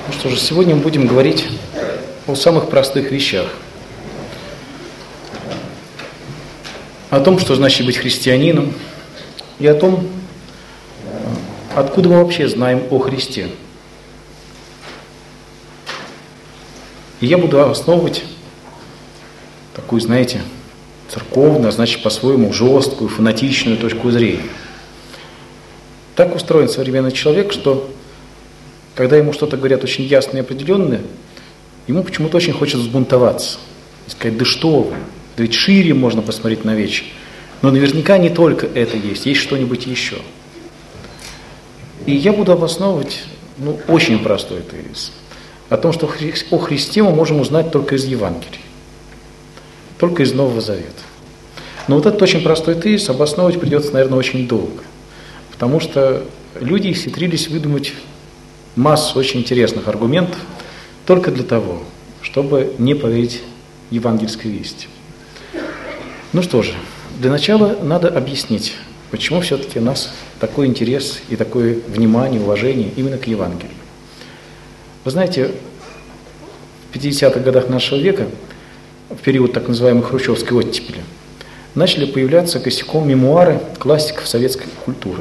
Ну что же, сегодня мы будем говорить о самых простых вещах. О том, что значит быть христианином, и о том, откуда мы вообще знаем о Христе. И я буду основывать такую, знаете, церковную, а значит по-своему жесткую, фанатичную точку зрения. Так устроен современный человек, что когда ему что-то говорят очень ясное и определенное, ему почему-то очень хочется взбунтоваться. И сказать, да что вы, да ведь шире можно посмотреть на вещи. Но наверняка не только это есть что-нибудь еще. И я буду обосновывать очень простой тезис. О том, что о Христе мы можем узнать только из Евангелия. Только из Нового Завета. Но вот этот очень простой тезис обосновывать придется, наверное, очень долго. Потому что люди хитрились выдумать массу очень интересных аргументов только для того, чтобы не поверить евангельской вести. Ну что же, для начала надо объяснить, почему все-таки у нас такой интерес и такое внимание, уважение именно к Евангелию. Вы знаете, в 50-х годах нашего века, в период так называемой хрущевской оттепели, начали появляться косяком мемуары классиков советской культуры.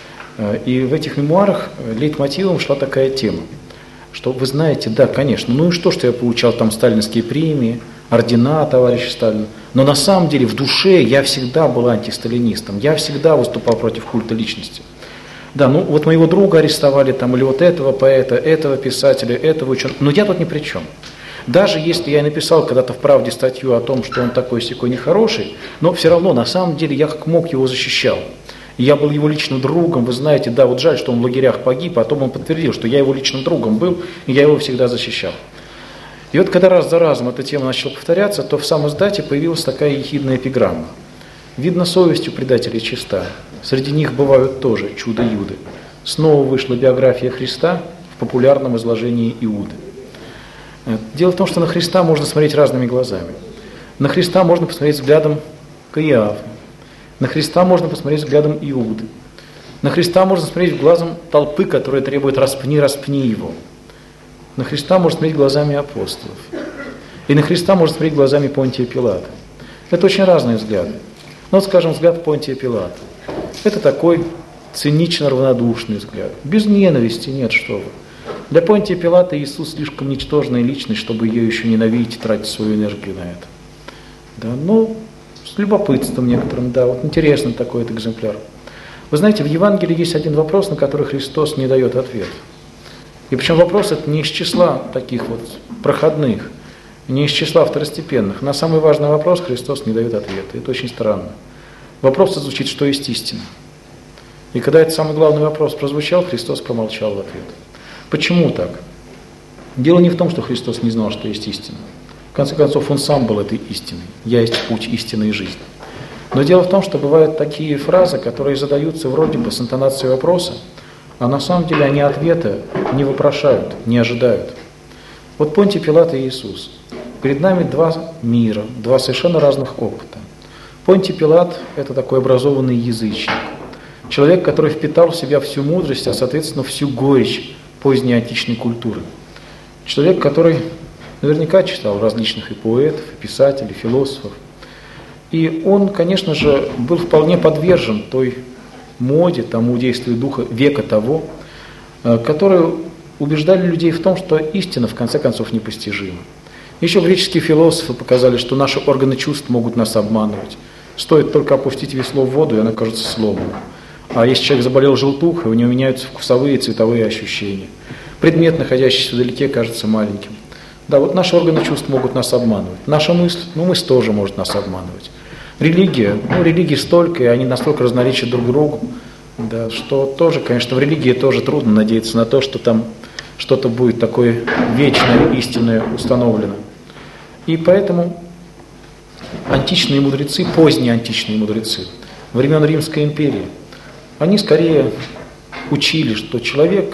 И в этих мемуарах лейтмотивом шла такая тема, что вы знаете, да, конечно, ну и что я получал там сталинские премии, ордена товарища Сталина, но на самом деле в душе я всегда был антисталинистом, я всегда выступал против культа личности. Да, вот моего друга арестовали там, или вот этого поэта, этого писателя, этого ученого, но я тут ни при чем. Даже если я написал когда-то в «Правде» статью о том, что он такой-сякой нехороший, но все равно на самом деле я как мог его защищал. Я был его личным другом, вы знаете, да, вот жаль, что он в лагерях погиб, а потом он подтвердил, что я его личным другом был, и я его всегда защищал. И вот когда раз за разом эта тема начала повторяться, то в самом издате появилась такая ехидная эпиграмма. «Видно, совесть у предателей чиста, среди них бывают тоже чудо-юды. Снова вышла биография Христа в популярном изложении Иуды». Дело в том, что на Христа можно смотреть разными глазами. На Христа можно посмотреть взглядом Каиафа. На Христа можно посмотреть взглядом Иуды. На Христа можно смотреть глазом толпы, которая требует «распни его». На Христа можно смотреть глазами апостолов. И на Христа можно смотреть глазами Понтия Пилата. Это очень разные взгляды. Вот, скажем, взгляд Понтия Пилата. Это такой цинично равнодушный взгляд. Без ненависти, нет, что вы. Для Понтия Пилата Иисус слишком ничтожная личность, чтобы ее еще ненавидеть и тратить свою энергию на это. Да, с любопытством некоторым, да, вот интересный такой вот экземпляр. Вы знаете, в Евангелии есть один вопрос, на который Христос не дает ответ. И причем вопрос это не из числа таких вот проходных, не из числа второстепенных. На самый важный вопрос Христос не дает ответа. Это очень странно. Вопрос звучит, что есть истина. И когда этот самый главный вопрос прозвучал, Христос промолчал в ответ. Почему так? Дело не в том, что Христос не знал, что есть истина. В конце концов, Он сам был этой истиной. «Я есть путь истины и жизни». Но дело в том, что бывают такие фразы, которые задаются вроде бы с интонацией вопроса, а на самом деле они ответа не вопрошают, не ожидают. Вот Понтий Пилат и Иисус. Перед нами два мира, два совершенно разных опыта. Понтий Пилат – это такой образованный язычник. Человек, который впитал в себя всю мудрость, а соответственно всю горечь поздней античной культуры. Человек, который наверняка читал различных и поэтов, и писателей, и философов. И он, конечно же, был вполне подвержен той моде, тому действию духа века того, которые убеждали людей в том, что истина в конце концов непостижима. Еще греческие философы показали, что наши органы чувств могут нас обманывать. Стоит только опустить весло в воду, и она кажется сломанной. А если человек заболел желтухой, у него меняются вкусовые и цветовые ощущения. Предмет, находящийся вдалеке, кажется маленьким. Да, вот наши органы чувств могут нас обманывать. Наша мысль, мысль тоже может нас обманывать. Религия, религий столько, и они настолько разноречат друг другу, да, что тоже, конечно, в религии тоже трудно надеяться на то, что там что-то будет такое вечное, истинное установлено. И поэтому античные мудрецы, поздние античные мудрецы, времен Римской империи, они скорее учили, что человек,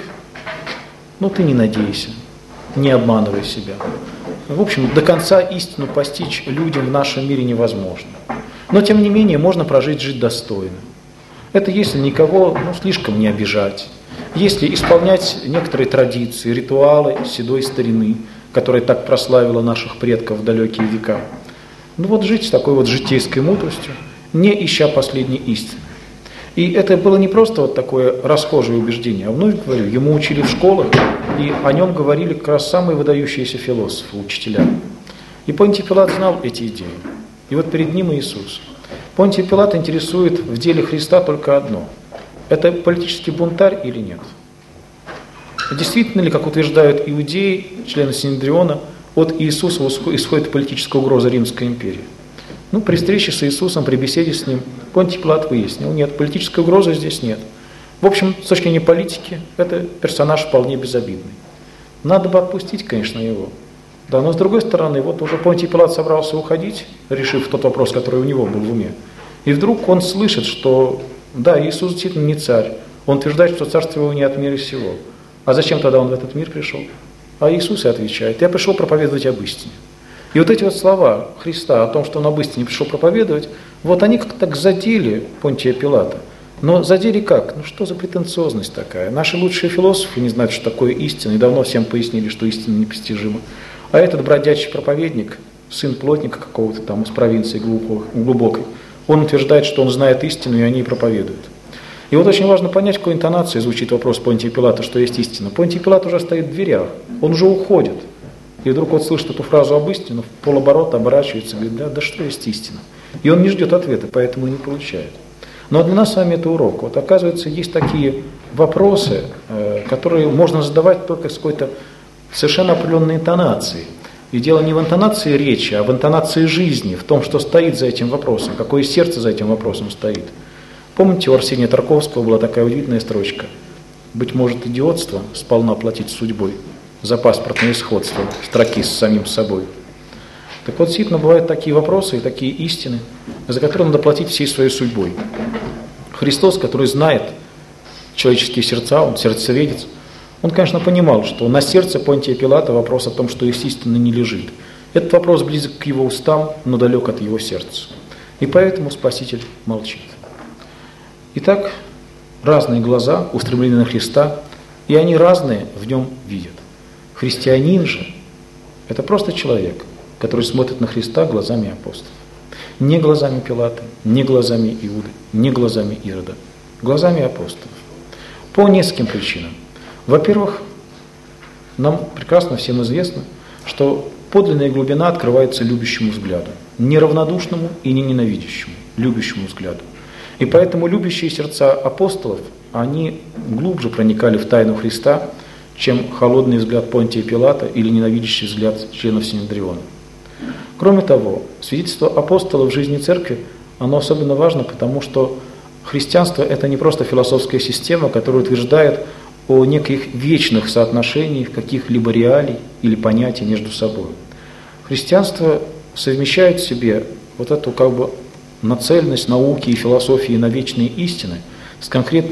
ты не надейся, не обманывай себя. В общем, до конца истину постичь людям в нашем мире невозможно. Но, тем не менее, можно жить достойно. Это если никого слишком не обижать, Если исполнять некоторые традиции, ритуалы седой старины, которые так прославила наших предков в далекие века, ну вот жить с такой вот житейской мудростью, не ища последней истины. И это было не просто вот такое расхожее убеждение, а вновь говорю, ему учили в школах, и о нем говорили как раз самые выдающиеся философы, учителя. И Понтий Пилат знал эти идеи. И вот перед ним Иисус. Понтия Пилата интересует в деле Христа только одно. Это политический бунтарь или нет? Действительно ли, как утверждают иудеи, члены Синедриона, от Иисуса исходит политическая угроза Римской империи? Ну, при встрече с Иисусом, при беседе с Ним, Понтий Пилат выяснил, нет, политической угрозы здесь нет. В общем, с точки зрения политики, это персонаж вполне безобидный. Надо бы отпустить, конечно, его. Да, но с другой стороны, вот уже Понтий Пилат собрался уходить, решив тот вопрос, который у него был в уме. И вдруг он слышит, что, да, Иисус действительно не царь. Он утверждает, что царство его не от мира сего. А зачем тогда он в этот мир пришел? А Иисус и отвечает, я пришел проповедовать об истине. И вот эти вот слова Христа о том, что он об истине пришел проповедовать, вот они как-то так задели Понтия Пилата. Но задели как? Ну что за претенциозность такая? Наши лучшие философы не знают, что такое истина, и давно всем пояснили, что истина непостижима. А этот бродячий проповедник, сын плотника какого-то там из провинции глубокой, он утверждает, что он знает истину, и они проповедуют. И вот очень важно понять, в какой интонации звучит вопрос Понтия Пилата, что есть истина. Понтий Пилат уже стоит в дверях, он уже уходит. И вдруг вот слышит эту фразу об истине, в полоборота оборачивается и говорит, да что есть истина? И он не ждет ответа, поэтому и не получает. Но для нас с вами это урок. Вот оказывается, есть такие вопросы, которые можно задавать только с какой-то совершенно определенной интонацией. И дело не в интонации речи, а в интонации жизни, в том, что стоит за этим вопросом, какое сердце за этим вопросом стоит. Помните, у Арсения Тарковского была такая удивительная строчка. «Быть может, идиотство сполна платить судьбой за паспортное сходство строки с самим собой». Так вот, действительно, бывают такие вопросы и такие истины, за которые надо платить всей своей судьбой. Христос, который знает человеческие сердца, он сердцеведец, он, конечно, понимал, что на сердце Понтия Пилата вопрос о том, что есть истина, не лежит. Этот вопрос близок к его устам, но далек от его сердца. И поэтому Спаситель молчит. Итак, разные глаза устремлены на Христа, и они разные в нем видят. Христианин же – это просто человек, который смотрит на Христа глазами апостолов. Не глазами Пилата, не глазами Иуды, не глазами Ирода, глазами апостолов. По нескольким причинам. Во-первых, нам прекрасно всем известно, что подлинная глубина открывается любящему взгляду. Не равнодушному и не ненавидящему, любящему взгляду. И поэтому любящие сердца апостолов, они глубже проникали в тайну Христа, чем холодный взгляд Понтия Пилата или ненавидящий взгляд членов Синедриона. Кроме того, свидетельство апостолов в жизни церкви, оно особенно важно, потому что христианство – это не просто философская система, которая утверждает о неких вечных соотношениях каких-либо реалий или понятий между собой. Христианство совмещает в себе вот эту как бы нацеленность науки и философии на вечные истины с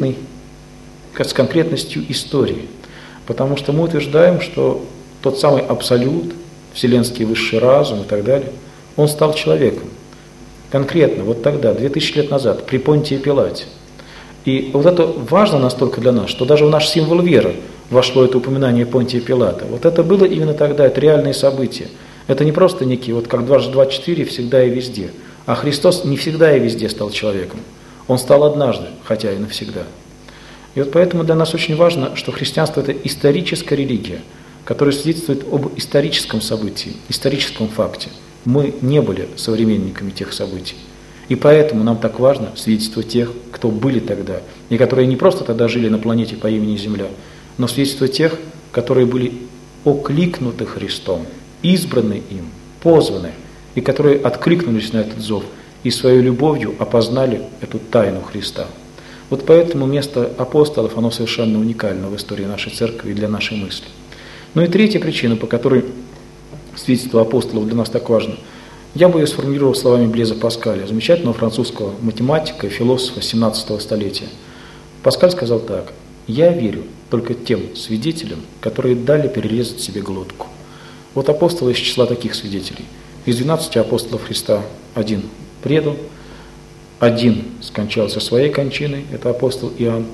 конкретностью истории. Потому что мы утверждаем, что тот самый абсолют, вселенский высший разум и так далее, он стал человеком. Конкретно, вот тогда, 2000 лет назад, при Понтии Пилате. И вот это важно настолько для нас, что даже в наш символ веры вошло это упоминание Понтия Пилата. Вот это было именно тогда, это реальные события. Это не просто некие, вот как 2 × 2 = 4, всегда и везде. А Христос не всегда и везде стал человеком. Он стал однажды, хотя и навсегда. И вот поэтому для нас очень важно, что христианство – это историческая религия, которая свидетельствует об историческом событии, историческом факте. Мы не были современниками тех событий. И поэтому нам так важно свидетельство тех, кто были тогда, и которые не просто тогда жили на планете по имени Земля, но свидетельство тех, которые были окликнуты Христом, избраны им, позваны, и которые откликнулись на этот зов и своей любовью опознали эту тайну Христа. Вот поэтому место апостолов, оно совершенно уникально в истории нашей церкви и для нашей мысли. Ну и третья причина, по которой свидетельство апостолов для нас так важно, я бы ее сформулировал словами Блеза Паскаля, замечательного французского математика и философа 17 столетия. Паскаль сказал так: «Я верю только тем свидетелям, которые дали перерезать себе глотку». Вот апостолы из числа таких свидетелей. Из 12 апостолов Христа один предал, один скончался своей кончиной, это апостол Иоанн,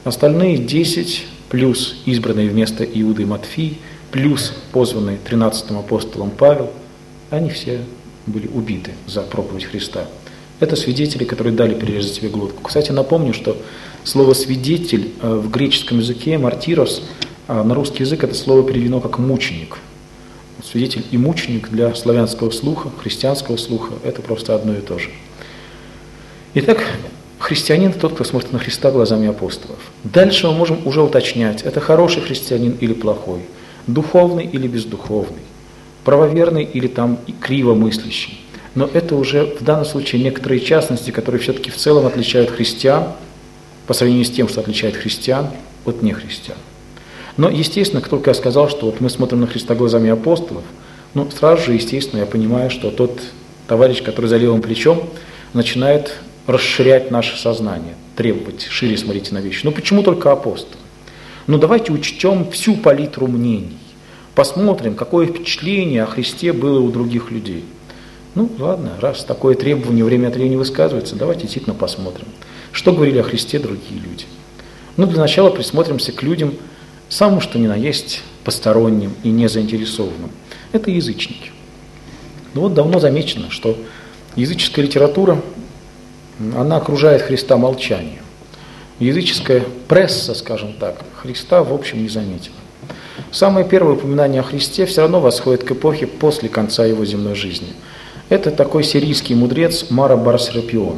Остальные 10, плюс избранные вместо Иуды Матфий, плюс позванный 13-м апостолом Павел, они все были убиты за проповедь Христа. Это свидетели, которые дали перерезать себе глотку. Кстати, напомню, что слово «свидетель» в греческом языке, «мартирос», на русский язык это слово переведено как «мученик». Свидетель и мученик для славянского слуха, христианского слуха – это просто одно и то же. Итак, христианин – тот, кто смотрит на Христа глазами апостолов. Дальше мы можем уже уточнять, это хороший христианин или плохой, духовный или бездуховный, правоверный или там кривомыслящий. Но это уже в данном случае некоторые частности, которые все-таки в целом отличают христиан по сравнению с тем, что отличает христиан от нехристиан. Но, естественно, как только я сказал, что вот мы смотрим на Христа глазами апостолов, сразу же, естественно, я понимаю, что тот товарищ, который за левым плечом, начинает расширять наше сознание, требовать шире смотрите на вещи. Почему только апостолы? Давайте учтем всю палитру мнений, посмотрим, какое впечатление о Христе было у других людей. Ладно, раз такое требование время от времени высказывается, давайте действительно посмотрим, что говорили о Христе другие люди. Для начала присмотримся к людям, самому что ни на есть посторонним и незаинтересованным. Это язычники. Давно замечено, что языческая литература, она окружает Христа молчанием. Языческая пресса, скажем так, Христа в общем не заметила. Самое первое упоминание о Христе все равно восходит к эпохе после конца его земной жизни. Это такой сирийский мудрец Мара бар Серапион.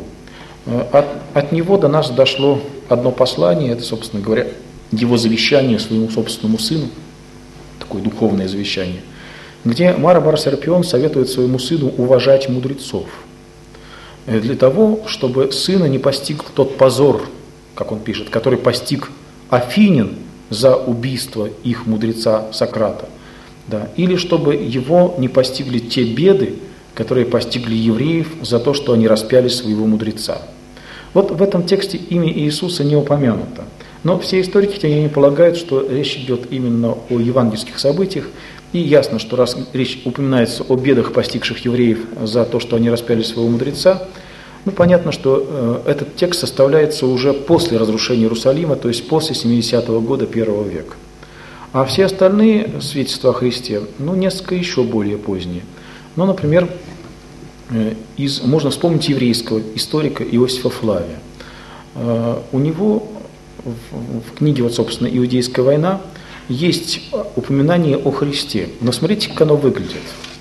От него до нас дошло одно послание, это, собственно говоря, его завещание своему собственному сыну, такое духовное завещание, где Мара бар Серапион советует своему сыну уважать мудрецов, для того, чтобы сына не постиг тот позор, как он пишет, который постиг афинян за убийство их мудреца Сократа, или чтобы его не постигли те беды, которые постигли евреев за то, что они распяли своего мудреца. В этом тексте имя Иисуса не упомянуто. Но все историки, тем не менее, полагают, что речь идет именно о евангельских событиях. И ясно, что раз речь упоминается о бедах, постигших евреев за то, что они распяли своего мудреца, понятно, что этот текст составляется уже после разрушения Иерусалима, то есть после 70-го года I века. А все остальные свидетельства о Христе, несколько еще более поздние. Например, можно вспомнить еврейского историка Иосифа Флавия. У него в книге, собственно, «Иудейская война» есть упоминание о Христе. Но смотрите, как оно выглядит.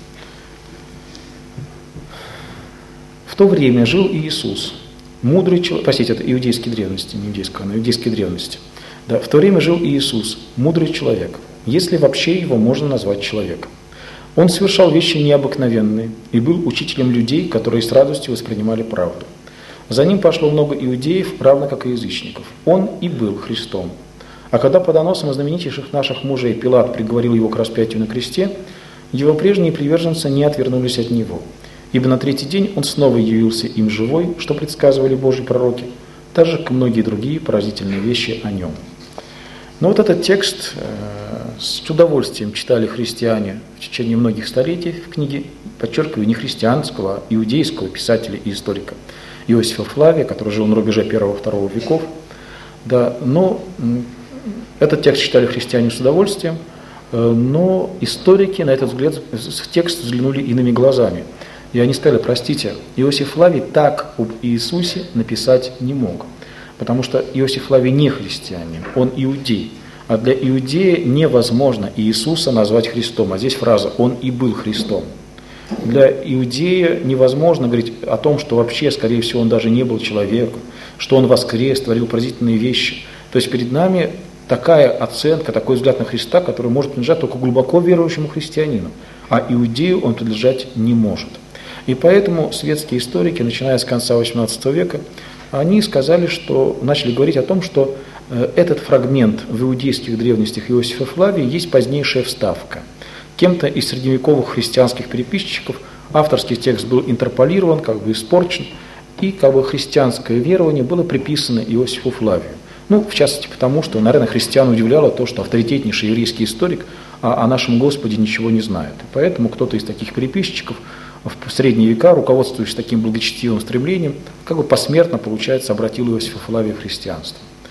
В то время жил Иисус, мудрый человек, простите, это иудейские древности, не иудейская, но иудейские древности. В то время жил Иисус, мудрый человек, если вообще его можно назвать человеком. Он совершал вещи необыкновенные и был учителем людей, которые с радостью воспринимали правду. За ним пошло много иудеев, равно как и язычников. Он и был Христом. А когда по доносам знаменитейших наших мужей Пилат приговорил его к распятию на кресте, его прежние приверженцы не отвернулись от него. Ибо на третий день он снова явился им живой, что предсказывали Божьи пророки, так же, как и многие другие поразительные вещи о нем. Этот текст с удовольствием читали христиане в течение многих столетий в книге, подчеркиваю, не христианского, а иудейского писателя и историка Иосифа Флавия, который жил на рубеже 1-2 веков. Этот текст читали христиане с удовольствием, но историки на этот текст взглянули иными глазами. И они сказали, простите, Иосиф Флавий так об Иисусе написать не мог. Потому что Иосиф Флавий не христианин, он иудей. А для иудея невозможно Иисуса назвать Христом. А здесь фраза «Он и был Христом». Для иудея невозможно говорить о том, что вообще, скорее всего, он даже не был человеком, что он воскрес, творил поразительные вещи. То есть перед нами такая оценка, такой взгляд на Христа, который может принадлежать только глубоко верующему христианину, а иудею он принадлежать не может. И поэтому светские историки, начиная с конца XVIII века, они начали говорить о том, что этот фрагмент в иудейских древностях Иосифа Флавия есть позднейшая вставка. Кем-то из средневековых христианских переписчиков авторский текст был интерполирован, испорчен, и христианское верование было приписано Иосифу Флавию. В частности потому, что, наверное, христиан удивляло то, что авторитетнейший еврейский историк о нашем Господе ничего не знает. И поэтому кто-то из таких переписчиков в средние века, руководствуясь таким благочестивым стремлением, посмертно, получается, обратил Иосифа Флавия в христианство.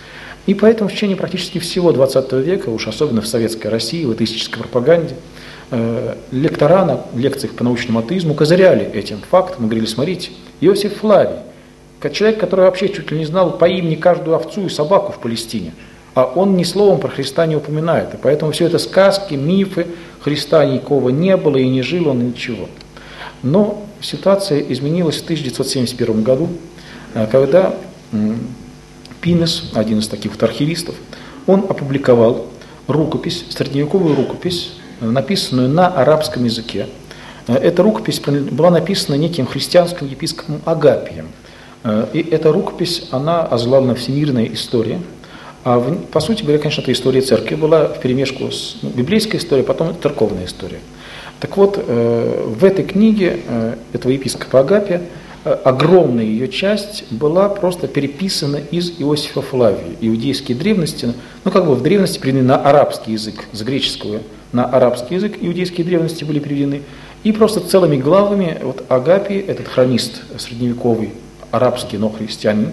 И поэтому в течение практически всего XX века, уж особенно в советской России, в атеистической пропаганде, лектора на лекциях по научному атеизму козыряли этим фактом и говорили: смотрите, Иосиф Флавий, человек, который вообще чуть ли не знал по имени каждую овцу и собаку в Палестине, а он ни словом про Христа не упоминает. И поэтому все это сказки, мифы, Христа никого не было и не жил он, ничего. Но ситуация изменилась в 1971 году, когда Пинес, один из таких вот архивистов, он опубликовал рукопись, средневековую рукопись, написанную на арабском языке. Эта рукопись была написана неким христианским епископом Агапием. И эта рукопись, она озаглавлена «Всемирная история». А по сути говоря, конечно, это история церкви была вперемешку с библейской историей, потом церковная история. Так вот, в этой книге этого епископа Агапия огромная ее часть была просто переписана из Иосифа Флавия. Иудейские древности, в древности переведены на арабский язык, с греческого на арабский язык иудейские древности были переведены. И просто целыми главами Агапий, этот хронист средневековый, арабский, но христианин,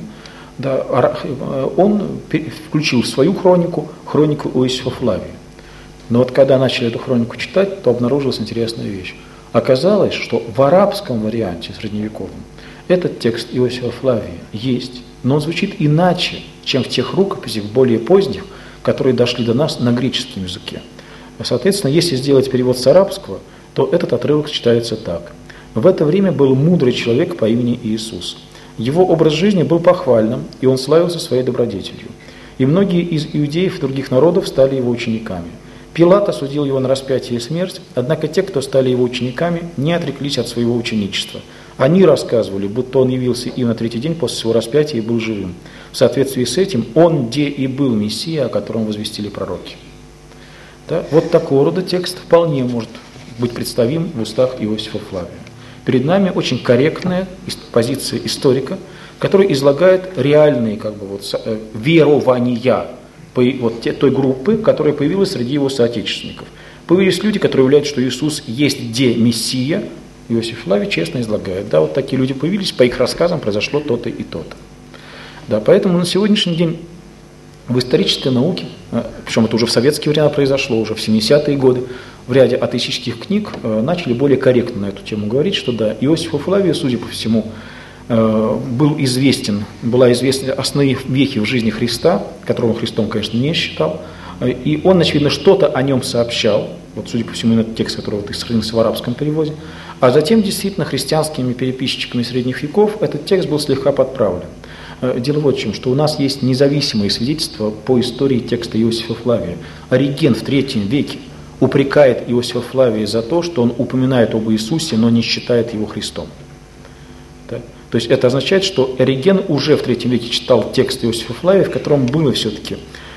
он включил в свою хронику Иосифа Флавия. Но когда начали эту хронику читать, то обнаружилась интересная вещь. Оказалось, что в арабском варианте средневековом этот текст Иосифа Флавия есть, но он звучит иначе, чем в тех рукописях более поздних, которые дошли до нас на греческом языке. Соответственно, если сделать перевод с арабского, то этот отрывок читается так. В это время был мудрый человек по имени Иисус. Его образ жизни был похвальным, и он славился своей добродетелью. И многие из иудеев и других народов стали его учениками. Пилат осудил его на распятие и смерть, однако те, кто стали его учениками, не отреклись от своего ученичества. Они рассказывали, будто он явился им на третий день после своего распятия и был живым. В соответствии с этим он где и был Мессия, о котором возвестили пророки. Да? Вот такого рода текст вполне может быть представим в устах Иосифа Флавия. Перед нами очень корректная позиция историка, который излагает реальные верования той группы, которая появилась среди его соотечественников. Появились люди, которые уверяют, что Иисус есть Мессия. Иосиф Флавий честно излагает. Да, вот такие люди появились, по их рассказам произошло то-то и то-то. Да, поэтому на сегодняшний день в исторической науке, причем это уже в советские времена произошло, уже в 70-е годы, в ряде атеистических книг начали более корректно на эту тему говорить, что да, Иосифу Флавию, судя по всему, была известна основные вехи в жизни Христа, которого Христом, конечно, не считал, и он, очевидно, что-то о нем сообщал, вот, судя по всему, этот текст, который сохранился в арабском переводе, а затем, действительно, христианскими переписчиками средних веков этот текст был слегка подправлен. Дело вот в чем, что у нас есть независимые свидетельства по истории текста Иосифа Флавия. Ориген в III веке упрекает Иосифа Флавия за то, что он упоминает об Иисусе, но не считает его Христом. Да? То есть это означает, что Ориген уже в III веке читал текст Иосифа Флавия, в котором было все-таки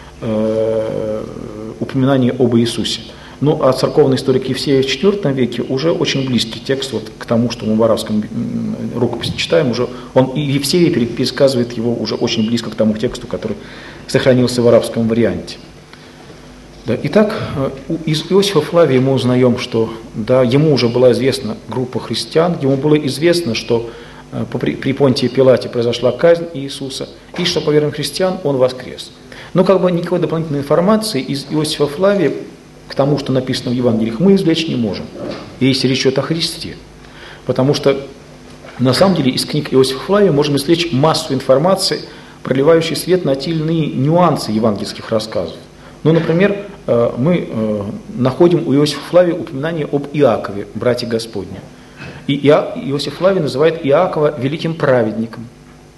упоминание об Иисусе. Ну, а церковный историк Евсеев в IV веке уже очень близкий текст к тому, что мы в арабском рукописи читаем. И Евсеев пересказывает его уже очень близко к тому тексту, который сохранился в арабском варианте. Да, итак, из Иосифа Флавия мы узнаем, что да, ему уже была известна группа христиан, ему было известно, что при Понтии Пилате произошла казнь Иисуса, и что, по верам христиан, он воскрес. Но никакой дополнительной информации из Иосифа Флавия к тому, что написано в Евангелиях, мы извлечь не можем, если речь идет о Христе. Потому что, на самом деле, из книг Иосифа Флавия можем извлечь массу информации, проливающей свет на те или иные нюансы евангельских рассказов. Ну, например, мы находим у Иосифа Флавия упоминание об Иакове, брате Господне. И Иосиф Флавий называет Иакова великим праведником.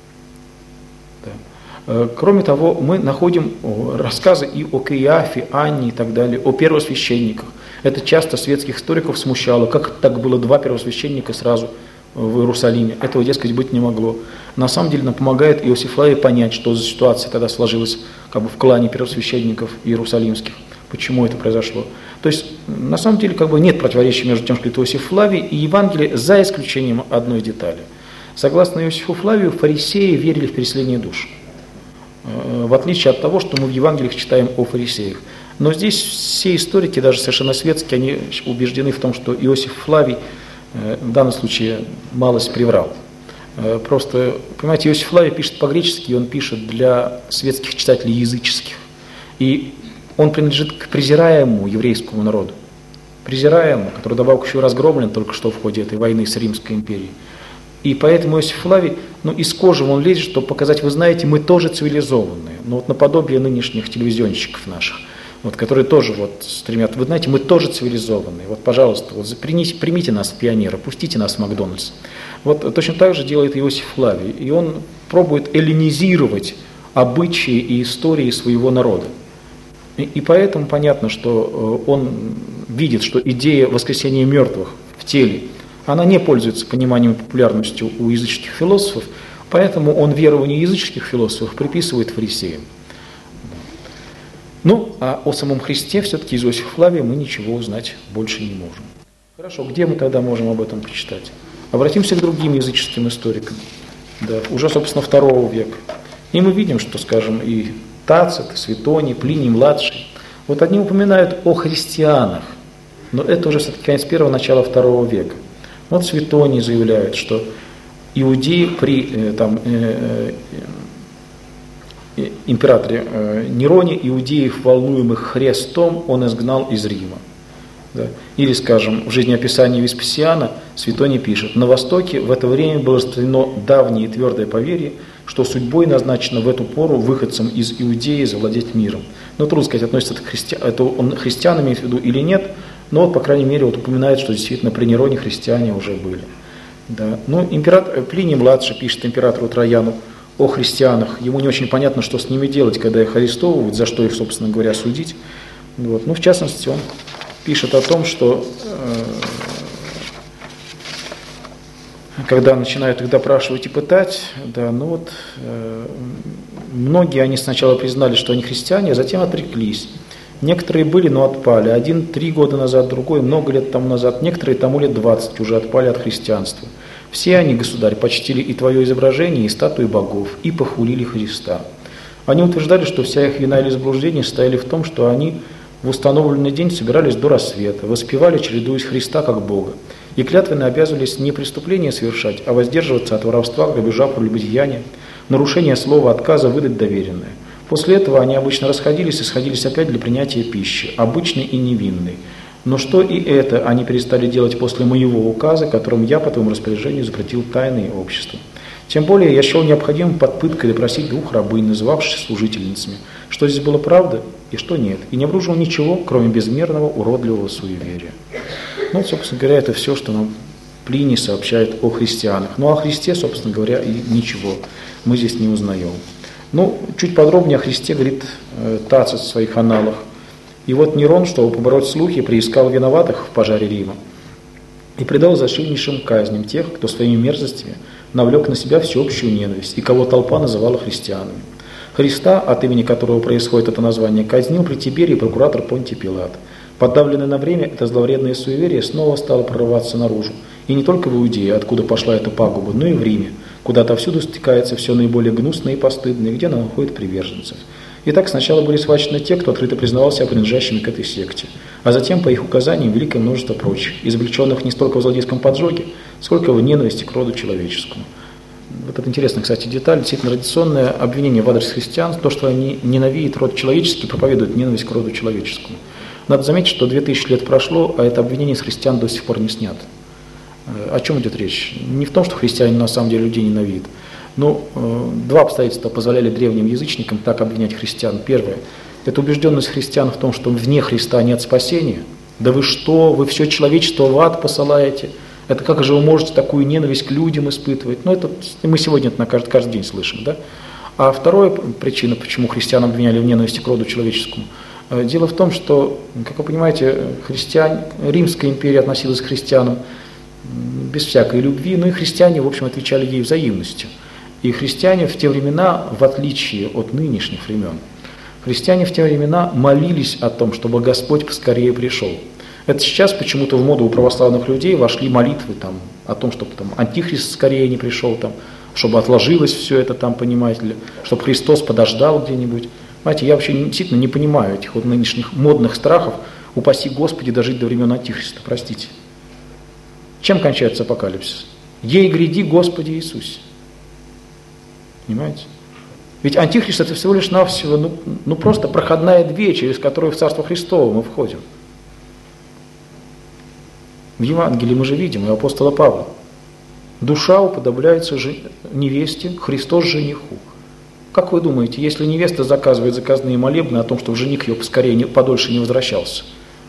Кроме того, мы находим рассказы и о Каиафе, Анне и так далее, о первосвященниках. Это часто светских историков смущало, как так было 2 первосвященника сразу в Иерусалиме. Этого, дескать, быть не могло. На самом деле нам помогает Иосиф Флавий понять, что за ситуация тогда сложилась в клане первосвященников иерусалимских, почему это произошло. То есть, на самом деле, нет противоречия между тем, что это Иосиф Флавий и Евангелие, за исключением одной детали. Согласно Иосифу Флавию, фарисеи верили в переселение душ, в отличие от того, что мы в Евангелиях читаем о фарисеях. Но здесь все историки, даже совершенно светские, они убеждены в том, что Иосиф Флавий в данном случае малость приврал. Просто, понимаете, Иосиф Флавий пишет по-гречески, и он пишет для светских читателей языческих. И он принадлежит к презираемому еврейскому народу. Презираемому, который добавок еще разгромлен только что в ходе этой войны с Римской империей. И поэтому Иосиф Флавий, из кожи он лезет, чтобы показать, вы знаете, мы тоже цивилизованные. Наподобие нынешних телевизионщиков наших, которые тоже стремят, вы знаете, мы тоже цивилизованные. Пожалуйста, примите нас в пионеры, пустите нас в Макдональдс. Точно так же делает Иосиф Флавий. И он пробует эллинизировать обычаи и истории своего народа. И поэтому понятно, что он видит, что идея воскресения мертвых в теле, она не пользуется пониманием и популярностью у языческих философов, поэтому он верование языческих философов приписывает фарисеям. А о самом Христе все-таки из Иосифа Флавия мы ничего узнать больше не можем. Хорошо, где мы тогда можем об этом почитать? Обратимся к другим языческим историкам, уже, собственно, II века. И мы видим, что, скажем, и Тацит, и Светоний, Плиний-младший, они упоминают о христианах, но это уже все-таки конец первого, начало II века. Светоний заявляет, что иудеи при императоре Нероне, иудеев, волнуемых Христом, он изгнал из Рима. Или, скажем, в жизнеописании Веспасиана Светоний пишет: «На Востоке в это время было распространено давнее и твердое поверье, что судьбой назначено в эту пору выходцам из Иудеи завладеть миром». Трудно сказать, относится это он христиан имеет в виду или нет, но, по крайней мере, упоминает, что действительно при Нероне христиане уже были. Император Плиний-младший пишет императору Трояну о христианах. Ему не очень понятно, что с ними делать, когда их арестовывают, за что их, собственно говоря, судить. В частности, он пишет о том, что когда начинают их допрашивать и пытать, многие они сначала признали, что они христиане, а затем отреклись. Некоторые были, но отпали. Один 3 года назад, другой много лет тому назад, некоторые тому лет 20 уже отпали от христианства. Все они, государь, почтили и твое изображение, и статуи богов, и похулили Христа. Они утверждали, что вся их вина или заблуждение состояли в том, что они в установленный день собирались до рассвета, воспевали, чередуясь Христа как Бога, и клятвенно обязывались не преступления совершать, а воздерживаться от воровства, грабежа, прелюбодеяния, нарушения слова, отказа выдать доверенное. После этого они обычно расходились и сходились опять для принятия пищи, обычной и невинной. Но что и это они перестали делать после моего указа, которым я по твоему распоряжению запретил тайные общества. Тем более я счел необходимым под пыткой допросить 2 рабынь, называвшихся служительницами, что здесь было правда и что нет, и не обнаружил ничего, кроме безмерного уродливого суеверия. Собственно говоря, это все, что нам Плиний сообщает о христианах. О Христе, собственно говоря, и ничего мы здесь не узнаем. Чуть подробнее о Христе говорит Тацит в своих аналах. И Нерон, чтобы побороть слухи, приискал виноватых в пожаре Рима и предал зашибнейшим казням тех, кто своими мерзостями навлек на себя всеобщую ненависть и кого толпа называла христианами. Христа, от имени которого происходит это название, казнил при Тиберии прокуратор Понтий Пилат. Подавленное на время, это зловредное суеверие снова стало прорываться наружу. И не только в Иудее, откуда пошла эта пагуба, но и в Риме, куда отовсюду стекается все наиболее гнусное и постыдное, где она находит приверженцев. Итак, сначала были схвачены те, кто открыто признавал себя принадлежащими к этой секте, а затем, по их указаниям, великое множество прочих, извлеченных не столько в злодейском поджоге, сколько в ненависти к роду человеческому. Это интересная, кстати, деталь, действительно традиционное обвинение в адрес христиан, то, что они ненавидят род человеческий, проповедуют ненависть к роду человеческому. Надо заметить, что 2000 лет прошло, а это обвинение с христиан до сих пор не снято. О чем идет речь? Не в том, что христиане на самом деле людей ненавидят. 2 обстоятельства позволяли древним язычникам так обвинять христиан. Первое – это убежденность христиан в том, что вне Христа нет спасения. Да вы что, вы все человечество в ад посылаете? Это как же вы можете такую ненависть к людям испытывать? Это мы сегодня это каждый день слышим. Да? А вторая причина, почему христиан обвиняли в ненависти к роду человеческому, дело в том, что, как вы понимаете, Римская империя относилась к христианам без всякой любви, и христиане, в общем, отвечали ей взаимностью. И христиане в те времена, в отличие от нынешних времен, христиане в те времена молились о том, чтобы Господь поскорее пришел. Это сейчас почему-то в моду у православных людей вошли молитвы о том, чтобы Антихрист скорее не пришел, чтобы отложилось все это, понимаете ли, чтобы Христос подождал где-нибудь. Знаете, я вообще действительно не понимаю этих нынешних модных страхов, упаси Господи дожить до времен Антихриста, простите. Чем кончается апокалипсис? Ей гряди, Господи Иисусе. Понимаете? Ведь Антихрист это всего лишь навсего, просто проходная дверь, через которую в Царство Христово мы входим. В Евангелии мы же видим, у апостола Павла. Душа уподобляется невесте, Христос жениху. Как вы думаете, если невеста заказывает заказные молебны о том, чтобы жених ее поскорее, подольше не возвращался,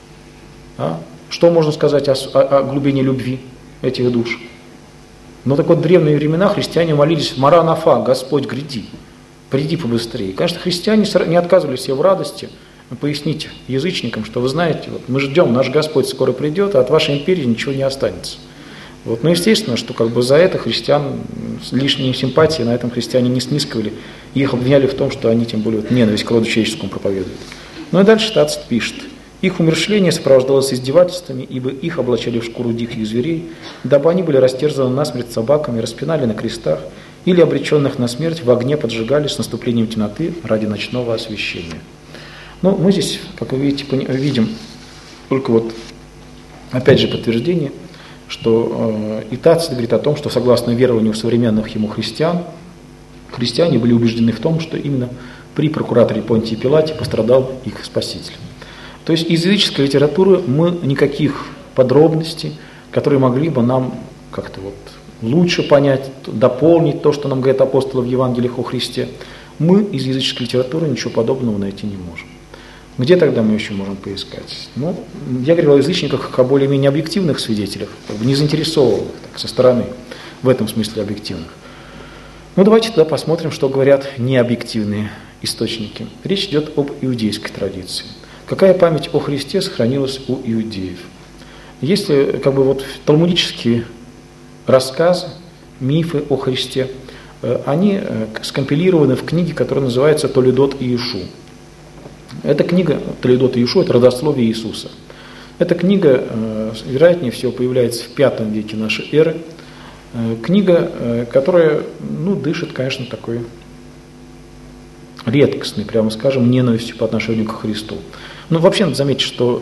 что можно сказать о глубине любви этих душ? Но так вот, в древние времена христиане молились «Маранафа, Господь, гряди, приди побыстрее». Конечно, христиане не отказывались себе в радости пояснить язычникам, что вы знаете, вот мы ждем, наш Господь скоро придет, а от вашей империи ничего не останется. Вот, ну, естественно, что за это христиан лишние симпатии на этом христиане не снискивали, и их обвиняли в том, что они тем более ненависть к роду человеческому проповедуют. Ну и дальше Тацит пишет. Их умерщвление сопровождалось издевательствами, ибо их облачали в шкуру диких зверей, дабы они были растерзаны насмерть собаками, распинали на крестах, или обреченных на смерть в огне поджигали с наступлением темноты ради ночного освещения. Ну, мы здесь, как вы видите, видим только вот, опять же, подтверждение, что и Тацит говорит о том, что согласно верованию современных ему христиан, христиане были убеждены в том, что именно при прокураторе Понтии Пилате пострадал их Спаситель. То есть из языческой литературы мы никаких подробностей, которые могли бы нам как-то вот лучше понять, дополнить то, что нам говорят апостолы в Евангелиях о Христе, мы из языческой литературы ничего подобного найти не можем. Где тогда мы еще можем поискать? Ну, я говорил о язычниках как о более-менее объективных свидетелях, не заинтересованных так, со стороны, в этом смысле объективных. Ну, давайте тогда посмотрим, что говорят необъективные источники. Речь идет об иудейской традиции. Какая память о Христе сохранилась у иудеев? Если талмудические рассказы, мифы о Христе, они скомпилированы в книге, которая называется «Толедот Иешу». Эта книга «Толедот Иешу» – это родословие Иисуса. Эта книга, вероятнее всего, появляется в V веке нашей эры. Книга, которая, дышит, конечно, такой редкостной, прямо скажем, ненавистью по отношению к Христу. Вообще надо заметить, что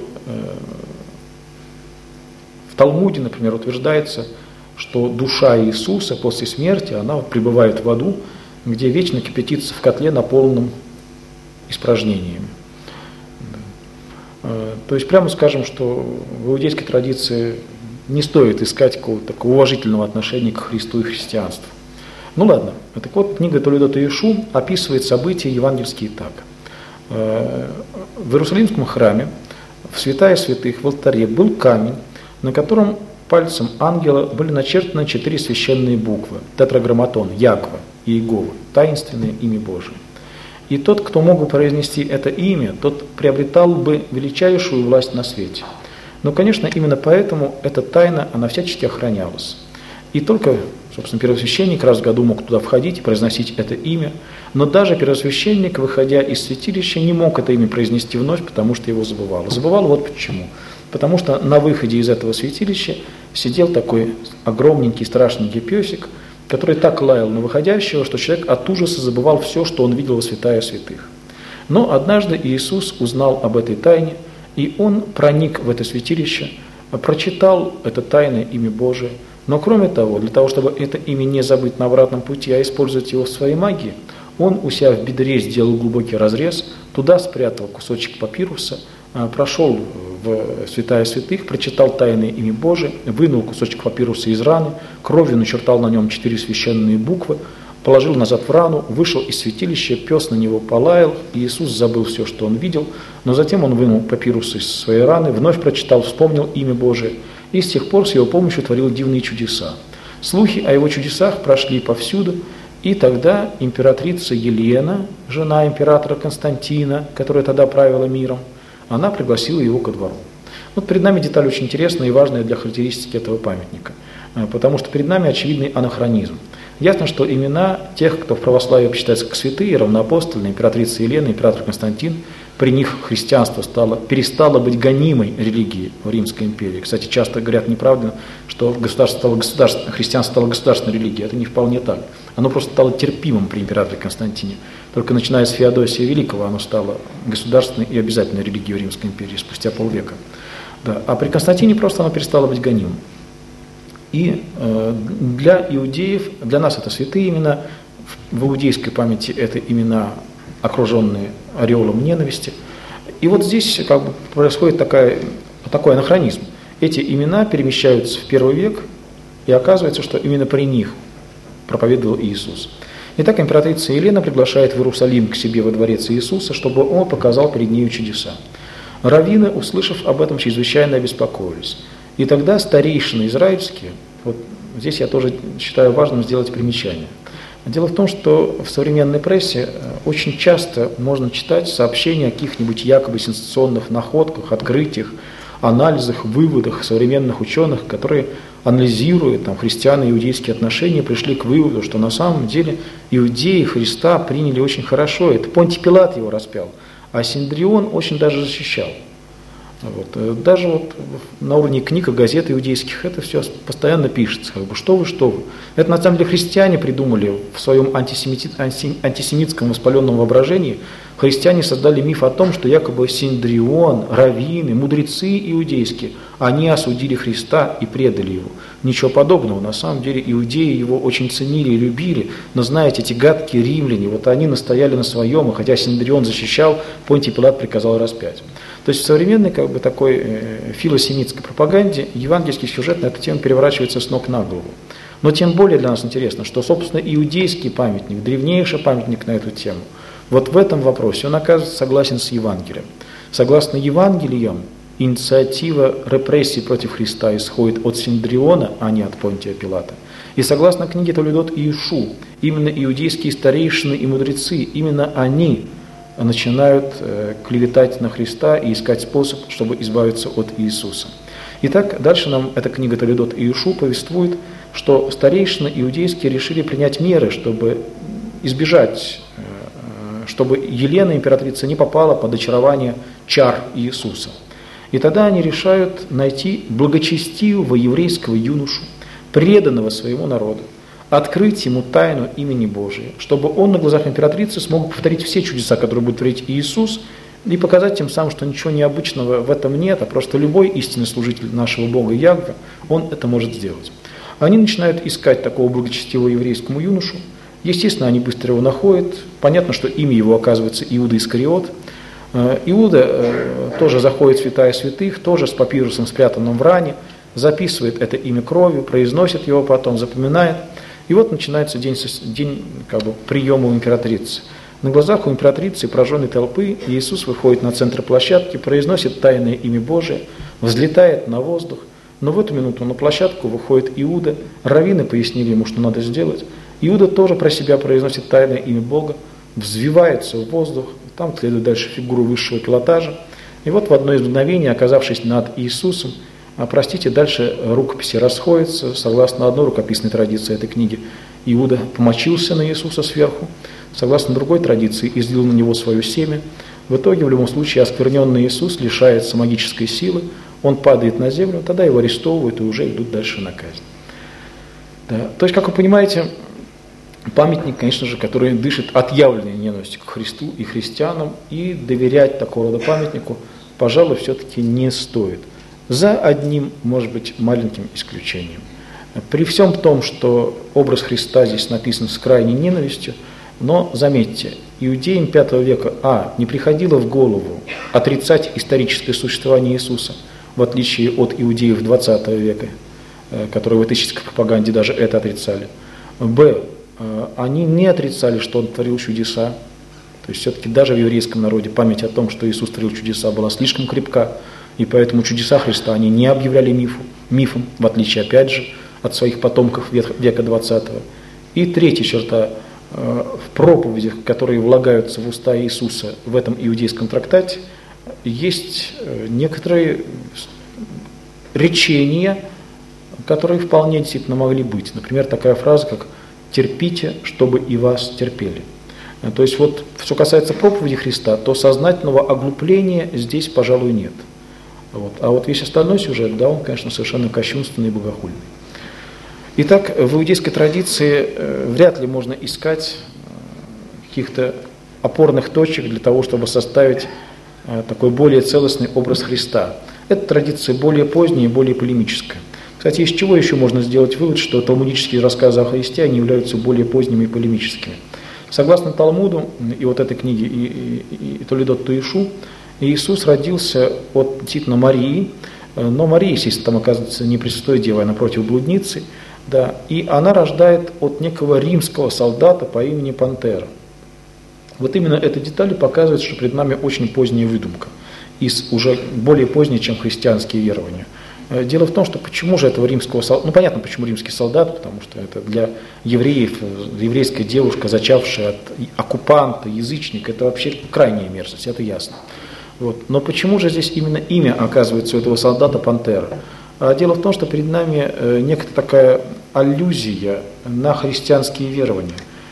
в Талмуде, например, утверждается, что душа Иисуса после смерти, она пребывает в аду, где вечно кипятится в котле, наполненном испражнениями. То есть прямо скажем, что в иудейской традиции не стоит искать какого-то такого уважительного отношения к Христу и христианству. Ну ладно, так вот, книга Толедот Иешу описывает события евангельские так. В Иерусалимском храме, в святая святых, в алтаре был камень, на котором пальцем ангела были начертаны 4 священные буквы, тетраграмматон, Ягва и Иегова, таинственное имя Божие. И тот, кто мог бы произнести это имя, тот приобретал бы величайшую власть на свете. Но, конечно, именно поэтому эта тайна, она всячески охранялась. И только, собственно, первосвященник раз в году мог туда входить и произносить это имя, но даже первосвященник, выходя из святилища, не мог это имя произнести вновь, потому что его забывал. Забывал вот почему. Потому что на выходе из этого святилища сидел такой огромненький, страшненький песик, который так лаял на выходящего, что человек от ужаса забывал все, что он видел во святая святых. Но однажды Иисус узнал об этой тайне, и он проник в это святилище, прочитал это тайное имя Божие. Но кроме того, для того, чтобы это имя не забыть на обратном пути, а использовать его в своей магии, он у себя в бедре сделал глубокий разрез, туда спрятал кусочек папируса, прошел в святая святых, прочитал тайное имя Божие, вынул кусочек папируса из раны, кровью начертал на нем 4 священные буквы, положил назад в рану, вышел из святилища, пес на него полаял, и Иисус забыл все, что он видел, но затем он вынул папирус из своей раны, вновь прочитал, вспомнил имя Божие, и с тех пор с его помощью творил дивные чудеса. Слухи о его чудесах прошли повсюду, и тогда императрица Елена, жена императора Константина, которая тогда правила миром, она пригласила его ко двору. Вот перед нами деталь очень интересная и важная для характеристики этого памятника, потому что перед нами очевидный анахронизм. Ясно, что имена тех, кто в православии считается как святые, равноапостольные, императрица Елена, император Константин, при них христианство перестало быть гонимой религией в Римской империи. Кстати, часто говорят неправильно, что христианство стало государственной религией. Это не вполне так. Оно просто стало терпимым при императоре Константине. Только начиная с Феодосия Великого оно стало государственной и обязательной религией в Римской империи спустя полвека. Да. А при Константине просто оно перестало быть гонимым. И для иудеев, для нас это святые имена, в иудейской памяти это имена, окруженные ореолом ненависти. И вот здесь как бы происходит такой анахронизм. Эти имена перемещаются в первый век, и оказывается, что именно при них проповедовал Иисус. Итак, императрица Елена приглашает в Иерусалим к себе во дворец Иисуса, чтобы он показал перед нею чудеса. Раввины, услышав об этом, чрезвычайно обеспокоились. И тогда старейшины израильские, вот здесь я тоже считаю важным сделать примечание. Дело в том, что в современной прессе очень часто можно читать сообщения о каких-нибудь якобы сенсационных находках, открытиях, анализах, выводах современных ученых, которые, анализируя христиано-иудейские отношения, пришли к выводу, что на самом деле иудеи Христа приняли очень хорошо. Это Понтий Пилат его распял, а Синдрион очень даже защищал. Вот. Даже вот на уровне книг и газет иудейских это все постоянно пишется. Что вы. Это на самом деле христиане придумали в своем антисемитском воспаленном воображении. Христиане создали миф о том, что якобы Синдрион, раввины, мудрецы иудейские, они осудили Христа и предали его. Ничего подобного. На самом деле иудеи его очень ценили и любили. Но знаете, эти гадкие римляне, вот они настояли на своем, и хотя Синдрион защищал, Понтий Пилат приказал распять. То есть в современной такой филосемитской пропаганде евангельский сюжет на эту тему переворачивается с ног на голову. Но тем более для нас интересно, что, собственно, иудейский памятник, древнейший памятник на эту тему, вот в этом вопросе он оказывается согласен с Евангелием. Согласно Евангелиям, инициатива репрессий против Христа исходит от Синдриона, а не от Понтия Пилата. И согласно книге Толедот Иешу, именно иудейские старейшины и мудрецы, именно они начинают клеветать на Христа и искать способ, чтобы избавиться от Иисуса. Итак, дальше нам эта книга Толедот Иешу повествует, что старейшины иудейские решили принять меры, чтобы избежать, чтобы Елена, императрица, не попала под очарование чар Иисуса. И тогда они решают найти благочестивого еврейского юношу, преданного своему народу, открыть ему тайну имени Божия, чтобы он на глазах императрицы смог повторить все чудеса, которые будет творить Иисус, и показать тем самым, что ничего необычного в этом нет, а просто любой истинный служитель нашего Бога Ягве, он это может сделать. Они начинают искать такого благочестивого еврейскому юношу. Естественно, они быстро его находят. Понятно, что имя его оказывается Иуда Искариот. Иуда тоже заходит в святая святых, тоже с папирусом, спрятанным в ране, записывает это имя кровью, произносит его потом, запоминает. И вот начинается день приема у императрицы. На глазах у императрицы и пораженной толпы Иисус выходит на центр площадки, произносит тайное имя Божие, взлетает на воздух. Но в эту минуту на площадку выходит Иуда. Раввины пояснили ему, что надо сделать. Иуда тоже про себя произносит тайное имя Бога, взвивается в воздух, там следует дальше фигуру высшего пилотажа. И вот в одно из мгновений, оказавшись над Иисусом, дальше рукописи расходятся. Согласно одной рукописной традиции этой книги, Иуда помочился на Иисуса сверху. Согласно другой традиции, излил на него свое семя. В итоге, в любом случае, оскверненный Иисус лишается магической силы, он падает на землю, тогда его арестовывают и уже идут дальше на казнь. Да. То есть, как вы понимаете, памятник, конечно же, который дышит отъявленной ненавистью к Христу и христианам, и доверять такого рода памятнику, пожалуй, все-таки не стоит. За одним, может быть, маленьким исключением. При всем том, что образ Христа здесь написан с крайней ненавистью, но, заметьте, иудеям V века не приходило в голову отрицать историческое существование Иисуса, в отличие от иудеев XX века, которые в этической пропаганде даже это отрицали. Они не отрицали, что Он творил чудеса. То есть все-таки даже в еврейском народе память о том, что Иисус творил чудеса, была слишком крепка, и поэтому чудеса Христа они не объявляли мифом, в отличие, опять же, от своих потомков века XX. И третья черта. В проповедях, которые влагаются в уста Иисуса в этом иудейском трактате, есть некоторые речения, которые вполне действительно могли быть. Например, такая фраза, как «терпите, чтобы и вас терпели». То есть вот, что касается проповеди Христа, то сознательного оглупления здесь, пожалуй, нет. А вот весь остальной сюжет, да, он, конечно, совершенно кощунственный и богохульный. Итак, в иудейской традиции вряд ли можно искать каких-то опорных точек для того, чтобы составить такой более целостный образ Христа. Эта традиция более поздняя и более полемическая. Кстати, из чего еще можно сделать вывод, что талмудические рассказы о Христе, они являются более поздними и полемическими. Согласно Талмуду и вот этой книге и Толедот Туишу, Иисус родился от действительно Марии, но Мария, естественно, там оказывается не Пресвятой Девой, а напротив блудницы, да, и она рождает от некого римского солдата по имени Пантера. Вот именно эта деталь показывает, что перед нами очень поздняя выдумка, уже более поздняя, чем христианские верования. Дело в том, что почему же этого римского солдата, понятно, почему римский солдат, потому что это для евреев, еврейская девушка, зачавшая от оккупанта, язычника, это вообще крайняя мерзость, это ясно. Вот. Но почему же здесь именно имя оказывается у этого солдата Пантера? Дело в том, что перед нами некая такая аллюзия на христианские верования.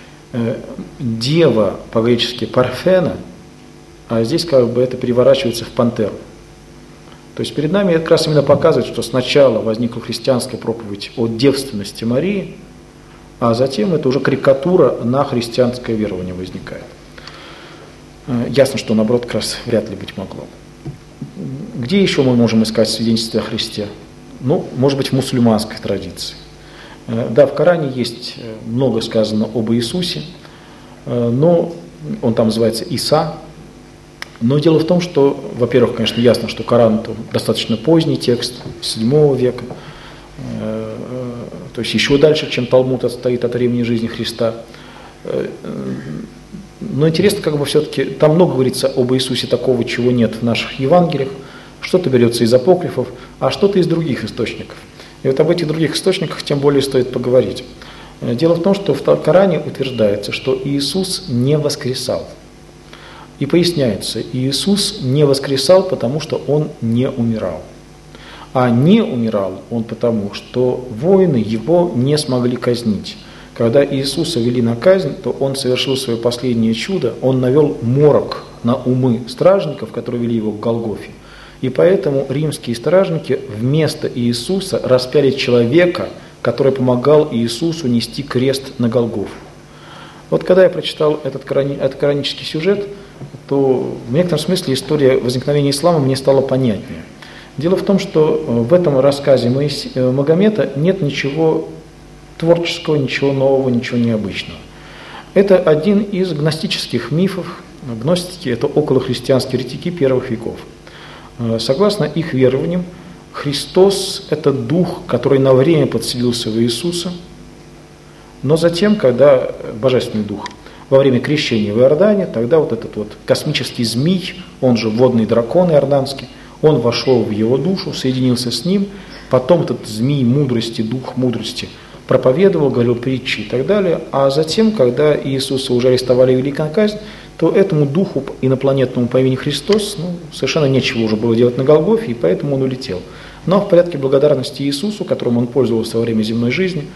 Дева по-гречески Парфена, а здесь как бы это переворачивается в пантеру. То есть перед нами это как раз именно показывает, что сначала возникла христианская проповедь о девственности Марии, а затем это уже карикатура на христианское верование возникает. Ясно, что наоборот как раз вряд ли быть могло. Где еще мы можем искать свидетельство о Христе? Может быть, в мусульманской традиции. Да, в Коране есть много сказано об Иисусе, но он там называется Иса. Но дело в том, что, во-первых, конечно, ясно, что Коран это достаточно поздний текст, 7 века, то есть еще дальше, чем Талмуд отстоит от времени жизни Христа. Но интересно, как бы все-таки, там много говорится об Иисусе такого, чего нет в наших Евангелиях, что-то берется из апокрифов, а что-то из других источников. И вот об этих других источниках тем более стоит поговорить. Дело в том, что в Коране утверждается, что Иисус не воскресал. И поясняется, Иисус не воскресал, потому что Он не умирал. А не умирал Он потому, что воины Его не смогли казнить. Когда Иисуса вели на казнь, то Он совершил свое последнее чудо, Он навел морок на умы стражников, которые вели Его к Голгофе. И поэтому римские стражники вместо Иисуса распяли человека, который помогал Иисусу нести крест на Голгофу. Вот когда я прочитал этот коранический сюжет, то в некотором смысле история возникновения ислама мне стала понятнее. Дело в том, что в этом рассказе Магомета нет ничего творческого, ничего нового, ничего необычного. Это один из гностических мифов. Гностики – это околохристианские еретики первых веков. Согласно их верованиям, Христос – это дух, который на время подселился в Иисуса, но затем, когда Божественный Дух, во время крещения в Иордане, тогда вот этот вот космический змей, он же водный дракон иорданский, он вошел в его душу, соединился с ним, потом этот змей мудрости, дух мудрости проповедовал, говорил притчи и так далее, а затем, когда Иисуса уже арестовали и вели на казнь, то этому духу инопланетному по имени Христос совершенно нечего уже было делать на Голгофе, и поэтому он улетел. Но в порядке благодарности Иисусу, которым он пользовался во время земной жизни,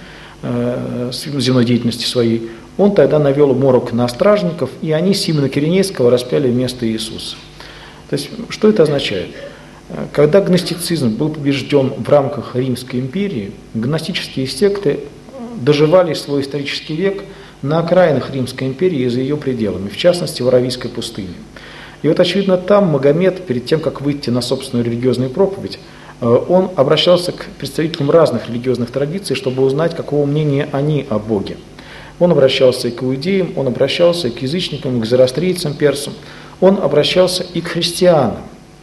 земной деятельности своей, он тогда навел морок на стражников, и они Симона Киринейского распяли вместо Иисуса. То есть, что это означает? Когда гностицизм был побежден в рамках Римской империи, гностические секты доживали свой исторический век на окраинах Римской империи и за ее пределами, в частности в Аравийской пустыне. И вот, очевидно, там Магомед, перед тем, как выйти на собственную религиозную проповедь, он обращался к представителям разных религиозных традиций, чтобы узнать, какого мнения они о Боге. Он обращался и к иудеям, он обращался и к язычникам, и к зороастрийцам, персам, он обращался и к христианам.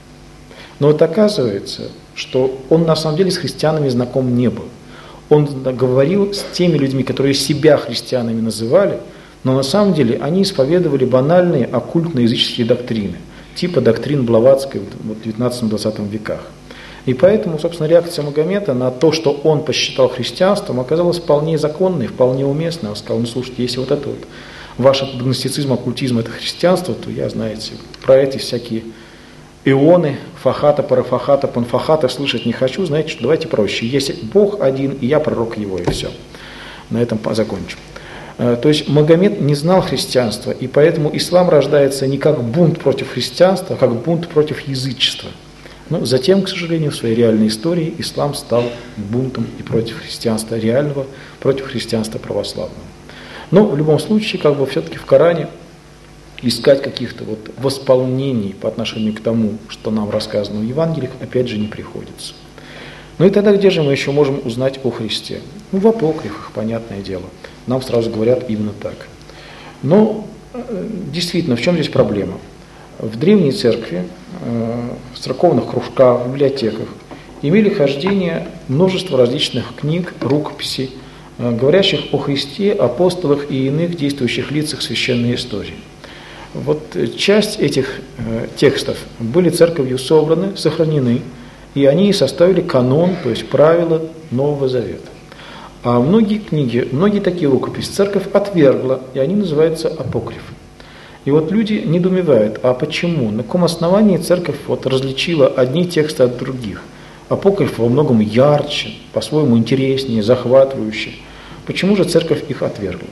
Но вот оказывается, что он на самом деле с христианами знаком не был. Он говорил с теми людьми, которые себя христианами называли, но на самом деле они исповедовали банальные оккультно-языческие доктрины, типа доктрин Блаватской в 19-20 веках. И поэтому, собственно, реакция Магомета на то, что он посчитал христианством, оказалась вполне законной, вполне уместной. Он сказал, слушайте, если вот это вот ваш гностицизм, оккультизм – это христианство, то я, знаете, про эти всякие ионы, фахата, парафахата, панфахата слышать не хочу, знаете, что давайте проще. Есть Бог один, и я пророк его, и все. На этом закончим. То есть Магомед не знал христианства, и поэтому ислам рождается не как бунт против христианства, а как бунт против язычества. Но затем, к сожалению, в своей реальной истории ислам стал бунтом и против христианства реального, против христианства православного. Но в любом случае, все-таки в Коране искать каких-то восполнений по отношению к тому, что нам рассказано в Евангелиях, опять же не приходится. Ну и тогда где же мы еще можем узнать о Христе? Ну, в апокрифах, понятное дело. Нам сразу говорят именно так. Но действительно, в чем здесь проблема? В древней церкви, в церковных кружках, в библиотеках имели хождение множество различных книг, рукописей, говорящих о Христе, апостолах и иных действующих лицах священной истории. Вот часть этих текстов были церковью собраны, сохранены, и они составили канон, то есть правила Нового Завета. А многие книги, многие такие рукописи церковь отвергла, и они называются апокрифы. И вот люди недоумевают, а почему, на каком основании церковь вот различила одни тексты от других? Апокрифы во многом ярче, по-своему интереснее, захватывающе. Почему же церковь их отвергла?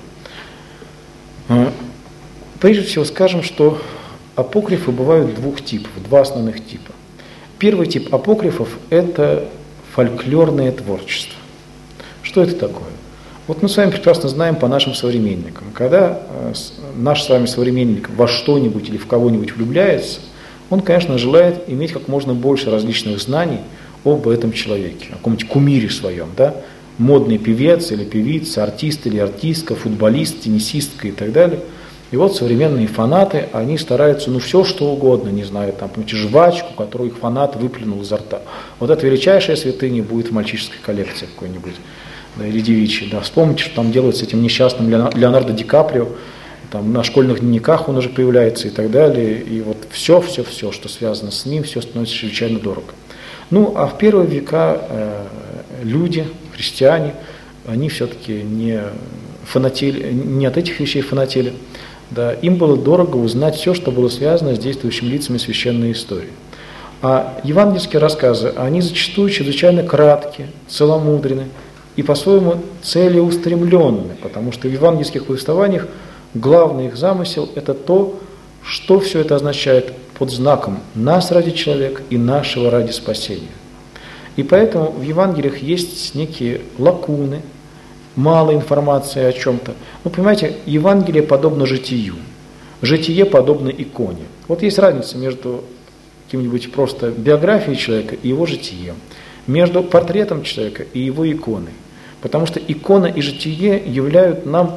Прежде всего скажем, что апокрифы бывают двух типов, два основных типа. Первый тип апокрифов – это фольклорное творчество. Что это такое? Вот мы с вами прекрасно знаем по нашим современникам. Когда наш с вами современник во что-нибудь или в кого-нибудь влюбляется, он, конечно, желает иметь как можно больше различных знаний об этом человеке, о каком-нибудь кумире своем, да? Модный певец или певица, артист или артистка, футболист, теннисистка и так далее. И вот современные фанаты, они стараются, все что угодно, не знаю, там, жвачку, которую их фанат выплюнул изо рта. Вот эта величайшая святыня будет в мальчишеской коллекции какой-нибудь, да, или девичьей. Да. Вспомните, что там делают с этим несчастным Леонардо Ди Каприо, там, на школьных дневниках он уже появляется и так далее. И вот все, что связано с ним, все становится чрезвычайно дорого. Ну, а в первые века люди, христиане, они все-таки не фанатели, не от этих вещей фанатели. Да, им было дорого узнать все, что было связано с действующими лицами священной истории. А евангельские рассказы, они зачастую чрезвычайно краткие, целомудренны и по-своему целеустремленны, потому что в евангельских повествованиях главный их замысел – это то, что все это означает под знаком «нас ради человека» и «нашего ради спасения». И поэтому в Евангелиях есть некие лакуны, мало информации о чем-то. Ну, понимаете, Евангелие подобно житию, житие подобно иконе. Вот есть разница между каким-нибудь просто биографией человека и его житием, между портретом человека и его иконой. Потому что икона и житие являют нам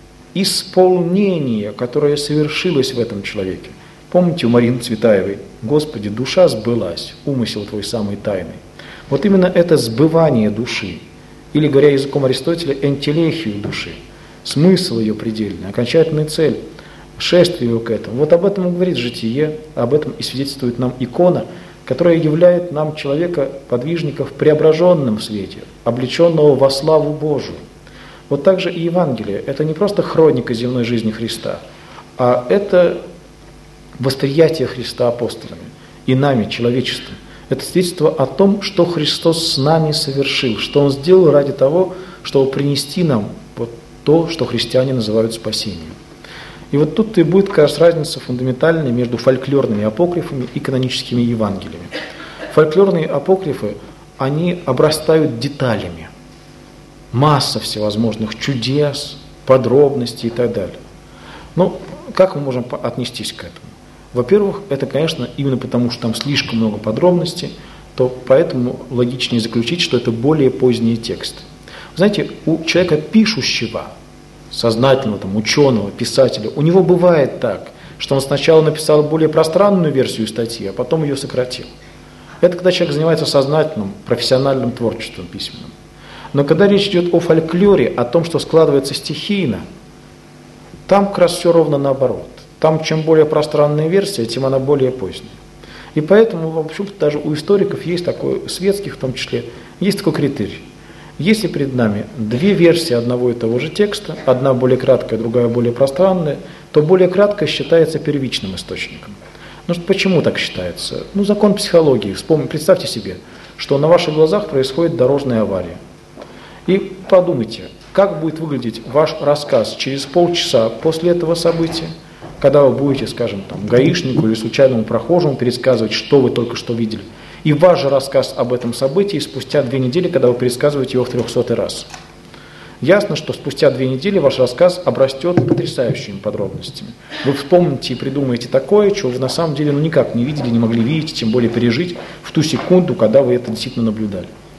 исполнение, которое совершилось в этом человеке. Помните у Марины Цветаевой: «Господи, душа сбылась, умысел твой самый тайный». Вот именно это сбывание души, или, говоря языком Аристотеля, энтелехию души, смысл ее предельный, окончательная цель, шествие к этому. Вот об этом и говорит житие, об этом и свидетельствует нам икона, которая являет нам человека, подвижника в преображенном свете, облеченного во славу Божию. Вот так же и Евангелие – это не просто хроника земной жизни Христа, а это восприятие Христа апостолами и нами, человечеством. Это свидетельство о том, что Христос с нами совершил, что Он сделал ради того, чтобы принести нам вот то, что христиане называют спасением. И вот тут и будет, кажется, разница фундаментальная между фольклорными апокрифами и каноническими Евангелиями. Фольклорные апокрифы, они обрастают деталями. Масса всевозможных чудес, подробностей и так далее. Но как мы можем отнестись к этому? Во-первых, это, конечно, именно потому, что там слишком много подробностей, то поэтому логичнее заключить, что это более поздние тексты. Знаете, у человека пишущего, сознательного, там, ученого, писателя, у него бывает так, что он сначала написал более пространную версию статьи, а потом ее сократил. Это когда человек занимается сознательным, профессиональным творчеством письменным. Но когда речь идет о фольклоре, о том, что складывается стихийно, там как раз все ровно наоборот. Там чем более пространная версия, тем она более поздняя. И поэтому, в общем-то, даже у историков есть такой, светских в том числе, есть такой критерий. Если перед нами две версии одного и того же текста, одна более краткая, другая более пространная, то более краткая считается первичным источником. Ну, почему так считается? Ну, закон психологии. Представьте себе, что на ваших глазах происходит дорожная авария. И подумайте, как будет выглядеть ваш рассказ через полчаса после этого события, когда вы будете, скажем, там, гаишнику или случайному прохожему пересказывать, что вы только что видели. И ваш же рассказ об этом событии спустя 2 недели, когда вы пересказываете его в 300-й раз. Ясно, что спустя 2 недели ваш рассказ обрастет потрясающими подробностями. Вы вспомните и придумаете такое, чего вы на самом деле никак не видели, не могли видеть, тем более пережить в ту секунду, когда вы это действительно наблюдали.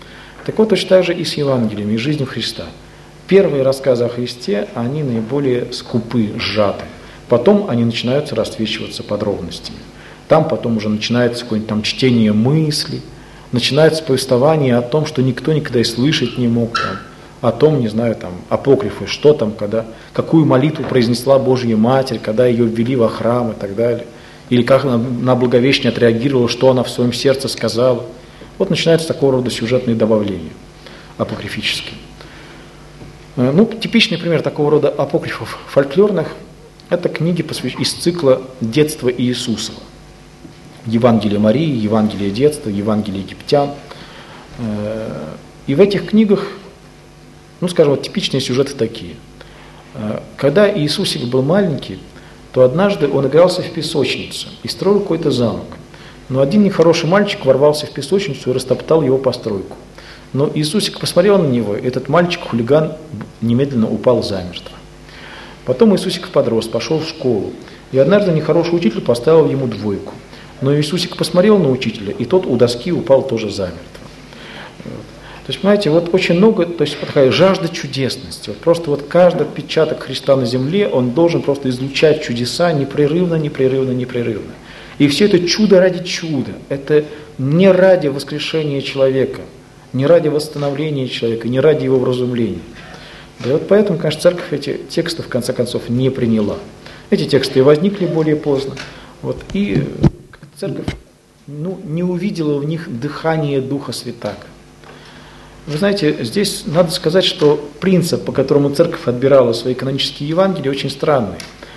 Так вот, точно так же и с Евангелиями, и жизнью Христа. Первые рассказы о Христе, они наиболее скупы, сжаты. Потом они начинаются расцвечиваться подробностями. Там потом уже начинается какое-нибудь там чтение мыслей, начинается повествование о том, что никто никогда и слышать не мог, там, о том, не знаю, там, апокрифы, что там, когда, какую молитву произнесла Божья Матерь, когда ее ввели во храм и так далее. Или как она на Благовещение отреагировала, что она в своем сердце сказала. Вот начинаются такого рода сюжетные добавления апокрифические. Ну, типичный пример такого рода апокрифов фольклорных – это книги из цикла «Детство Иисусова». Евангелие Марии, Евангелие детства, Евангелие египтян. И в этих книгах, ну, скажем, вот типичные сюжеты такие. Когда Иисусик был маленький, то однажды он игрался в песочницу и строил какой-то замок. Но один нехороший мальчик ворвался в песочницу и растоптал его постройку. Но Иисусик посмотрел на него, и этот мальчик-хулиган немедленно упал замертво. Потом Иисусик подрос, пошел в школу, и однажды нехороший учитель поставил ему 2. Но Иисусик посмотрел на учителя, и тот у доски упал тоже замертво. То есть, понимаете, вот очень много, то есть такая жажда чудесности. Вот просто вот каждый отпечаток Христа на земле, он должен просто излучать чудеса непрерывно, непрерывно, непрерывно. И все это чудо ради чуда. Это не ради воскрешения человека, не ради восстановления человека, не ради его вразумления. Да и вот поэтому, конечно, церковь эти тексты в конце концов не приняла. Эти тексты и возникли более поздно. Вот, и церковь не увидела в них дыхание Духа Святаго. Вы знаете, здесь надо сказать, что принцип, по которому церковь отбирала свои канонические Евангелия, очень странный.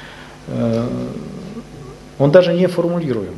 Он даже не формулируем.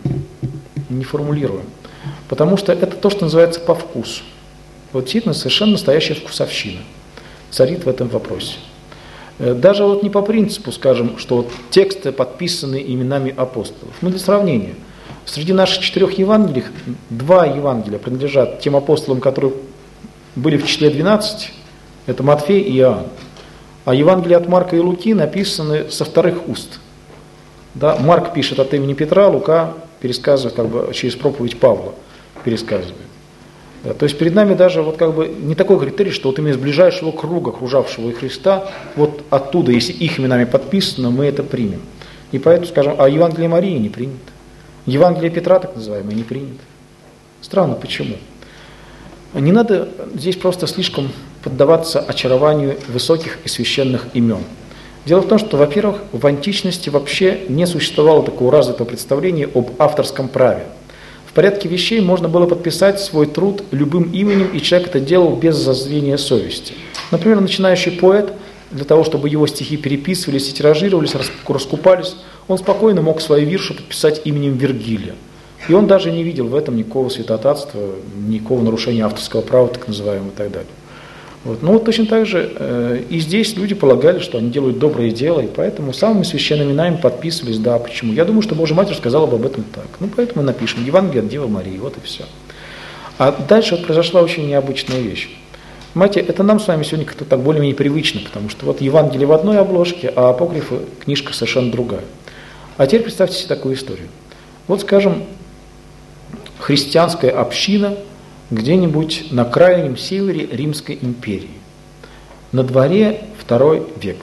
Потому что это то, что называется по вкусу. Вот действительно совершенно настоящая вкусовщина царит в этом вопросе. Даже вот не по принципу, скажем, что вот тексты подписаны именами апостолов. Ну, для сравнения. Среди наших 4 Евангелий 2 Евангелия принадлежат тем апостолам, которые были в числе 12, это Матфей и Иоанн. А Евангелия от Марка и Луки написаны со вторых уст. Да, Марк пишет от имени Петра, Лука пересказывает как бы через проповедь Павла, пересказывает. Да, то есть перед нами даже вот как бы не такой критерий, что вот именно из ближайшего круга, окружавшего и Христа, вот оттуда, если их именами подписано, мы это примем. И поэтому, скажем, а Евангелие Марии не принято. Евангелие Петра, так называемое, не принято. Странно, почему? Не надо здесь просто слишком поддаваться очарованию высоких и священных имен. Дело в том, что, во-первых, в античности вообще не существовало такого развитого представления об авторском праве. В порядке вещей можно было подписать свой труд любым именем, и человек это делал без зазрения совести. Например, начинающий поэт, для того, чтобы его стихи переписывались и тиражировались, раскупались, он спокойно мог свои вирши подписать именем Вергилия. И он даже не видел в этом никакого святотатства, никакого нарушения авторского права, так называемого, и так далее. Вот. Ну вот точно так же и здесь люди полагали, что они делают доброе дело, и поэтому самыми священными именами подписывались. Да, почему? Я думаю, что Божья Матерь сказала бы об этом так. Ну поэтому мы напишем Евангелие от Девы Марии, вот и все. А дальше вот произошла очень необычная вещь. Понимаете, это нам с вами сегодня как-то так более-менее привычно, потому что вот Евангелие в одной обложке, а апокрифы книжка совершенно другая. А теперь представьте себе такую историю. Вот, скажем, христианская община где-нибудь на крайнем севере Римской империи. На дворе II век.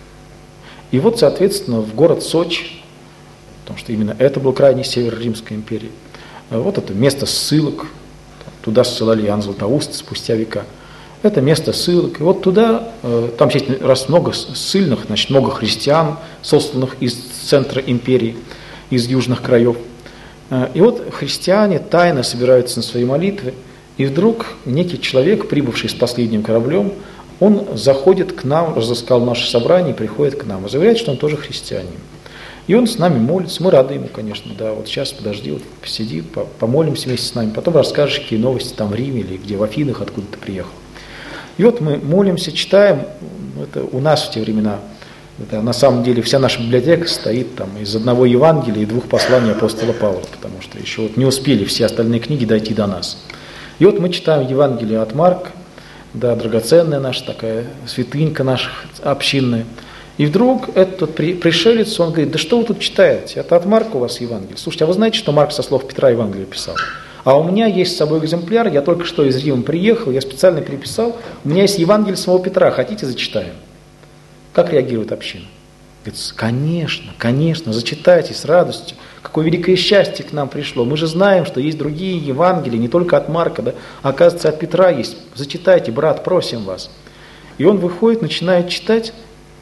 И вот, соответственно, в город Сочи, потому что именно это был крайний север Римской империи, вот это место ссылок, туда ссылали Иоанн Златоуст спустя века. Это место ссылок. И вот туда, там раз много ссыльных, значит, много христиан, сосланных из центра империи, из южных краев. И вот христиане тайно собираются на свои молитвы, и вдруг некий человек, прибывший с последним кораблем, он заходит к нам, разыскал наше собрание, приходит к нам и заявляет, что он тоже христианин. И он с нами молится, мы рады ему, конечно, да, вот сейчас подожди, вот посиди, помолимся вместе с нами, потом расскажешь, какие новости там в Риме или где в Афинах, откуда ты приехал. И вот мы молимся, читаем, это у нас в те времена, это на самом деле вся наша библиотека стоит там из одного Евангелия и 2 посланий апостола Павла, потому что еще вот не успели все остальные книги дойти до нас. И вот мы читаем Евангелие от Марка, да, драгоценная наша такая святынька наша общинная. И вдруг этот пришелец, он говорит: да что вы тут читаете? Это от Марка у вас Евангелие. Слушайте, а вы знаете, что Марк со слов Петра Евангелие писал? А у меня есть с собой экземпляр, я только что из Рима приехал, я специально переписал, у меня есть Евангелие самого Петра, хотите, зачитаем? Как реагирует община? Говорит, конечно, конечно, зачитайте с радостью. Какое великое счастье к нам пришло. Мы же знаем, что есть другие Евангелия, не только от Марка, да, а оказывается, от Петра есть. Зачитайте, брат, просим вас. И он выходит, начинает читать,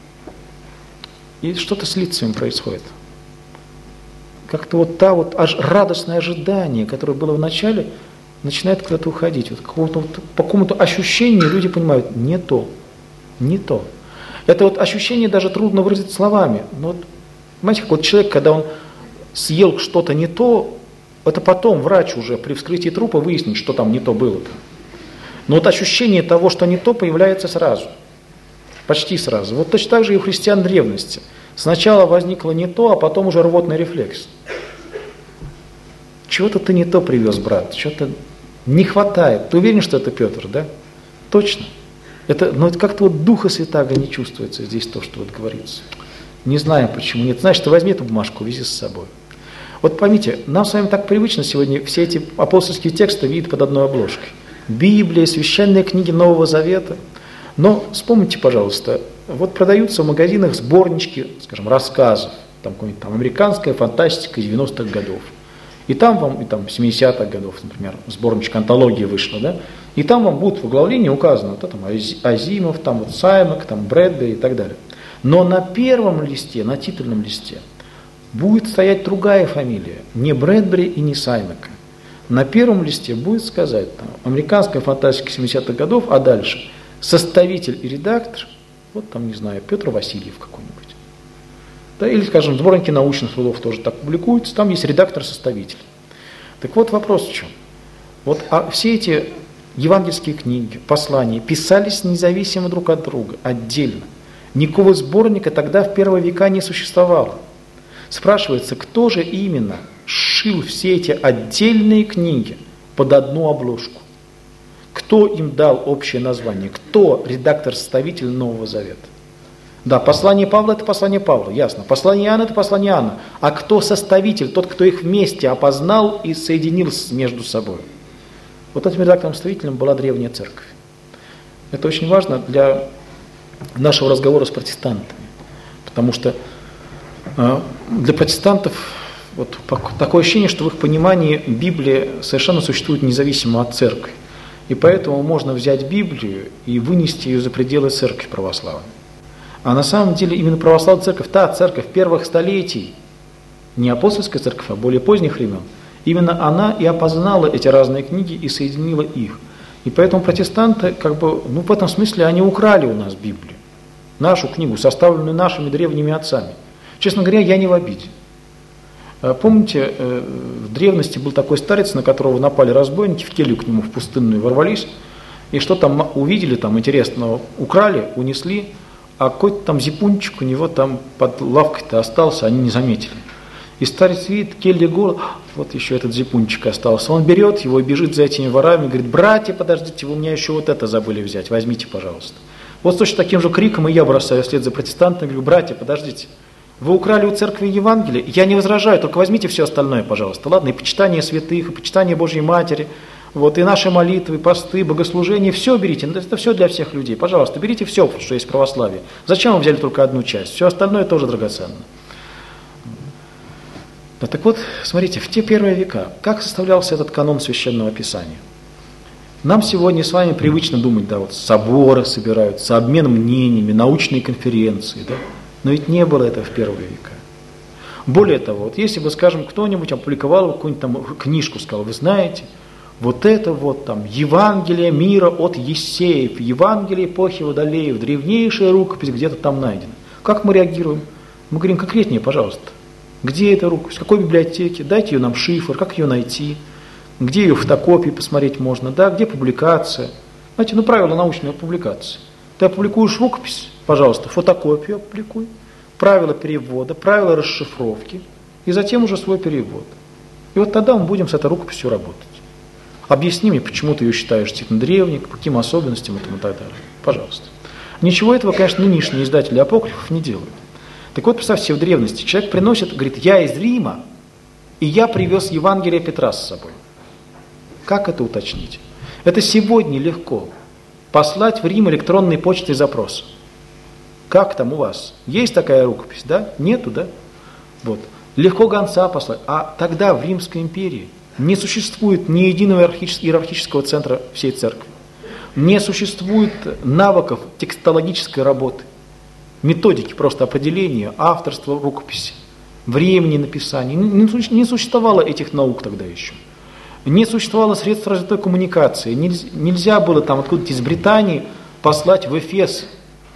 и что-то с лицами происходит. Как-то вот аж радостное ожидание, которое было в начале, начинает куда-то уходить. Вот по какому-то ощущению люди понимают, не то, не то. Это вот ощущение даже трудно выразить словами. Но вот, понимаете, как вот человек, когда он съел что-то не то, это потом врач уже при вскрытии трупа выяснит, что там не то было-то. Но вот ощущение того, что не то, появляется сразу. Почти сразу. Вот точно так же и у христиан древности. Сначала возникло не то, а потом уже рвотный рефлекс. Чего-то ты не то привез, брат, чего-то не хватает. Ты уверен, что это Петр, да? Точно. Но это как-то вот Духа Святаго не чувствуется здесь то, что вот говорится. Не знаю почему. Нет, знаешь, ты возьми эту бумажку, вези с собой. Вот поймите, нам с вами так привычно сегодня все эти апостольские тексты видеть под одной обложкой. Библия, священные книги Нового Завета. Но вспомните, пожалуйста, вот продаются в магазинах сборнички, скажем, рассказов, там какая-нибудь там американская фантастика 90-х годов. И там вам, и там 70-х годов, например, сборничек антологии вышла, да, и там вам будет в оглавлении указано, вот там Азимов, там вот Саймак, там Брэдбери и так далее. Но на первом листе, на титульном листе, будет стоять другая фамилия, не Брэдбери и не Саймака. На первом листе будет сказать, там, американская фантастика 70-х годов, а дальше составитель и редактор, вот там, не знаю, Петр Васильев какой-нибудь. Да, или, скажем, сборники научных трудов тоже так публикуются, там есть редактор-составитель. Так вот вопрос в чем. Вот все эти евангельские книги, послания писались независимо друг от друга, отдельно. Никакого сборника тогда в первые века не существовало. Спрашивается, кто же именно сшил все эти отдельные книги под одну обложку? Кто им дал общее название? Кто редактор-составитель Нового Завета? Да, послание Павла – это послание Павла, ясно. Послание Иоанна – это послание Иоанна. А кто составитель? Тот, кто их вместе опознал и соединил между собой. Вот этим редактором-составителем была древняя церковь. Это очень важно для нашего разговора с протестантами. Потому что для протестантов вот такое ощущение, что в их понимании Библия совершенно существует независимо от церкви. И поэтому можно взять Библию и вынести ее за пределы церкви православной. А на самом деле именно православная церковь, та церковь первых столетий, не апостольская церковь, а более поздних времен, именно она и опознала эти разные книги и соединила их. И поэтому протестанты, в этом смысле, они украли у нас Библию, нашу книгу, составленную нашими древними отцами. Честно говоря, я не в обиде. Помните, в древности был такой старец, на которого напали разбойники, в келью к нему в пустынную ворвались, и что там увидели, там интересного, украли, унесли, а какой-то там зипунчик у него там под лавкой-то остался, они не заметили. И старец видит, келья голод, вот еще этот зипунчик остался. Он берет его и бежит за этими ворами, говорит: братья, подождите, вы у меня еще вот это забыли взять, возьмите, пожалуйста. Вот точно таким же криком и я бросаю вслед за протестантами, говорю: братья, подождите, вы украли у церкви Евангелие, я не возражаю, только возьмите все остальное, пожалуйста, ладно, и почитание святых, и почитание Божьей Матери, вот, и наши молитвы, посты, богослужения, все берите, это все для всех людей, пожалуйста, берите все, что есть в православии. Зачем вы взяли только одну часть? Все остальное тоже драгоценно. Да, так вот, смотрите, в те первые века, как составлялся этот канон Священного Писания? Нам сегодня с вами привычно думать, да, вот соборы собираются, обмен мнениями, научные конференции, да? Но ведь не было этого в первые века. Более того, вот если бы, скажем, кто-нибудь опубликовал какую-нибудь там книжку, сказал: вы знаете, вот это вот там Евангелие мира от Ессеев, Евангелие эпохи Водолеев, древнейшая рукопись где-то там найдена. Как мы реагируем? Мы говорим: конкретнее, пожалуйста. Где эта рукопись? В какой библиотеке? Дайте ее нам шифр, как ее найти? Где ее фотокопии посмотреть можно? Да, где публикация? Знаете, правила научной публикации. Ты опубликуешь рукопись, пожалуйста, фотокопию опубликуй, правила перевода, правила расшифровки, и затем уже свой перевод. И вот тогда мы будем с этой рукописью работать. Объясни мне, почему ты ее считаешь действительно древней, по каким особенностям и так далее. Пожалуйста. Ничего этого, конечно, нынешние издатели апокрифов не делают. Так вот, представьте, в древности человек приносит, говорит: я из Рима, и я привез Евангелие Петра с собой. Как это уточнить? Это сегодня легко. Послать в Рим электронной почтой запрос. Как там у вас? Есть такая рукопись, да? Нету, да? Вот. Легко гонца послать. А тогда в Римской империи не существует ни единого иерархического центра всей церкви. Не существует навыков текстологической работы, методики просто определения, авторства рукописи, времени написания. Не существовало этих наук тогда еще. Не существовало средств развитой коммуникации. Нельзя было там откуда-то из Британии послать в Эфес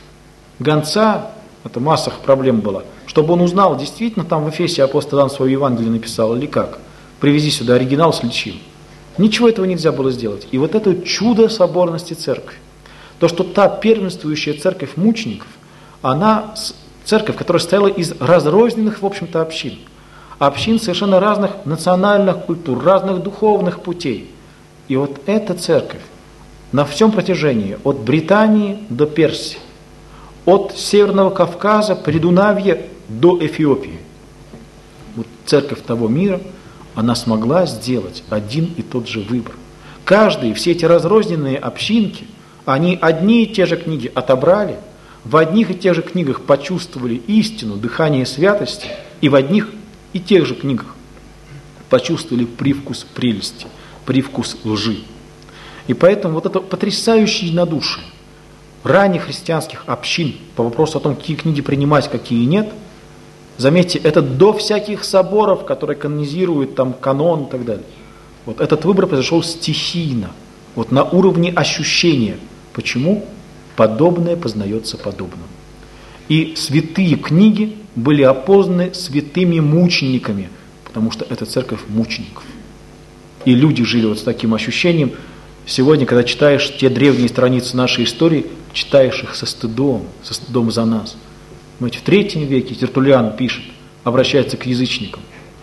гонца, это масса проблем была, чтобы он узнал, действительно там в Эфесе апостол Иоанн свое Евангелие написал или как. Привези сюда оригинал, слечил. Ничего этого нельзя было сделать. И вот это чудо соборности церкви. То, что та первенствующая церковь мучеников, она церковь, которая состояла из разрозненных, в общем-то, общин. Общин совершенно разных национальных культур, разных духовных путей. И вот эта церковь на всем протяжении, от Британии до Персии, от Северного Кавказа, Придунавья до Эфиопии. Вот церковь того мира, она смогла сделать один и тот же выбор. Каждый, все эти разрозненные общинки, они одни и те же книги отобрали, в одних и тех же книгах почувствовали истину, дыхание святости, и в одних и тех же книгах почувствовали привкус прелести, привкус лжи. И поэтому вот это потрясающее единодушие ранних христианских общин по вопросу о том, какие книги принимать, какие нет, заметьте, это до всяких соборов, которые канонизируют там канон и так далее. Вот этот выбор произошел стихийно, вот на уровне ощущения. Почему? Подобное познается подобным. И святые книги были опознаны святыми мучениками, потому что это церковь мучеников. И люди жили вот с таким ощущением. Сегодня, когда читаешь те древние страницы нашей истории, читаешь их со стыдом за нас. Знаете, в III веке Тертуллиан пишет, обращается к язычникам.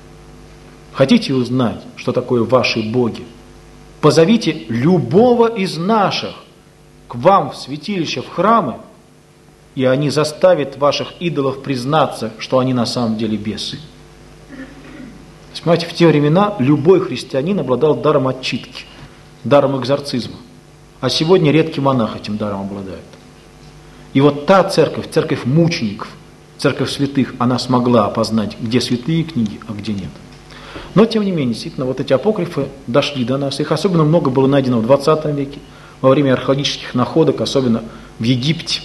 Хотите узнать, что такое ваши боги? Позовите любого из наших к вам в святилище, в храмы, и они заставят ваших идолов признаться, что они на самом деле бесы. Понимаете, в те времена любой христианин обладал даром отчитки, даром экзорцизма. А сегодня редкий монах этим даром обладает. И вот та церковь, церковь мучеников, церковь святых, она смогла опознать, где святые книги, а где нет. Но, тем не менее, действительно, вот эти апокрифы дошли до нас. Их особенно много было найдено в 20 веке, во время археологических находок, особенно в Египте.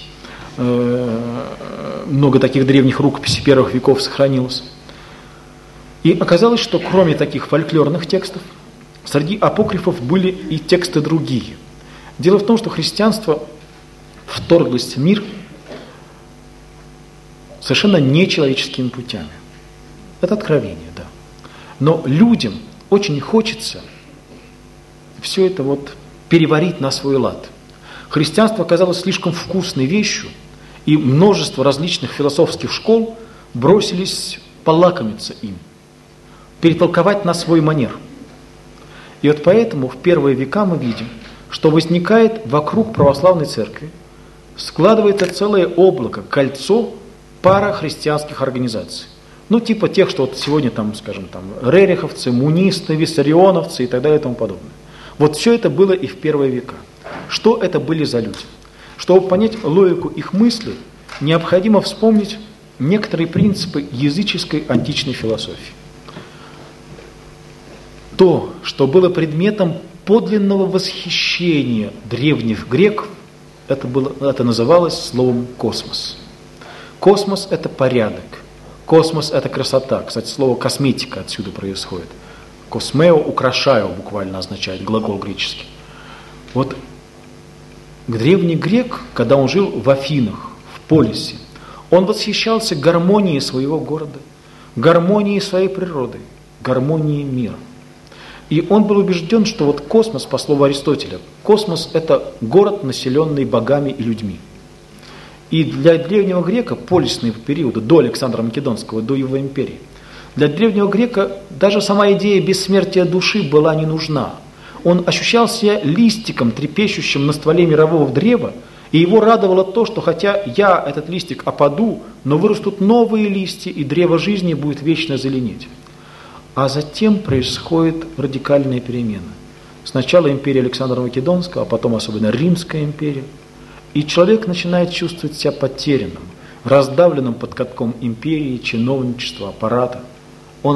Много таких древних рукописей первых веков сохранилось. И оказалось, что кроме таких фольклорных текстов, среди апокрифов были и тексты другие. Дело в том, что христианство вторглось в мир совершенно нечеловеческими путями. Это откровение, да. Но людям очень хочется все это вот переварить на свой лад. Христианство оказалось слишком вкусной вещью, и множество различных философских школ бросились полакомиться им, перетолковать на свой манер. И вот поэтому в первые века мы видим, что возникает вокруг православной церкви, складывается целое облако, кольцо парахристианских организаций. Ну, типа тех, что вот сегодня там, скажем, там, рериховцы, мунисты, виссарионовцы и так далее и тому подобное. Вот все это было и в первые века. Что это были за люди? Чтобы понять логику их мысли, необходимо вспомнить некоторые принципы языческой античной философии. То, что было предметом подлинного восхищения древних греков, это называлось словом «космос». Космос – это порядок. Космос – это красота. Кстати, слово «косметика» отсюда происходит. «Космео» – «украшаю» буквально означает, глагол греческий. Вот древний грек, когда он жил в Афинах, в Полисе, он восхищался гармонией своего города, гармонией своей природы, гармонией мира. И он был убежден, что вот космос, по слову Аристотеля, космос – это город, населенный богами и людьми. И для древнего грека, полисного периода, до Александра Македонского, до его империи, для древнего грека даже сама идея бессмертия души была не нужна. Он ощущал себя листиком, трепещущим на стволе мирового древа, и его радовало то, что хотя я, этот листик, опаду, но вырастут новые листья, и древо жизни будет вечно зеленеть. А затем происходит радикальная перемена. Сначала империя Александра Македонского, а потом особенно Римская империя. И человек начинает чувствовать себя потерянным, раздавленным под катком империи, чиновничества, аппарата. Он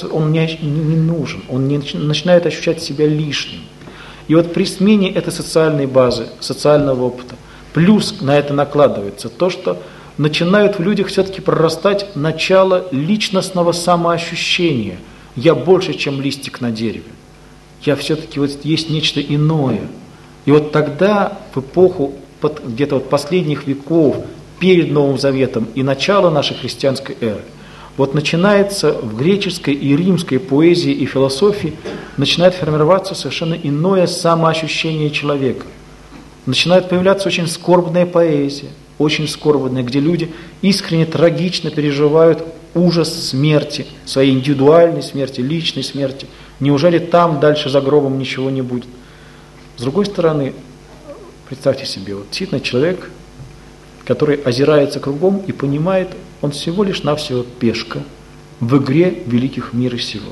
не нужен, он начинает ощущать себя лишним. И вот при смене этой социальной базы, социального опыта, плюс на это накладывается то, что начинают в людях все-таки прорастать начало личностного самоощущения. Я больше, чем листик на дереве. Я все-таки вот есть нечто иное. И вот тогда, в эпоху где-то вот последних веков, перед Новым Заветом и начало нашей христианской эры, вот начинается в греческой и римской поэзии и философии, начинает формироваться совершенно иное самоощущение человека. Начинает появляться очень скорбная поэзия, очень скорбная, где люди искренне, трагично переживают ужас смерти, своей индивидуальной смерти, личной смерти. Неужели там дальше за гробом ничего не будет? С другой стороны, представьте себе, вот сидит человек, который озирается кругом и понимает, он всего лишь навсего пешка в игре великих мира сего.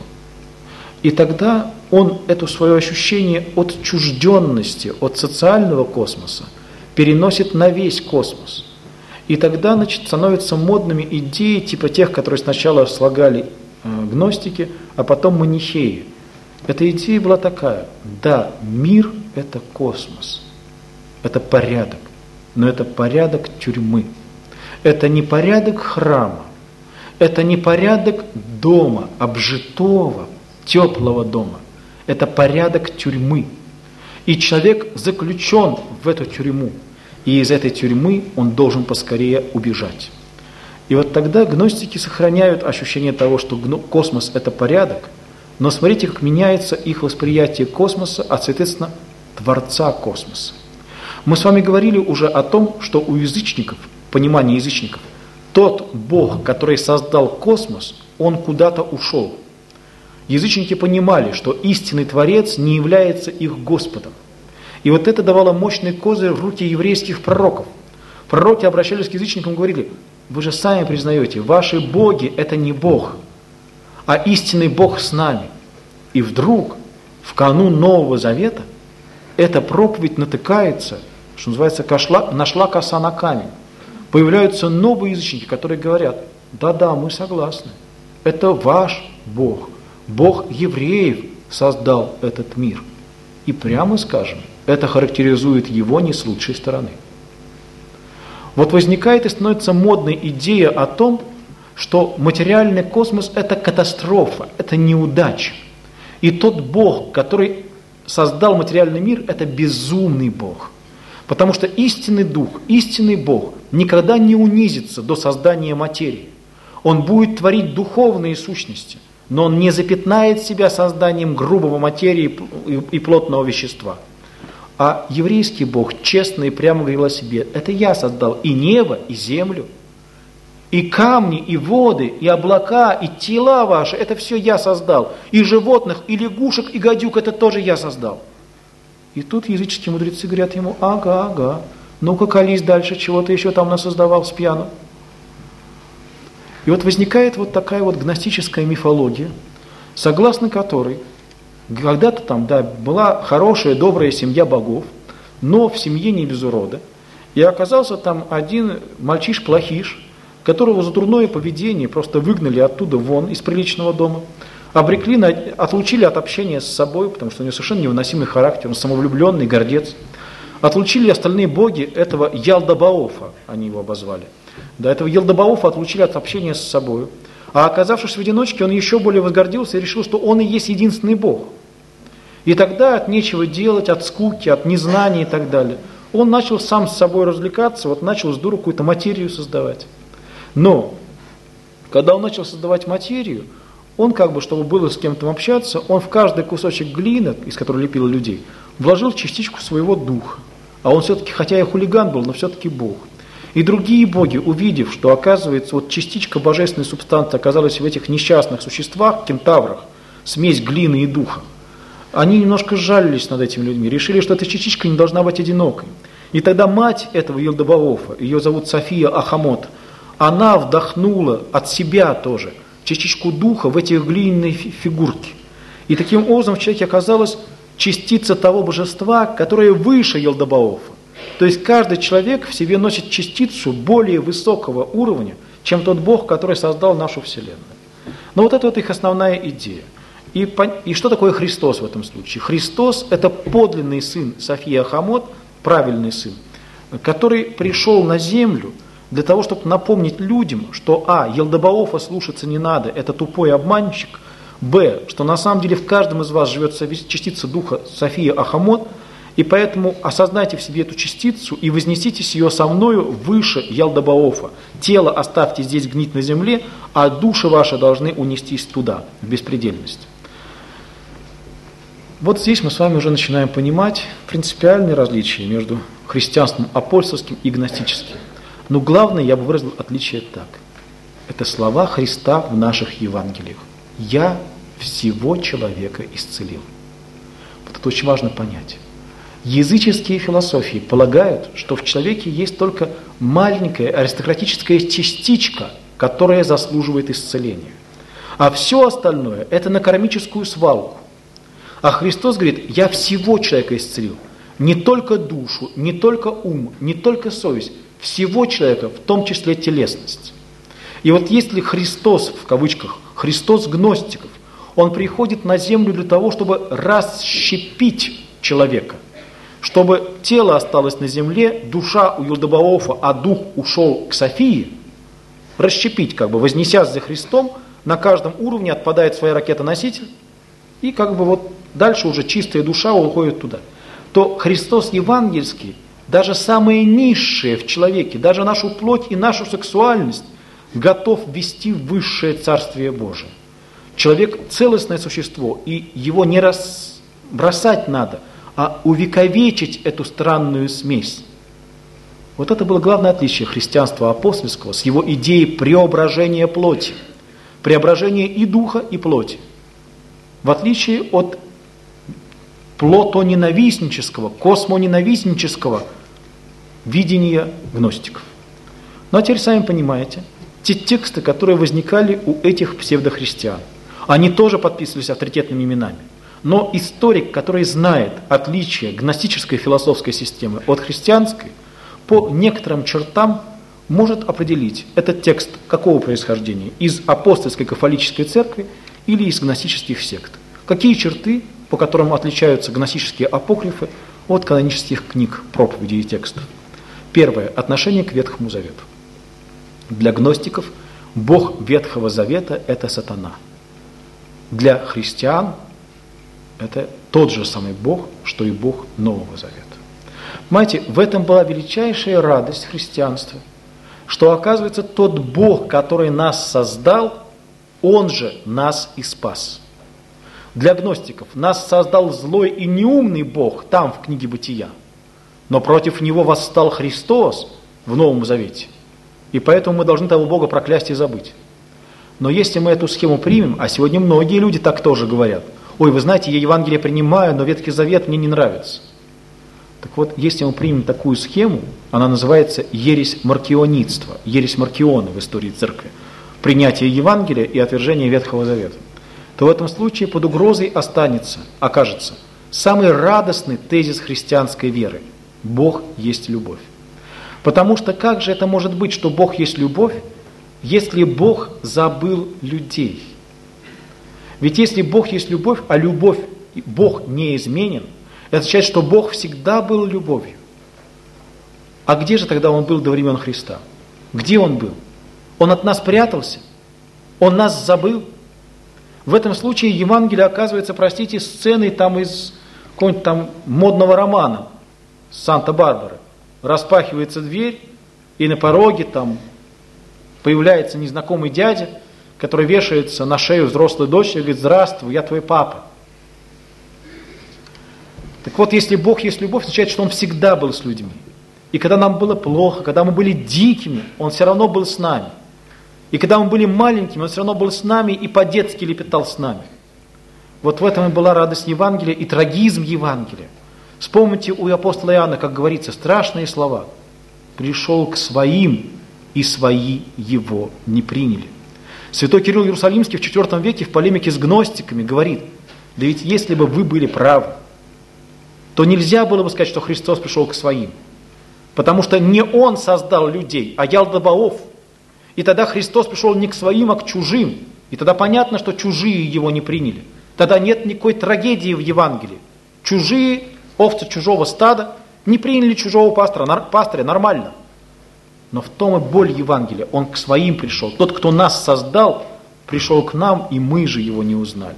И тогда он это свое ощущение отчужденности от социального космоса переносит на весь космос. И тогда, становятся модными идеи типа тех, которые сначала слагали гностики, а потом манихеи. Эта идея была такая: да, мир – это космос, это порядок, но это порядок тюрьмы. Это не порядок храма, это не порядок дома, обжитого, теплого дома. Это порядок тюрьмы. И человек заключен в эту тюрьму. И из этой тюрьмы он должен поскорее убежать. И вот тогда гностики сохраняют ощущение того, что космос – это порядок, но смотрите, как меняется их восприятие космоса, а, соответственно, Творца космоса. Мы с вами говорили уже о том, что у язычников, понимание язычников, тот Бог, который создал космос, он куда-то ушел. Язычники понимали, что истинный Творец не является их Господом. И вот это давало мощный козырь в руки еврейских пророков. Пророки обращались к язычникам и говорили: вы же сами признаете, ваши боги – это не Бог, а истинный Бог с нами. И вдруг, в канун Нового Завета, эта проповедь натыкается, что называется, нашла коса на камень. Появляются новые язычники, которые говорят: да-да, мы согласны, это ваш Бог, Бог евреев создал этот мир. И прямо скажем, это характеризует его не с лучшей стороны. Вот возникает и становится модной идея о том, что материальный космос – это катастрофа, это неудача. И тот Бог, который создал материальный мир, это безумный Бог. Потому что истинный Дух, истинный Бог никогда не унизится до создания материи. Он будет творить духовные сущности, но он не запятнает себя созданием грубого материи и плотного вещества. А еврейский Бог честно и прямо говорил о себе: это я создал и небо, и землю, и камни, и воды, и облака, и тела ваши, это все я создал. И животных, и лягушек, и гадюк, это тоже я создал. И тут языческие мудрецы говорят ему: ага, ну-ка колись дальше, чего ты еще там насоздавал с пьяну. И вот возникает вот такая вот гностическая мифология, согласно которой когда-то там, да, была хорошая, добрая семья богов, но в семье не без урода. И оказался там один мальчиш-плохиш, которого за дурное поведение просто выгнали оттуда вон, из приличного дома, отлучили от общения с собой, потому что у него совершенно невыносимый характер, он самовлюбленный, гордец. Отлучили остальные боги этого Ялдабаофа, они его обозвали. Да, этого Ялдабаофа отлучили от общения с собой. А оказавшись в одиночке, он еще более возгордился и решил, что он и есть единственный Бог. И тогда от нечего делать, от скуки, от незнания и так далее, он начал сам с собой развлекаться, вот начал с дуру какую-то материю создавать. Но, когда он начал создавать материю, он как бы, чтобы было с кем-то общаться, он в каждый кусочек глины, из которого лепил людей, вложил частичку своего духа. А он все-таки, хотя и хулиган был, но все-таки Бог. И другие боги, увидев, что, оказывается, вот частичка божественной субстанции оказалась в этих несчастных существах, кентаврах, смесь глины и духа, они немножко сжалились над этими людьми, решили, что эта частичка не должна быть одинокой. И тогда мать этого Ялдабаофа, ее зовут София Ахамот, она вдохнула от себя тоже частичку духа в эти глиняные фигурки. И таким образом в человеке оказалась частица того божества, которое выше Елдобаофа. То есть каждый человек в себе носит частицу более высокого уровня, чем тот Бог, который создал нашу Вселенную. Но вот это вот их основная идея. И что такое Христос в этом случае? Христос – это подлинный сын Софии Ахамот, правильный сын, который пришел на землю для того, чтобы напомнить людям, что Елдобаофа слушаться не надо, это тупой обманщик, что на самом деле в каждом из вас живет частица духа Софии Ахамот, и поэтому осознайте в себе эту частицу и вознеситесь ее со мною выше Елдобаофа. Тело оставьте здесь гнить на земле, а души ваши должны унестись туда, в беспредельность. Вот здесь мы с вами уже начинаем понимать принципиальные различия между христианством апостольским и гностическим. Но главное, я бы выразил отличие так. Это слова Христа в наших Евангелиях. «Я всего человека исцелил». Вот это очень важно понять. Языческие философии полагают, что в человеке есть только маленькая аристократическая частичка, которая заслуживает исцеления. А все остальное – это на кармическую свалку. А Христос говорит, я всего человека исцелил. Не только душу, не только ум, не только совесть. Всего человека, в том числе телесность. И вот если Христос, в кавычках, Христос гностиков, Он приходит на землю для того, чтобы расщепить человека, чтобы тело осталось на земле, душа у Елдобаофа, а дух ушел к Софии, расщепить, вознесясь за Христом, на каждом уровне отпадает своя ракета-носитель, и дальше уже чистая душа уходит туда. То Христос евангельский, даже самое низшее в человеке, даже нашу плоть и нашу сексуальность, готов ввести в высшее Царствие Божие. Человек – целостное существо, и его не бросать надо, а увековечить эту странную смесь. Вот это было главное отличие христианства апостольского с его идеей преображения плоти, преображения и духа, и плоти. В отличие от плотоненавистнического, космоненавистнического видения гностиков. Ну а теперь сами понимаете, те тексты, которые возникали у этих псевдохристиан, они тоже подписывались авторитетными именами. Но историк, который знает отличие гностической философской системы от христианской, по некоторым чертам может определить этот текст какого происхождения, из апостольской кафолической церкви или из гностических сект. Какие черты, по которым отличаются гностические апокрифы от канонических книг, проповедей и текстов. Первое. Отношение к Ветхому Завету. Для гностиков Бог Ветхого Завета – это сатана. Для христиан это тот же самый Бог, что и Бог Нового Завета. Понимаете, в этом была величайшая радость христианства, что, оказывается, тот Бог, который нас создал, Он же нас и спас. Для гностиков нас создал злой и неумный Бог там, в книге Бытия, но против Него восстал Христос в Новом Завете, и поэтому мы должны того Бога проклясть и забыть. Но если мы эту схему примем, а сегодня многие люди так тоже говорят, ой, вы знаете, я Евангелие принимаю, но Ветхий Завет мне не нравится. Так вот, если мы примем такую схему, она называется ересь маркионитства, ересь Маркиона в истории церкви, принятие Евангелия и отвержение Ветхого Завета, то в этом случае под угрозой окажется самый радостный тезис христианской веры – Бог есть любовь. Потому что как же это может быть, что Бог есть любовь, если Бог забыл людей? Ведь если Бог есть любовь, а любовь, Бог неизменен, это означает, что Бог всегда был любовью. А где же тогда Он был до времен Христа? Где Он был? Он от нас прятался? Он нас забыл? В этом случае Евангелие оказывается, простите, сценой из какого-нибудь там модного романа Санта-Барбары. Распахивается дверь, и на пороге появляется незнакомый дядя, который вешается на шею взрослой дочери и говорит: «Здравствуй, я твой папа». Так вот, если Бог есть любовь, означает, что Он всегда был с людьми. И когда нам было плохо, когда мы были дикими, Он все равно был с нами. И когда мы были маленькими, Он все равно был с нами и по-детски лепетал с нами. Вот в этом и была радость Евангелия и трагизм Евангелия. Вспомните у апостола Иоанна, как говорится, страшные слова. «Пришел к своим, и свои его не приняли». Святой Кирилл Иерусалимский в IV веке в полемике с гностиками говорит: да ведь если бы вы были правы, то нельзя было бы сказать, что Христос пришел к своим. Потому что не Он создал людей, а Ялдабаоф. И тогда Христос пришел не к своим, а к чужим. И тогда понятно, что чужие Его не приняли. Тогда нет никакой трагедии в Евангелии. Чужие, овцы чужого стада, не приняли чужого пастыря, нормально. Но в том и боль Евангелия. Он к своим пришел. Тот, кто нас создал, пришел к нам, и мы же Его не узнали.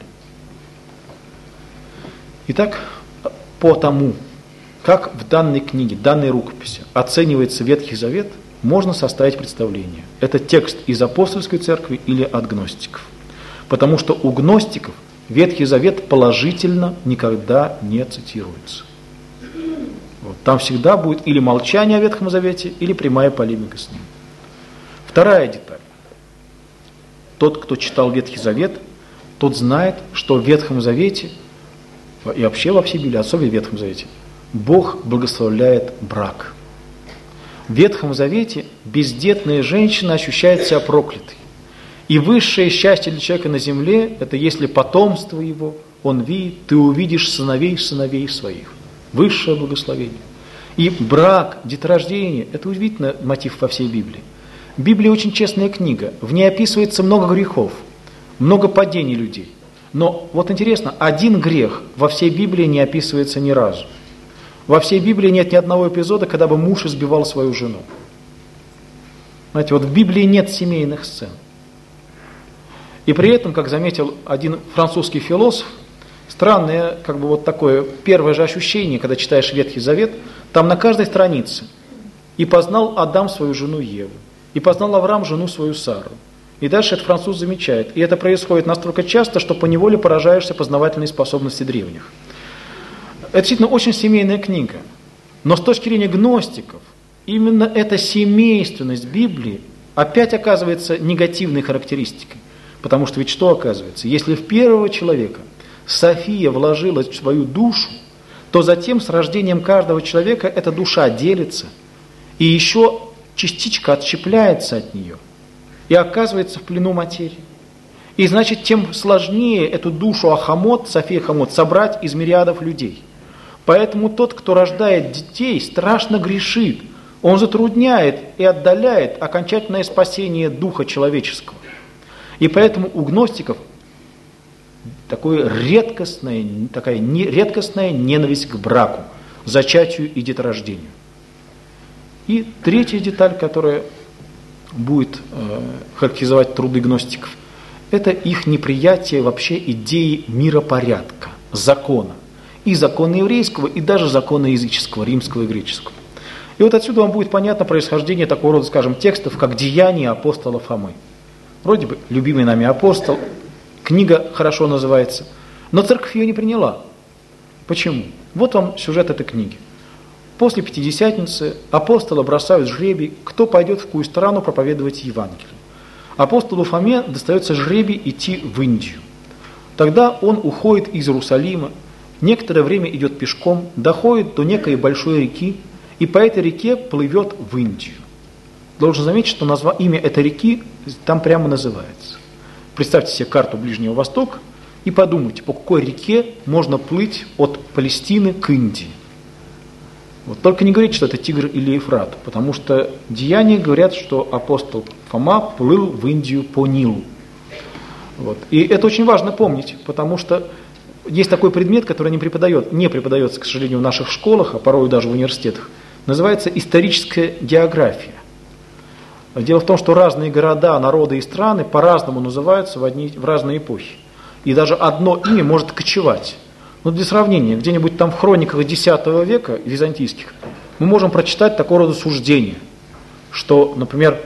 Итак, по тому, как в данной книге, данной рукописи оценивается Ветхий Завет, можно составить представление. Это текст из апостольской церкви или от гностиков. Потому что у гностиков Ветхий Завет положительно никогда не цитируется. Вот. Там всегда будет или молчание о Ветхом Завете, или прямая полемика с ним. Вторая деталь. Тот, кто читал Ветхий Завет, тот знает, что в Ветхом Завете, и вообще во всей Библии, особенно в Ветхом Завете, Бог благословляет брак. В Ветхом Завете бездетная женщина ощущает себя проклятой. И высшее счастье для человека на земле, это если потомство его, он видит, ты увидишь сыновей своих. Высшее благословение. И брак, деторождение, это удивительный мотив во всей Библии. Библия очень честная книга, в ней описывается много грехов, много падений людей. Но вот интересно, один грех во всей Библии не описывается ни разу. Во всей Библии нет ни одного эпизода, когда бы муж избивал свою жену. Знаете, вот в Библии нет семейных сцен. И при этом, как заметил один французский философ, странное, как бы вот такое первое же ощущение, когда читаешь Ветхий Завет, там на каждой странице «И познал Адам свою жену Еву, и познал Авраам жену свою Сару». И дальше этот француз замечает. И это происходит настолько часто, что поневоле поражаешься познавательной способности древних. Это действительно очень семейная книга. Но с точки зрения гностиков, именно эта семейственность Библии опять оказывается негативной характеристикой. Потому что ведь что оказывается? Если в первого человека София вложила свою душу, то затем с рождением каждого человека эта душа делится, и еще частичка отщепляется от нее и оказывается в плену материи. И значит, тем сложнее эту душу Ахамот, София Хамот, собрать из мириадов людей. Поэтому тот, кто рождает детей, страшно грешит. Он затрудняет и отдаляет окончательное спасение духа человеческого. И поэтому у гностиков такая редкостная ненависть к браку, зачатию и деторождению. И третья деталь, которая будет характеризовать труды гностиков, это их неприятие вообще идеи миропорядка, закона. И закона еврейского, и даже закона языческого, римского и греческого. И вот отсюда вам будет понятно происхождение такого рода, скажем, текстов, как «Деяния апостола Фомы». Вроде бы любимый нами апостол, книга хорошо называется, но церковь ее не приняла. Почему? Вот вам сюжет этой книги. После Пятидесятницы апостолы бросают жребий, кто пойдет в какую страну проповедовать Евангелие. Апостолу Фоме достается жребий идти в Индию. Тогда он уходит из Иерусалима, некоторое время идет пешком, доходит до некой большой реки, и по этой реке плывет в Индию. Должен заметить, что имя этой реки там прямо называется. Представьте себе карту Ближнего Востока и подумайте, по какой реке можно плыть от Палестины к Индии. Вот только не говорите, что это Тигр или Ефрат, потому что деяния говорят, что апостол Фома плыл в Индию по Нилу. Вот. И это очень важно помнить, потому что есть такой предмет, который не преподается, к сожалению, в наших школах, а порой даже в университетах, называется историческая география. Дело в том, что разные города, народы и страны по-разному называются в разные эпохи. И даже одно имя может кочевать. Но для сравнения, где-нибудь там в хрониках X века, византийских, мы можем прочитать такого рода суждение, что, например,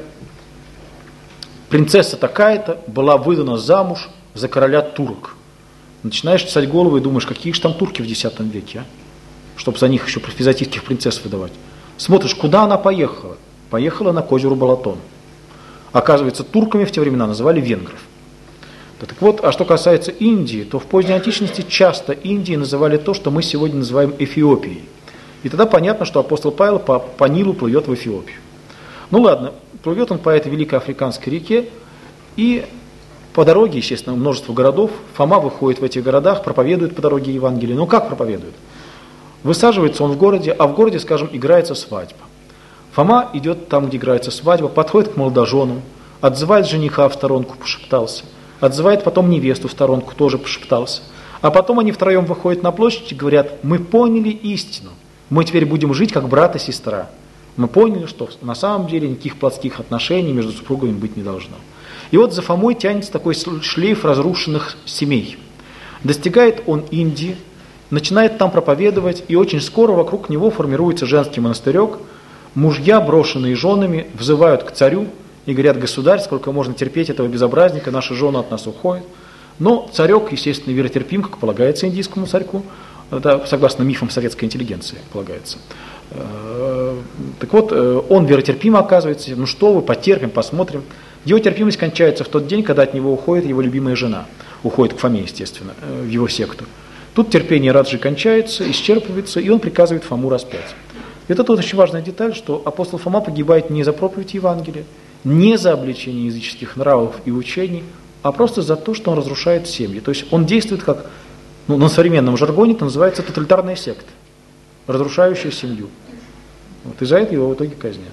принцесса такая-то была выдана замуж за короля турок. Начинаешь чесать голову и думаешь, какие же там турки в X веке, чтобы за них еще византийских принцесс выдавать. Смотришь, куда она поехала? Поехала она к озеру Балатон. Оказывается, турками в те времена называли венгров. Так вот, а что касается Индии, то в поздней античности часто Индией называли то, что мы сегодня называем Эфиопией. И тогда понятно, что апостол Павел по Нилу плывет в Эфиопию. Ну ладно, плывет он по этой великой африканской реке, и по дороге, естественно, множество городов. Фома выходит в этих городах, проповедует по дороге Евангелие. Ну как проповедует? Высаживается он в городе, а в городе, скажем, играется свадьба. Фома идет там, где играется свадьба, подходит к молодоженам, отзывает жениха в сторонку, пошептался, отзывает потом невесту в сторонку, тоже пошептался. А потом они втроем выходят на площадь и говорят: мы поняли истину, мы теперь будем жить как брат и сестра. Мы поняли, что на самом деле никаких плотских отношений между супругами быть не должно. И вот за Фомой тянется такой шлейф разрушенных семей. Достигает он Индии, начинает там проповедовать, и очень скоро вокруг него формируется женский монастырек. Мужья, брошенные женами, взывают к царю и говорят: государь, сколько можно терпеть этого безобразника, наши жены от нас уходят. Но царек, естественно, веротерпим, как полагается индийскому царьку, это согласно мифам советской интеллигенции полагается. Так вот, он веротерпим оказывается: ну что вы, потерпим, посмотрим. Его терпимость кончается в тот день, когда от него уходит его любимая жена, уходит к Фоме, естественно, в его секту. Тут терпение Раджи кончается, исчерпывается, и он приказывает Фому распять. И это очень важная деталь, что апостол Фома погибает не за проповедь Евангелия, не за обличение языческих нравов и учений, а просто за то, что он разрушает семьи. То есть он действует как, на современном жаргоне это называется тоталитарная секта, разрушающая семью. Вот, и за это его в итоге казнят.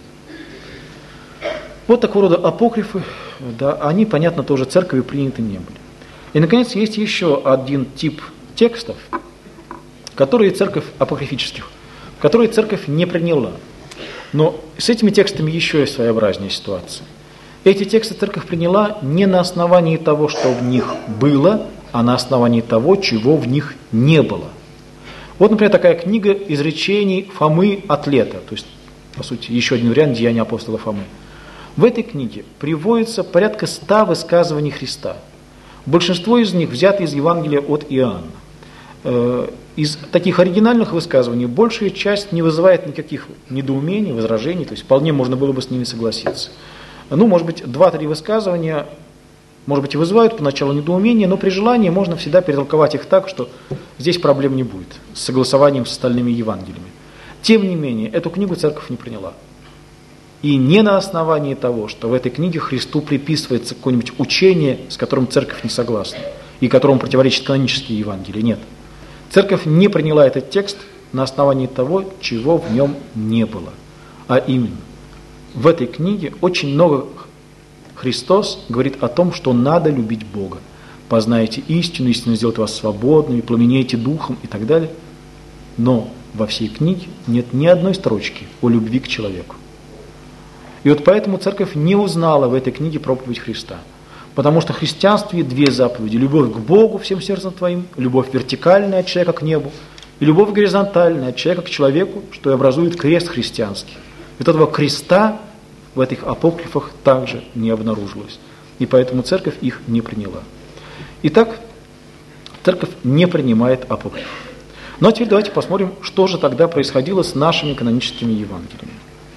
Вот такого рода апокрифы, да, они, понятно, тоже церковью приняты не были. И, наконец, есть еще один тип текстов, которые церковь апокрифических, которые церковь не приняла. Но с этими текстами еще есть своеобразнее ситуация. Эти тексты церковь приняла не на основании того, что в них было, а на основании того, чего в них не было. Вот, например, такая книга изречений Фомы Атлета, то есть, по сути, еще один вариант деяния апостола Фомы. В этой книге приводится порядка 100 высказываний Христа. Большинство из них взяты из Евангелия от Иоанна. Из таких оригинальных высказываний большая часть не вызывает никаких недоумений, возражений, то есть вполне можно было бы с ними согласиться. Ну, может быть, 2-3 высказывания, может быть, и вызывают поначалу недоумение, но при желании можно всегда перетолковать их так, что здесь проблем не будет с согласованием с остальными Евангелиями. Тем не менее, эту книгу церковь не приняла. И не на основании того, что в этой книге Христу приписывается какое-нибудь учение, с которым церковь не согласна, и которому противоречат канонические Евангелия. Нет. Церковь не приняла этот текст на основании того, чего в нем не было. А именно, в этой книге очень много Христос говорит о том, что надо любить Бога. Познаете истину, истина сделает вас свободными, пламенеете духом и так далее. Но во всей книге нет ни одной строчки о любви к человеку. И вот поэтому церковь не узнала в этой книге проповедь Христа. Потому что в христианстве 2 заповеди. Любовь к Богу всем сердцем твоим, любовь вертикальная от человека к небу, и любовь горизонтальная от человека к человеку, что и образует крест христианский. И вот этого креста в этих апокрифах также не обнаружилось. И поэтому церковь их не приняла. Итак, церковь не принимает апокрифов. Ну а теперь давайте посмотрим, что же тогда происходило с нашими каноническими Евангелиями.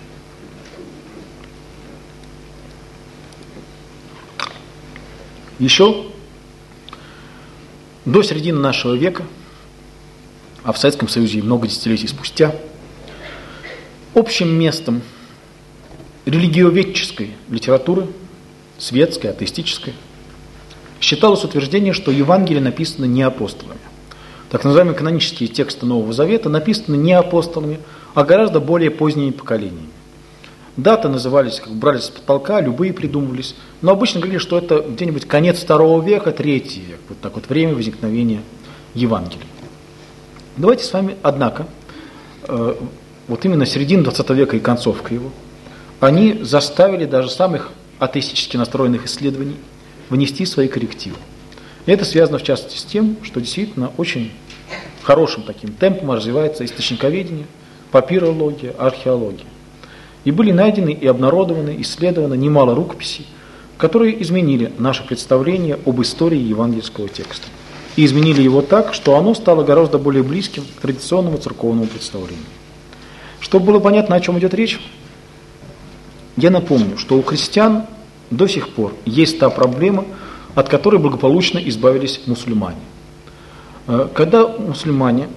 Еще до середины нашего века, а в Советском Союзе и много десятилетий спустя, общим местом религиоведческой литературы, светской, атеистической, считалось утверждение, что Евангелие написано не апостолами. Так называемые канонические тексты Нового Завета написаны не апостолами, а гораздо более поздними поколениями. Даты назывались, как брались с потолка, любые придумывались, но обычно говорили, что это где-нибудь конец II века, III век, вот так вот время возникновения Евангелия. Давайте с вами, однако, вот именно середина XX века и концовка его, они заставили даже самых атеистически настроенных исследований внести свои коррективы. И это связано в частности с тем, что действительно очень хорошим таким темпом развивается источниковедение, папирология, археология. И были найдены и обнародованы, исследованы немало рукописей, которые изменили наше представление об истории евангельского текста. И изменили его так, что оно стало гораздо более близким к традиционному церковному представлению. Чтобы было понятно, о чем идет речь, я напомню, что у христиан до сих пор есть та проблема, от которой благополучно избавились мусульмане. Когда мусульмане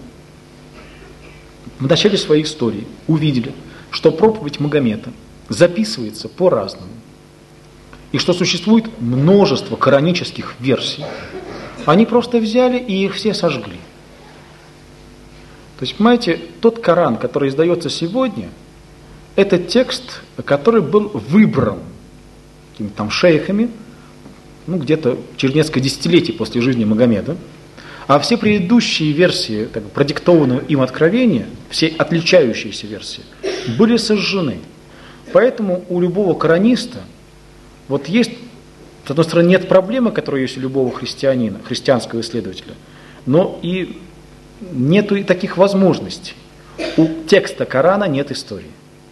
в начале своей истории увидели, что проповедь Магомета записывается по-разному, и что существует множество коранических версий, они просто взяли и их все сожгли. То есть, понимаете, тот Коран, который издается сегодня, это текст, который был выбран какими-то там шейхами, где-то через несколько десятилетий после жизни Магомеда, а все предыдущие версии, так, продиктованного им откровения, все отличающиеся версии, были сожжены. Поэтому у любого кораниста вот есть, с одной стороны, нет проблемы, которая есть у любого христианина, христианского исследователя, но и нету и таких возможностей. У текста Корана нет истории.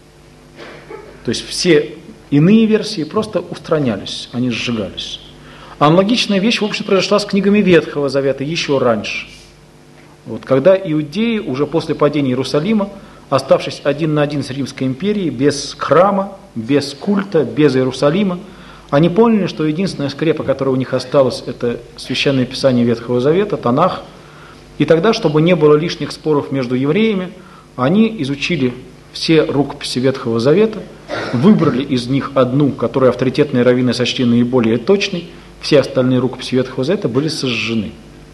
То есть все иные версии просто устранялись, они сжигались. Аналогичная вещь, в общем, произошла с книгами Ветхого Завета еще раньше. Вот, когда иудеи уже после падения Иерусалима, оставшись один на один с Римской империей, без храма, без культа, без Иерусалима, они поняли, что единственная скрепа, которая у них осталась, это Священное Писание Ветхого Завета, Танах. И тогда, чтобы не было лишних споров между евреями, они изучили все рукописи Ветхого Завета, выбрали из них одну, которую авторитетные раввины сочли наиболее точной, все остальные рукописи Ветхого Завета были сожжены.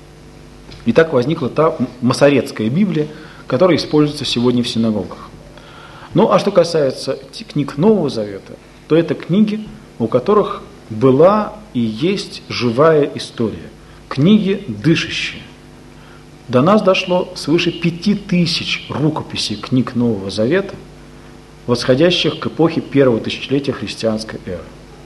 И так возникла та масоретская Библия, которая используется сегодня в синагогах. Ну, а что касается книг Нового Завета, то это книги, у которых была и есть живая история. Книги дышащие. До нас дошло свыше 5000 рукописей книг Нового Завета, восходящих к эпохе первого тысячелетия христианской эры.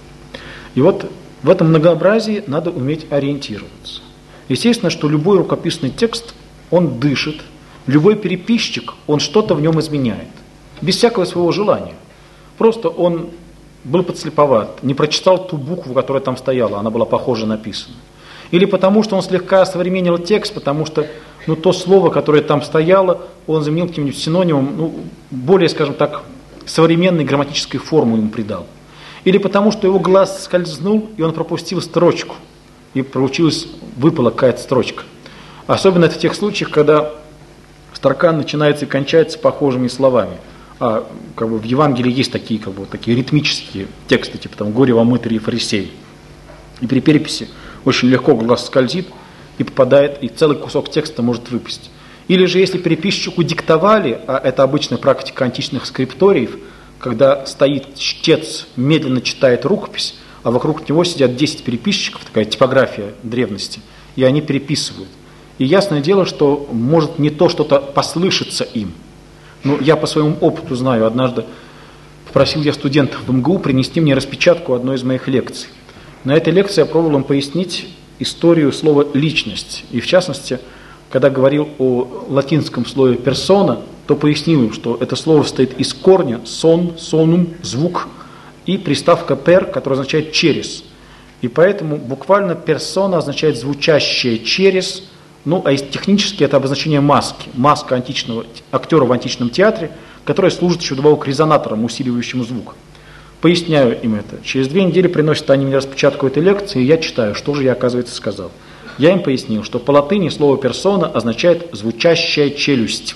И вот в этом многообразии надо уметь ориентироваться. Естественно, что любой рукописный текст, он дышит, любой переписчик, он что-то в нем изменяет, без всякого своего желания. Просто он был подслеповат, не прочитал ту букву, которая там стояла, она была похоже написана. Или потому, что он слегка осовременил текст, потому что то слово, которое там стояло, он заменил каким-нибудь синонимом, более, скажем так, современной грамматической формы ему придал. Или потому, что его глаз скользнул, и он пропустил строчку, и выпала какая-то строчка. Особенно это в тех случаях, когда строка начинается и кончается похожими словами. А в Евангелии есть такие ритмические тексты, типа там «Горе вам, мытари и фарисеи». И при переписи очень легко глаз скользит и попадает, и целый кусок текста может выпасть. Или же если переписчику диктовали, а это обычная практика античных скрипториев, когда стоит чтец, медленно читает рукопись, а вокруг него сидят 10 переписчиков, такая типография древности, и они переписывают. И ясное дело, что может не то что-то послышаться им. Я по своему опыту знаю, однажды попросил я студентов в МГУ принести мне распечатку одной из моих лекций. На этой лекции я пробовал им пояснить историю слова «личность». И в частности, когда говорил о латинском слове «персона», то пояснил им, что это слово состоит из корня «сон», «сонум», «звук» и приставка «пер», которая означает «через». И поэтому буквально «персона» означает «звучащее через», а технически это обозначение маски. Маска античного актера в античном театре, которая служит еще добавок резонатором, усиливающим звук. Поясняю им это. Через 2 недели приносят они мне распечатку этой лекции, и я читаю, что же я, оказывается, сказал. Я им пояснил, что по латыни слово «персона» означает «звучащая челюсть».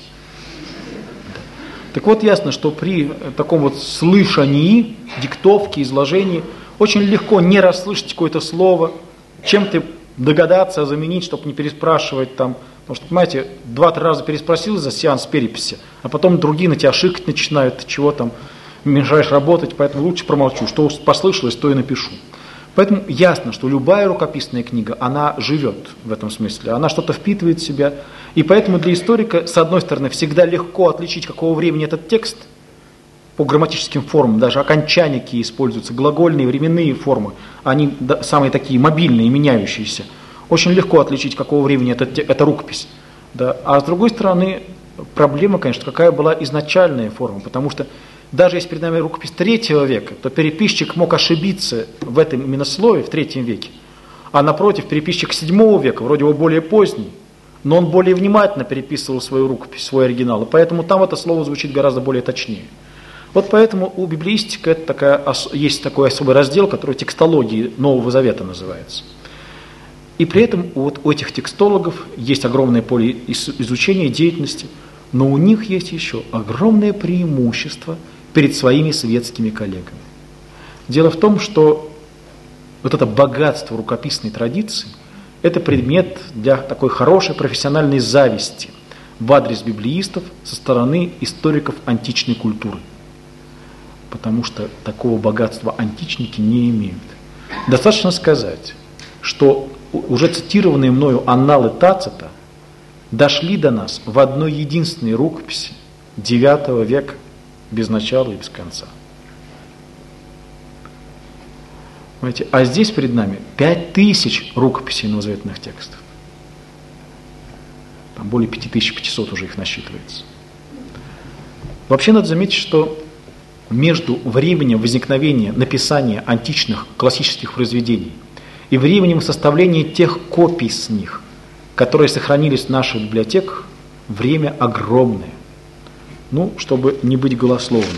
Так вот, ясно, что при таком слышании, диктовке, изложении очень легко не расслышать какое-то слово, чем-то догадаться, заменить, чтобы не переспрашивать там. Потому что, понимаете, 2-3 раза переспросил за сеанс переписи, а потом другие на тебя шикать начинают, чего там, мешаешь работать, поэтому лучше промолчу. Что послышалось, то и напишу. Поэтому ясно, что любая рукописная книга, она живет в этом смысле, она что-то впитывает в себя. И поэтому для историка, с одной стороны, всегда легко отличить, какого времени этот текст, по грамматическим формам, даже окончания какие используются, глагольные, временные формы, они самые такие мобильные, меняющиеся. Очень легко отличить, какого времени эта рукопись. Да. А с другой стороны, проблема, конечно, какая была изначальная форма, потому что даже если перед нами рукопись 3 века, то переписчик мог ошибиться в этом именно слове в 3 веке, а напротив, переписчик 7 века, вроде бы более поздний, но он более внимательно переписывал свою рукопись, свой оригинал, и поэтому там это слово звучит гораздо более точнее. Вот поэтому у библеистики есть такой особый раздел, который текстологией Нового Завета называется. И при этом у этих текстологов есть огромное поле изучения, деятельности, но у них есть еще огромное преимущество перед своими светскими коллегами. Дело в том, что вот это богатство рукописной традиции – это предмет для такой хорошей профессиональной зависти. в адрес библеистов со стороны историков античной культуры. Потому что такого богатства античники не имеют. Достаточно сказать, что уже цитированные мною анналы Тацита дошли до нас в одной единственной рукописи IX века без начала и без конца. Понимаете? А здесь перед нами 5000 рукописей новозаветных текстов. Там более 5500 уже их насчитывается. Вообще надо заметить, что между временем возникновения, написания античных классических произведений и временем составления тех копий с них, которые сохранились в наших библиотеках, время огромное. Ну, чтобы не быть голословным.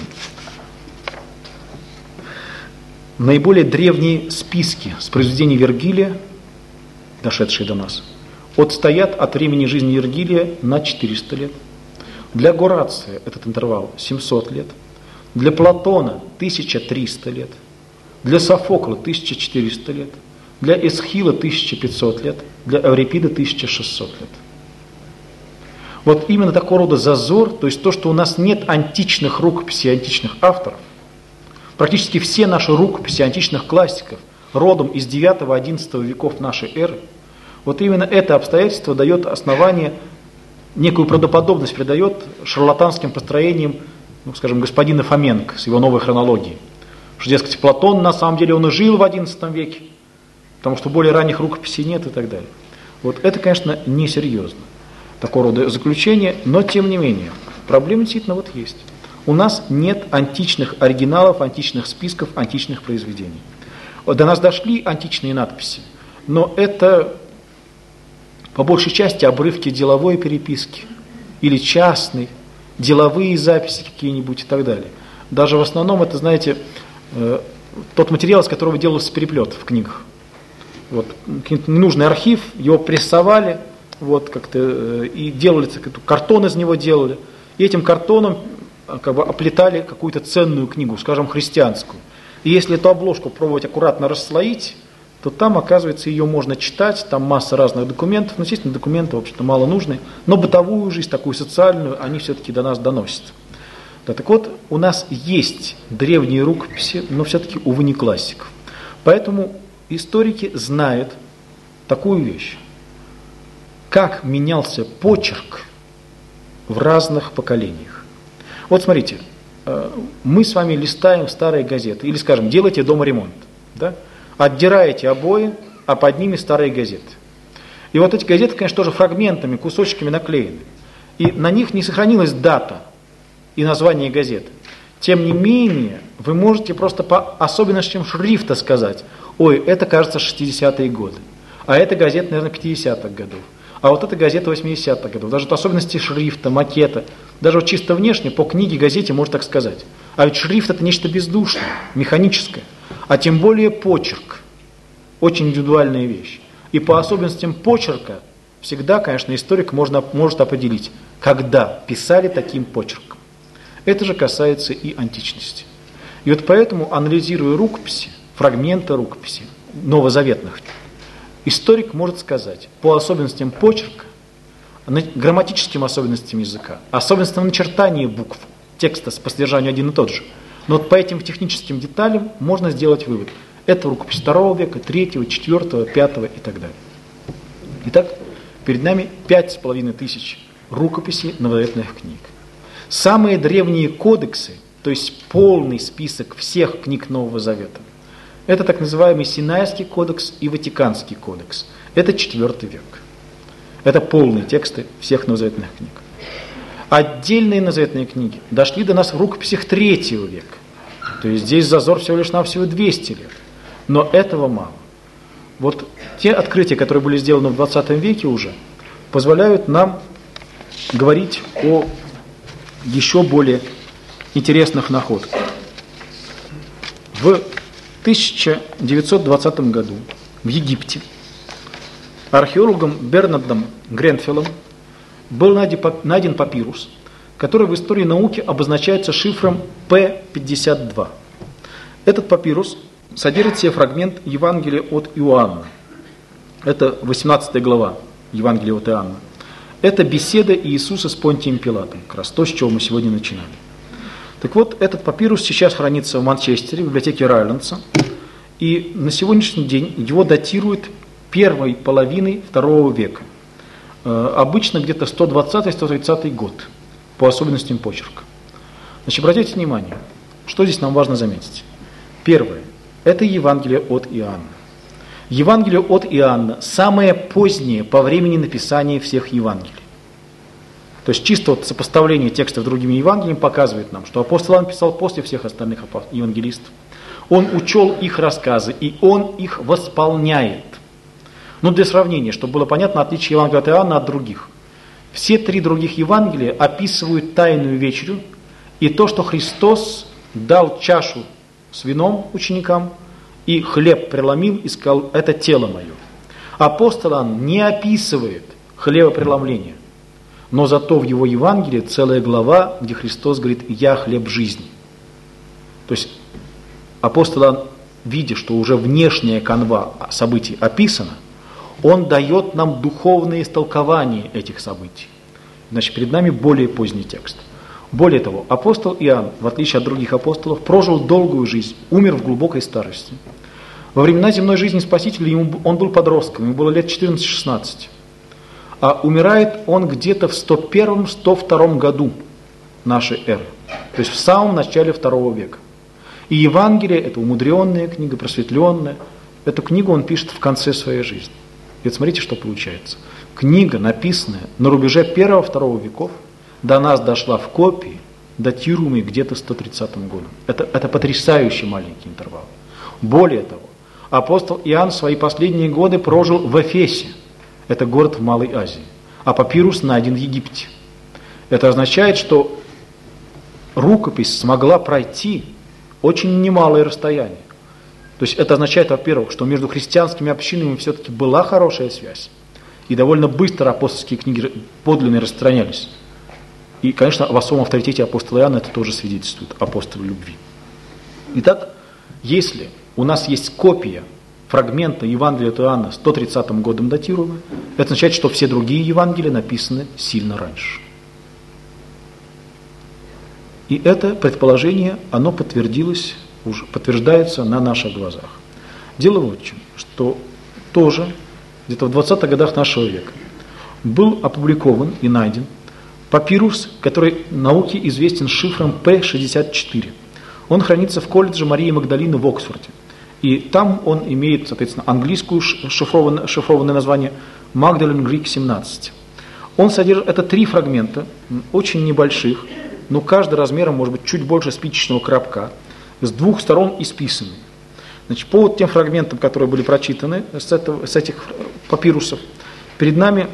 Наиболее древние списки с произведений Вергилия, дошедшие до нас, отстоят от времени жизни Вергилия на 400 лет. Для Горация этот интервал 700 лет. Для Платона 1300 лет. Для Софокла 1400 лет. Для Эсхила 1500 лет. Для Эврипида 1600 лет. Вот именно такого рода зазор, то есть то, что у нас нет античных рукописей, античных авторов, практически все наши рукописи античных классиков родом из IX-XI веков нашей эры, вот именно это обстоятельство дает основание, некую правдоподобность придает шарлатанским построениям, ну, скажем, господина Фоменко с его новой хронологией. Что, дескать, Платон, на самом деле, он и жил в XI веке, потому что более ранних рукописей нет и так далее. Вот это, конечно, несерьезно, такого рода заключение, но, тем не менее, проблема действительно вот есть. У нас нет античных оригиналов, античных списков, античных произведений. До нас дошли античные надписи, но это по большей части обрывки деловой переписки или частной, деловые записи какие-нибудь и так далее. Даже в основном это, знаете, тот материал, из которого делался переплет в книгах. Вот, ненужный архив, его прессовали, вот, как-то, и делали, картон из него делали, и этим картоном как бы оплетали какую-то ценную книгу, скажем, христианскую. И если эту обложку пробовать аккуратно расслоить, то там, оказывается, ее можно читать, там масса разных документов, ну, естественно, документы, в общем-то, мало нужны, но бытовую жизнь, такую социальную, они все-таки до нас доносят. Да, так вот, у нас есть древние рукописи, но все-таки, увы, не классиков. Поэтому историки знают такую вещь, как менялся почерк в разных поколениях. Вот смотрите, мы с вами листаем старые газеты, или, скажем, делаете дома ремонт, да? Отдираете обои, а под ними старые газеты. И вот эти газеты, конечно, тоже фрагментами, кусочками наклеены. И на них не сохранилась дата и название газеты. Тем не менее, вы можете просто по особенностям шрифта сказать: ой, это, кажется, 60-е годы, а эта газета, наверное, 50-х годов, а вот эта газета 80-х годов. Даже особенности шрифта, макета, даже вот чисто внешне по книге, газете можно так сказать. А ведь шрифт — это нечто бездушное, механическое. А тем более почерк. Очень индивидуальная вещь. И по особенностям почерка всегда, конечно, историк может определить, когда писали таким почерком. Это же касается и античности. И вот поэтому, анализируя рукописи, фрагменты рукописи новозаветных, историк может сказать по особенностям почерка, грамматическим особенностям языка, особенностям начертания букв, текста по содержанию один и тот же. Но вот по этим техническим деталям можно сделать вывод. Это рукопись II века, III, IV, V и так далее. Итак, перед нами 5500 рукописей новозаветных книг. Самые древние кодексы, то есть полный список всех книг Нового Завета, это так называемый Синайский кодекс и Ватиканский кодекс. Это IV век. Это полные тексты всех новозаветных книг. Отдельные новозаветные книги дошли до нас в рукописях III века. То есть здесь зазор всего лишь навсего 200 лет. Но этого мало. Вот те открытия, которые были сделаны в 20 веке уже, позволяют нам говорить о еще более интересных находках. В 1920 году в Египте археологом Бернардом Гренфеллом был найден папирус, который в истории науки обозначается шифром P52. Этот папирус содержит в себе фрагмент Евангелия от Иоанна. Это 18 глава Евангелия от Иоанна. Это беседа Иисуса с Понтием Пилатом, как раз то, с чего мы сегодня начинали. Так вот, этот папирус сейчас хранится в Манчестере, в библиотеке Райландса, и на сегодняшний день его датируют первой половиной II века. Обычно где-то 120-130 год, по особенностям почерка. Значит, обратите внимание, что здесь нам важно заметить. Первое. Это Евангелие от Иоанна. Евангелие от Иоанна самое позднее по времени написания всех Евангелий. То есть чисто вот сопоставление текстов с другими Евангелиями показывает нам, что апостол Иоанн писал после всех остальных евангелистов. Он учел их рассказы, и он их восполняет. Ну, для сравнения, чтобы было понятно отличие Евангелия от Иоанна от других. Все три других Евангелия описывают Тайную вечерю и то, что Христос дал чашу с вином ученикам и хлеб преломил и сказал: это тело мое. Апостол Иоанн не описывает хлебопреломление, но зато в его Евангелии целая глава, где Христос говорит: «Я хлеб жизни». То есть апостол Иоанн, видя, что уже внешняя канва событий описана, он дает нам духовное истолкование этих событий. Значит, перед нами более поздний текст. Более того, апостол Иоанн, в отличие от других апостолов, прожил долгую жизнь, умер в глубокой старости. Во времена земной жизни Спасителя он был подростком, ему было лет 14-16. А умирает он где-то в 101-102 году нашей эры, то есть в самом начале II века. И Евангелие, это умудренная книга, просветленная, эту книгу он пишет в конце своей жизни. И вот смотрите, что получается. Книга, написанная на рубеже 1-2 веков, до нас дошла в копии, датируемой где-то 130 годом. Это потрясающий маленький интервал. Более того, апостол Иоанн свои последние годы прожил в Эфесе. Это город в Малой Азии. А папирус найден в Египте. Это означает, что рукопись смогла пройти очень немалое расстояние. То есть это означает, во-первых, что между христианскими общинами все-таки была хорошая связь. И довольно быстро апостольские книги подлинные распространялись. И, конечно, в особом авторитете апостола Иоанна это тоже свидетельствует, апостола любви. Итак, если у нас есть копия фрагмента Евангелия от Иоанна 130 годом датируемая, это означает, что все другие Евангелия написаны сильно раньше. И это предположение, оно подтверждается на наших глазах. Дело вот в чем, что тоже где-то в 20-х годах нашего века был опубликован и найден папирус, который науке известен шифром P64. Он хранится в колледже Марии Магдалины в Оксфорде. И там он имеет, соответственно, английское шифрованное название Magdalene Greek 17. Он содержит, это 3 фрагмента, очень небольших, но каждый размером может быть чуть больше спичечного коробка, с 2 сторон исписаны. Значит, по вот тем фрагментам, которые были прочитаны с этих папирусов, перед нами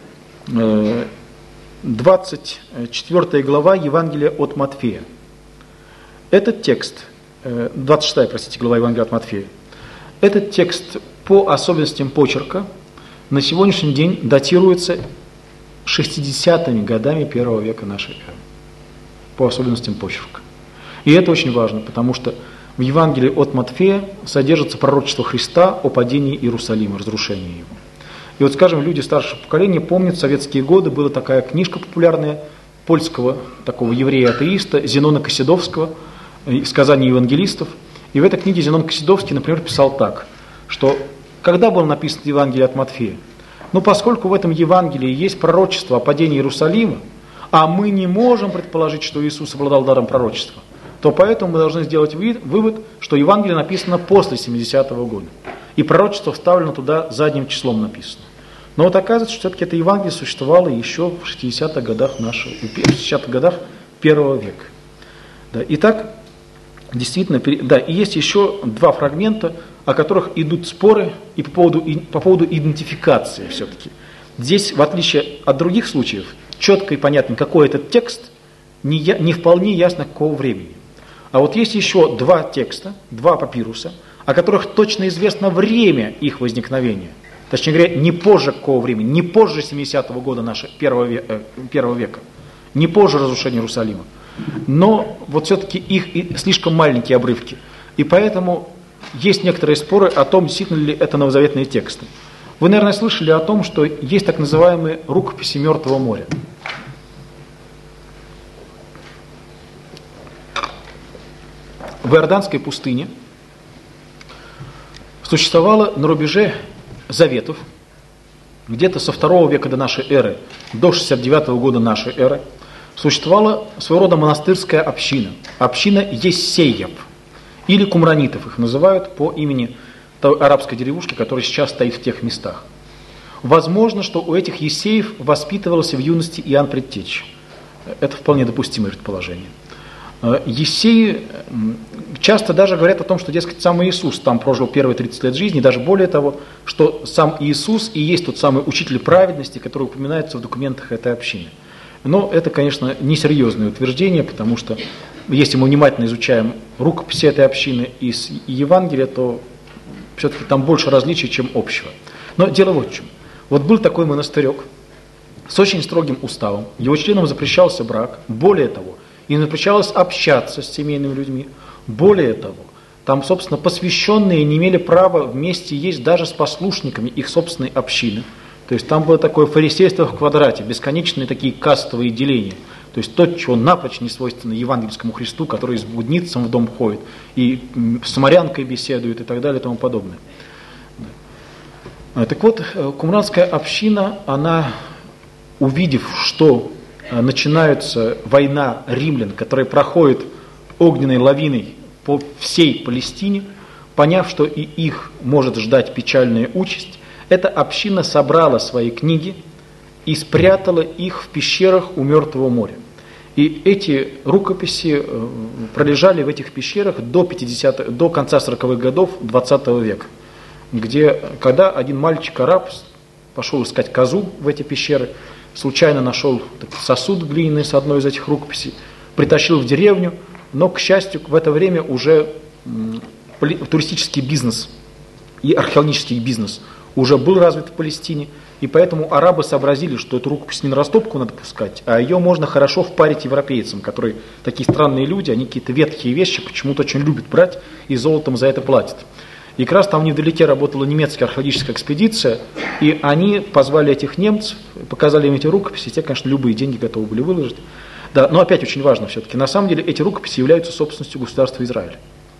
24 глава Евангелия от Матфея. Этот текст, 26 глава Евангелия от Матфея, этот текст по особенностям почерка на сегодняшний день датируется 60-ми годами 1 века нашей эры, по особенностям почерка. И это очень важно, потому что в Евангелии от Матфея содержится пророчество Христа о падении Иерусалима, разрушении его. И вот, скажем, люди старшего поколения помнят, в советские годы была такая книжка популярная польского такого еврея-атеиста Зенона Косидовского «Сказания евангелистов». И в этой книге Зенон Косидовский, например, писал так, что когда было написано Евангелие от Матфея? Ну, поскольку в этом Евангелии есть пророчество о падении Иерусалима, а мы не можем предположить, что Иисус обладал даром пророчества, то поэтому мы должны сделать вывод, что Евангелие написано после 70-го года. И пророчество вставлено туда задним числом написано. Но вот оказывается, что все-таки это Евангелие существовало еще в 60-х годах первого века. Да, итак, действительно, да, и есть еще 2 фрагмента, о которых идут споры и по поводу идентификации все-таки. Здесь, в отличие от других случаев, четко и понятно, какой этот текст, не вполне ясно какого времени. А вот есть еще 2 текста, 2 папируса, о которых точно известно время их возникновения. Точнее говоря, не позже какого времени, не позже 70-го года нашего первого века, не позже разрушения Иерусалима. Но вот все-таки их слишком маленькие обрывки. И поэтому есть некоторые споры о том, действительно ли это новозаветные тексты. Вы, наверное, слышали о том, что есть так называемые рукописи Мертвого моря. В Иорданской пустыне существовало на рубеже заветов, где-то со 2 века до нашей эры до 69 года нашей эры, существовала своего рода монастырская община, община Ессеев, или кумранитов их называют по имени той арабской деревушки, которая сейчас стоит в тех местах. Возможно, что у этих Ессеев воспитывался в юности Иоанн Предтеча. Это вполне допустимое предположение. Ессеи часто даже говорят о том, что, дескать, сам Иисус там прожил первые 30 лет жизни, даже более того, что сам Иисус и есть тот самый учитель праведности, который упоминается в документах этой общины. Но это, конечно, несерьезное утверждение, потому что если мы внимательно изучаем рукописи этой общины и Евангелия, то все-таки там больше различий, чем общего. Но дело вот в чем. Вот был такой монастырек с очень строгим уставом, его членам запрещался брак, более того, им запрещалось общаться с семейными людьми, более того, там, собственно, посвященные не имели права вместе есть даже с послушниками их собственной общины. То есть там было такое фарисейство в квадрате, бесконечные такие кастовые деления. То есть то, чего напрочь не свойственно евангельскому Христу, который с блудницем в дом ходит, и с самарянкой беседует, и так далее, и тому подобное. Так вот, кумранская община, она, увидев, что начинается война римлян, которая проходит огненной лавиной по всей Палестине, поняв, что и их может ждать печальная участь, эта община собрала свои книги и спрятала их в пещерах у Мертвого моря. И эти рукописи пролежали в этих пещерах до конца 40-х годов 20 века, когда один мальчик-араб пошел искать козу в эти пещеры, случайно нашел сосуд глиняный с одной из этих рукописей, притащил в деревню, но, к счастью, в это время уже туристический бизнес и археологический бизнес уже был развит в Палестине, и поэтому арабы сообразили, что эту рукопись не на растопку надо пускать, а ее можно хорошо впарить европейцам, которые такие странные люди, они какие-то ветхие вещи почему-то очень любят брать и золотом за это платят. И как раз там невдалеке работала немецкая археологическая экспедиция, и они позвали этих немцев, показали им эти рукописи, те, конечно, любые деньги готовы были выложить. Да, но опять очень важно все-таки, на самом деле эти рукописи являются собственностью государства Израиль.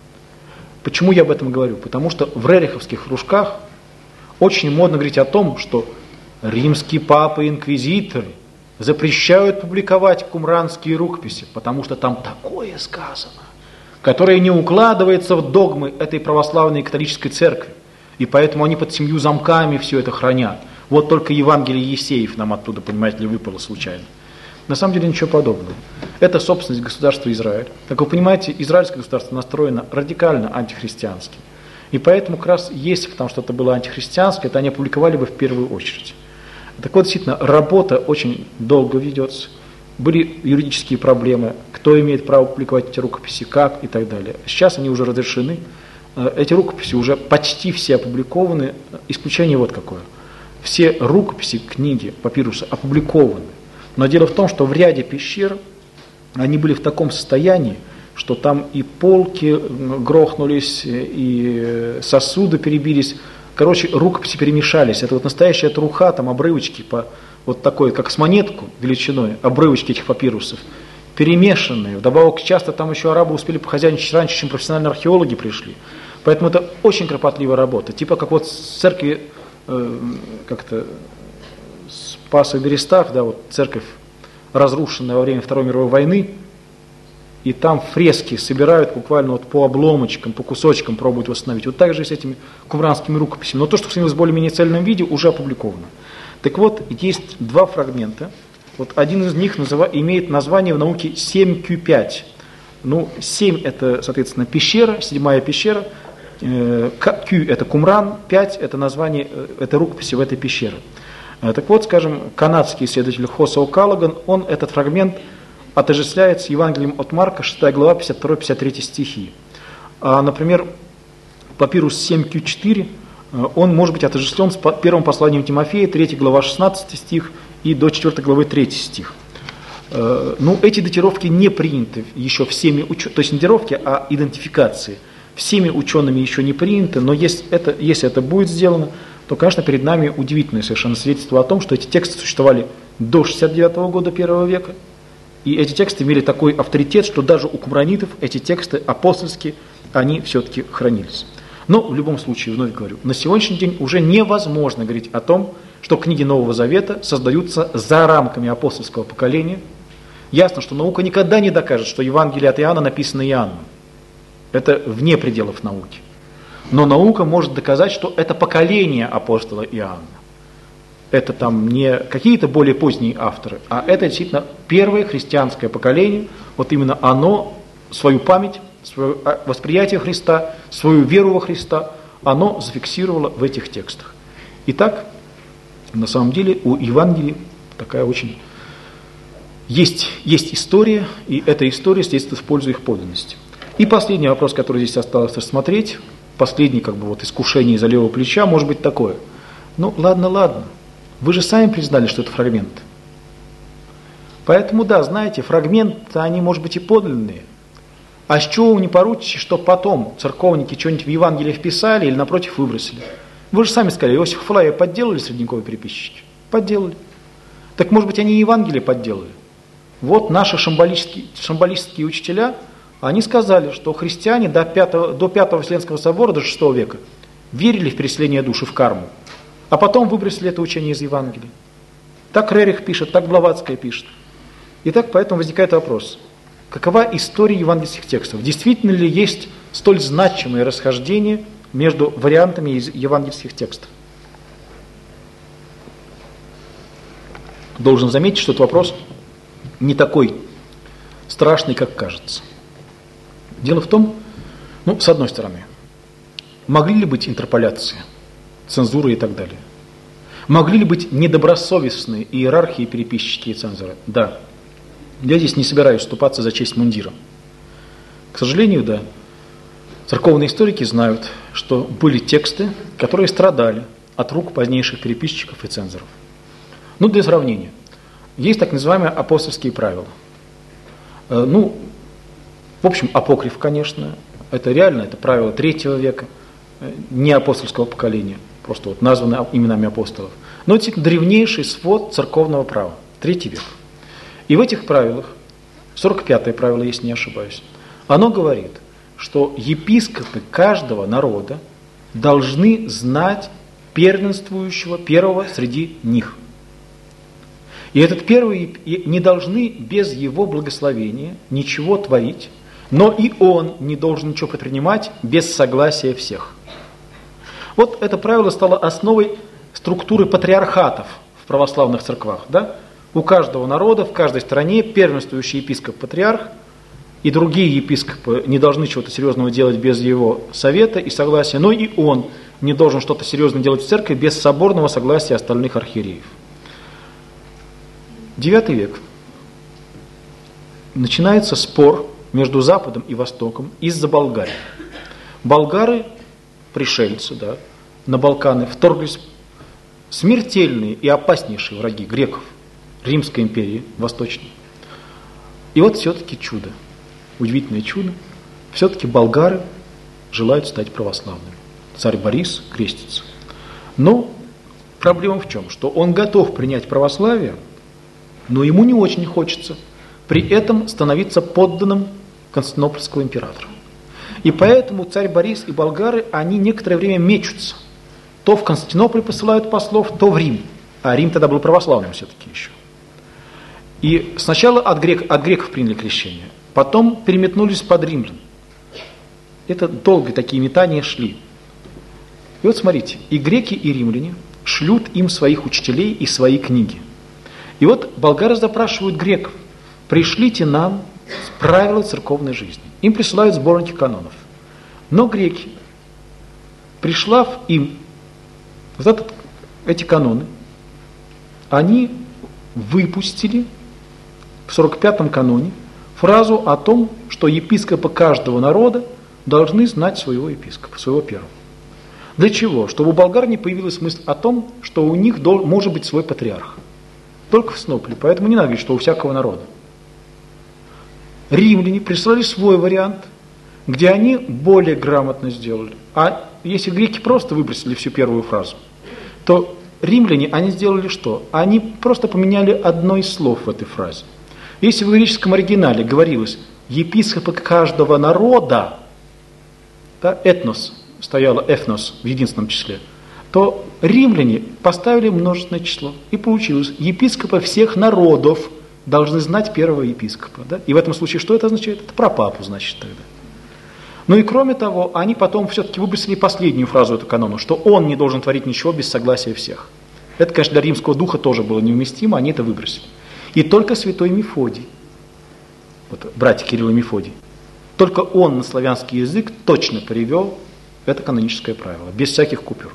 Почему я об этом говорю? Потому что в рериховских кружках очень модно говорить о том, что римские папы и инквизиторы запрещают публиковать кумранские рукописи, потому что там такое сказано, которое не укладывается в догмы этой православной католической церкви, и поэтому они под 7 замками все это хранят. Вот только Евангелие Ессеев нам оттуда, понимаете ли, выпало случайно. На самом деле ничего подобного. Это собственность государства Израиль. Как вы понимаете, израильское государство настроено радикально антихристиански. И поэтому как раз, если бы там что-то было антихристианское, это они опубликовали бы в первую очередь. Так вот, действительно, работа очень долго ведется. Были юридические проблемы, кто имеет право публиковать эти рукописи, как и так далее. Сейчас они уже разрешены. Эти рукописи уже почти все опубликованы. Исключение вот какое. Все рукописи, книги, папирусы опубликованы. Но дело в том, что в ряде пещер они были в таком состоянии, что там и полки грохнулись, и сосуды перебились. Короче, рукописи перемешались. Это вот настоящая труха, там обрывочки по вот такой, как с монетку величиной, обрывочки этих папирусов, перемешанные. Вдобавок, часто там еще арабы успели похозяйничать раньше, чем профессиональные археологи пришли. Поэтому это очень кропотливая работа. Типа как вот с церкви, как-то Спаса в Берестах, да, вот церковь, разрушенная во время Второй мировой войны, и там фрески собирают буквально вот по обломочкам, по кусочкам пробуют восстановить. Вот так же и с этими кумранскими рукописями. Но то, что сохранилось в более-менее цельном виде, уже опубликовано. Так вот, есть 2 фрагмента. Вот один из них имеет название в науке 7Q5. Ну, 7 это, соответственно, пещера, 7-я пещера. Q это Кумран, 5 это название этой рукописи в этой пещере. Так вот, скажем, канадский исследователь Хосе О'Каллаган, он этот фрагмент отождествляет с Евангелием от Марка, 6 глава, 52-53 стихи. А, например, папирус 7Q4, он может быть отождествлен с первым посланием Тимофея, 3 глава, 16 стих, и до 4 главы 3 стих. Ну, эти датировки не приняты еще всеми учеными, то есть не датировки, а идентификации. Всеми учеными еще не приняты, но если это будет сделано, то, конечно, перед нами удивительное совершенно свидетельство о том, что эти тексты существовали до 69 года первого века, и эти тексты имели такой авторитет, что даже у кумранитов эти тексты апостольские, они все-таки хранились. Но в любом случае, вновь говорю, на сегодняшний день уже невозможно говорить о том, что книги Нового Завета создаются за рамками апостольского поколения. Ясно, что наука никогда не докажет, что Евангелие от Иоанна написано Иоанном. Это вне пределов науки. Но наука может доказать, что это поколение апостола Иоанна. Это там не какие-то более поздние авторы, а это действительно первое христианское поколение. Вот именно оно свою память, свое восприятие Христа, свою веру во Христа, оно зафиксировало в этих текстах. Итак, на самом деле у Евангелия такая очень... Есть история, и эта история свидетельствует в пользу их подлинности. И последний вопрос, который здесь осталось рассмотреть, последнее искушение из-за левого плеча, может быть такое. Ну, ладно. Вы же сами признали, что это фрагмент. Поэтому, да, знаете, фрагменты, они, может быть, и подлинные. А с чего вы не поручите, что потом церковники что-нибудь в Евангелие вписали или, напротив, выбросили? Вы же сами сказали, Иосифа Флавия подделали средневековые переписчики? Подделали. Так, может быть, они и Евангелие подделали? Вот наши шамбалистские учителя, они сказали, что христиане до 5 Вселенского собора, до 6 века, верили в переселение души, в карму, а потом выбросили это учение из Евангелия. Так Рерих пишет, так Блаватская пишет. Итак, поэтому возникает вопрос, какова история евангельских текстов? Действительно ли есть столь значимые расхождения между вариантами из евангельских текстов? Должен заметить, что этот вопрос не такой страшный, как кажется. Дело в том, с одной стороны, могли ли быть интерполяции, цензуры и так далее? Могли ли быть недобросовестные иерархии, переписчики и цензоры? Да. Я здесь не собираюсь вступаться за честь мундира. К сожалению, да. Церковные историки знают, что были тексты, которые страдали от рук позднейших переписчиков и цензоров. Для сравнения. Есть так называемые апостольские правила. В общем, апокриф, конечно. Это реально, это правила 3 века, не апостольского поколения, просто названы именами апостолов. Но это древнейший свод церковного права, 3 век. И в этих правилах, 45-е правило, если не ошибаюсь, оно говорит, что епископы каждого народа должны знать первенствующего первого среди них. И этот первый не должны без его благословения ничего творить, но и он не должен ничего предпринимать без согласия всех. Вот это правило стало основой структуры патриархатов в православных церквах. Да? У каждого народа, в каждой стране первенствующий епископ-патриарх и другие епископы не должны чего-то серьезного делать без его совета и согласия, но и он не должен что-то серьезное делать в церкви без соборного согласия остальных архиереев. 9 век. Начинается спор между Западом и Востоком из-за Болгарии. Болгары, пришельцы, на Балканы вторглись смертельные и опаснейшие враги греков, Римской империи Восточной. И вот все-таки чудо, удивительное чудо, все-таки болгары желают стать православными. Царь Борис крестится. Но проблема в чем? Что он готов принять православие, но ему не очень хочется при этом становиться подданным Константинопольского императора. И поэтому царь Борис и болгары, они некоторое время мечутся. То в Константинополь посылают послов, то в Рим. А Рим тогда был православным все-таки еще. И сначала от греков приняли крещение, потом переметнулись под римлян. Это долго такие метания шли. И вот смотрите, и греки, и римляне шлют им своих учителей и свои книги. И вот болгары запрашивают греков: пришлите нам правила церковной жизни. Им присылают сборники канонов. Но греки, прислав им эти каноны, они выпустили в 45-м каноне фразу о том, что епископы каждого народа должны знать своего епископа, своего первого. Для чего? Чтобы у болгар не появилась мысль о том, что у них может быть свой патриарх. Только в Снопле, поэтому не надо говорить, что у всякого народа. Римляне прислали свой вариант, где они более грамотно сделали. А если греки просто выбросили всю первую фразу, то римляне, они сделали что? Они просто поменяли одно из слов в этой фразе. Если в греческом оригинале говорилось «епископы каждого народа», да, этнос, стояло эфнос в единственном числе, то римляне поставили множественное число. И получилось, епископы всех народов должны знать первого епископа. Да? И в этом случае что это означает? Это про папу, значит, тогда. Ну и кроме того, они потом все-таки выбросили последнюю фразу этого канона, что он не должен творить ничего без согласия всех. Это, конечно, для римского духа тоже было невместимо, они это выбросили. И только святой Мефодий, вот, братья Кирилл и Мефодий, только он на славянский язык точно привел это каноническое правило, без всяких купюр.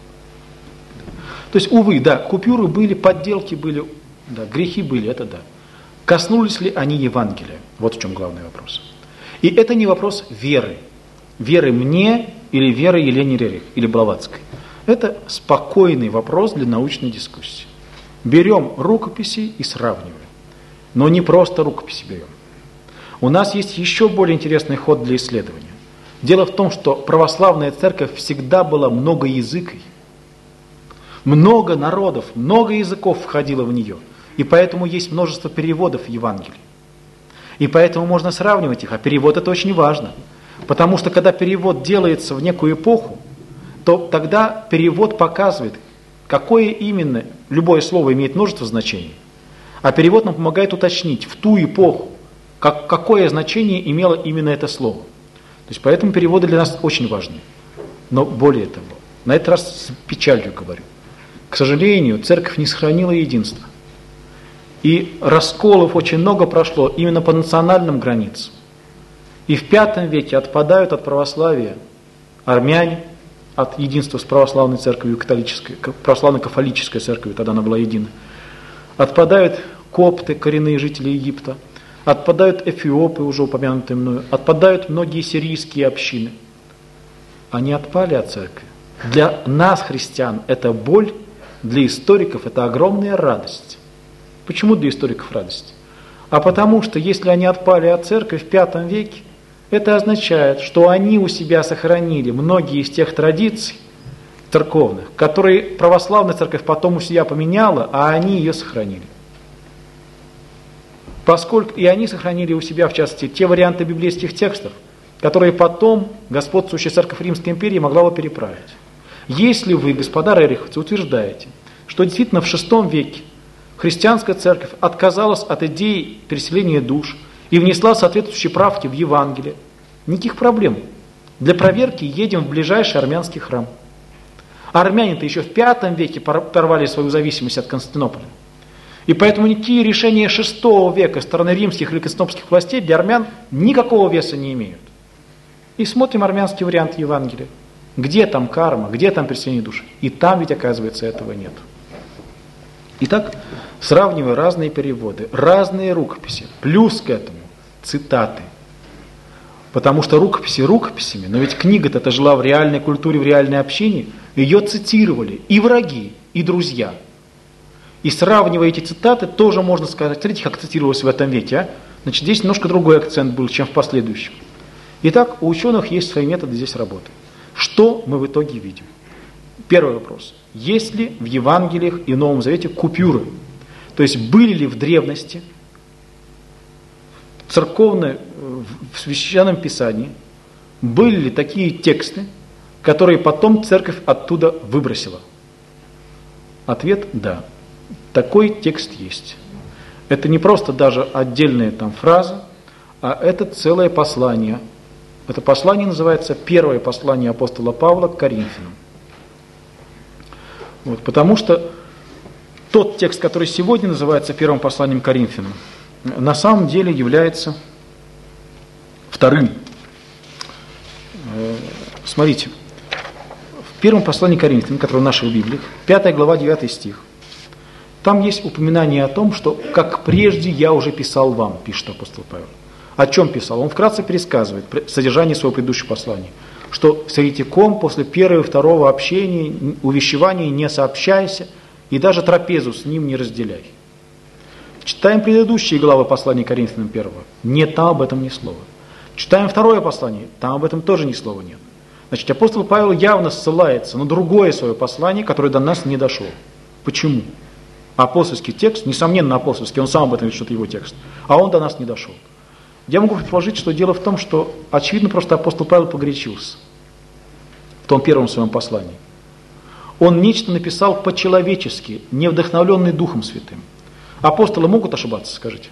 То есть, увы, да, купюры были, подделки были, да, грехи были, это да. Коснулись ли они Евангелия? Вот в чем главный вопрос. И это не вопрос веры. Веры мне или веры Елене Рерих или Блаватской. Это спокойный вопрос для научной дискуссии. Берем рукописи и сравниваем. Но не просто рукописи берем. У нас есть еще более интересный ход для исследования. Дело в том, что православная церковь всегда была многоязыкой. Много народов, много языков входило в нее. И поэтому есть множество переводов Евангелий. И поэтому можно сравнивать их. А перевод это очень важно. Потому что когда перевод делается в некую эпоху, то тогда перевод показывает, какое именно, любое слово имеет множество значений. А перевод нам помогает уточнить в ту эпоху, какое значение имело именно это слово. То есть поэтому переводы для нас очень важны. Но более того, на этот раз с печалью говорю, к сожалению, церковь не сохранила единства. И расколов очень много прошло именно по национальным границам. И в V веке отпадают от православия армяне, от единства с православной церковью, католической, православно-кафолической церковью, тогда она была едина. Отпадают копты, коренные жители Египта. Отпадают эфиопы, уже упомянутые мною. Отпадают многие сирийские общины. Они отпали от церкви. Для нас, христиан, это боль, для историков это огромная радость. Почему для историков радость? А потому что если они отпали от церкви в V веке, это означает, что они у себя сохранили многие из тех традиций церковных, которые православная церковь потом у себя поменяла, а они ее сохранили. Поскольку и они сохранили у себя, в частности, те варианты библейских текстов, которые потом господствующая церковь Римской империи могла бы переправить. Если вы, господа рериховцы, утверждаете, что действительно в VI веке христианская церковь отказалась от идеи переселения душ и внесла соответствующие правки в Евангелие, никаких проблем. Для проверки едем в ближайший армянский храм. Армяне-то еще в V веке порвали свою зависимость от Константинополя. И поэтому никакие решения VI века стороны римских или константинопольских властей для армян никакого веса не имеют. И смотрим армянский вариант Евангелия. Где там карма, где там переселение души? И там ведь, оказывается, этого нет. Итак, сравнивая разные переводы, разные рукописи, плюс к этому цитаты. Потому что рукописи рукописями, но ведь книга-то это жила в реальной культуре, в реальной общине, ее цитировали и враги, и друзья. И сравнивая эти цитаты, тоже можно сказать, смотрите, как цитировалось в этом веке, а? Значит, здесь немножко другой акцент был, чем в последующем. Итак, у ученых есть свои методы здесь работы. Что мы в итоге видим? Первый вопрос. Есть ли в Евангелиях и Новом Завете купюры? То есть были ли в древности, в священном писании, были ли такие тексты, которые потом церковь оттуда выбросила? Ответ – да. Такой текст есть. Это не просто даже отдельная там фраза, а это целое послание. Это послание называется «Первое послание апостола Павла к Коринфянам». Вот, потому что тот текст, который сегодня называется первым посланием к Коринфянам, на самом деле является вторым. Смотрите, в первом послании к Коринфянам, которое в наших Библиях, 5 глава, 9 стих, там есть упоминание о том, что «как прежде я уже писал вам», пишет апостол Павел. О чем писал? Он вкратце пересказывает содержание своего предыдущего послания, что с еретиком после первого и второго общения, увещевания не сообщайся, и даже трапезу с ним не разделяй. Читаем предыдущие главы послания Коринфянам 1. Нет там об этом ни слова. Читаем второе послание, там об этом тоже ни слова нет. Значит, апостол Павел явно ссылается на другое свое послание, которое до нас не дошло. Почему? Апостольский текст, несомненно апостольский, он сам об этом говорит, что это его текст, а он до нас не дошел. Я могу предположить, что дело в том, что, очевидно, просто апостол Павел погорячился в том первом своем послании. Он нечто написал по-человечески, не вдохновленный Духом Святым. Апостолы могут ошибаться, скажите?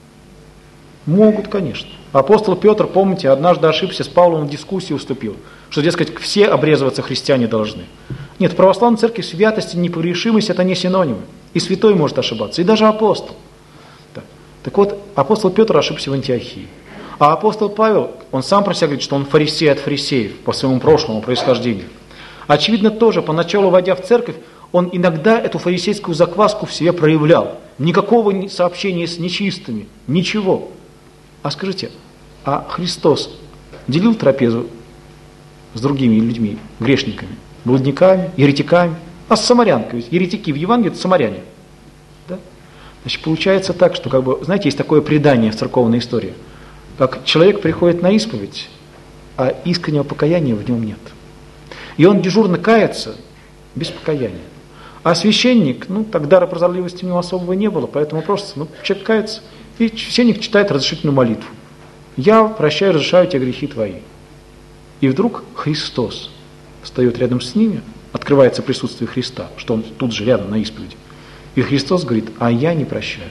Могут, конечно. Апостол Петр, помните, однажды ошибся, с Павлом в дискуссию вступил, что, дескать, все обрезываться христиане должны. Нет, в православной церкви святость и непогрешимость – это не синонимы. И святой может ошибаться, и даже апостол. Так вот, апостол Петр ошибся в Антиохии. А апостол Павел, он сам про себя говорит, что он фарисей от фарисеев по своему прошлому происхождению. Очевидно, тоже, поначалу, войдя в церковь, он иногда эту фарисейскую закваску в себе проявлял. Никакого сообщения с нечистыми, ничего. А скажите, а Христос делил трапезу с другими людьми, грешниками, блудниками, еретиками? А с самарянкой, ведь еретики в Евангелии – это самаряне. Да? Значит, получается так, что, знаете, есть такое предание в церковной истории, как человек приходит на исповедь, а искреннего покаяния в нем нет. И он дежурно кается без покаяния. А священник, так дара прозорливости у него особого не было, поэтому просто, человек кается, и священник читает разрешительную молитву. «Я прощаю, разрешаю тебе грехи твои». И вдруг Христос встает рядом с ними, открывается присутствие Христа, что он тут же рядом на исповеди. И Христос говорит: «А я не прощаю».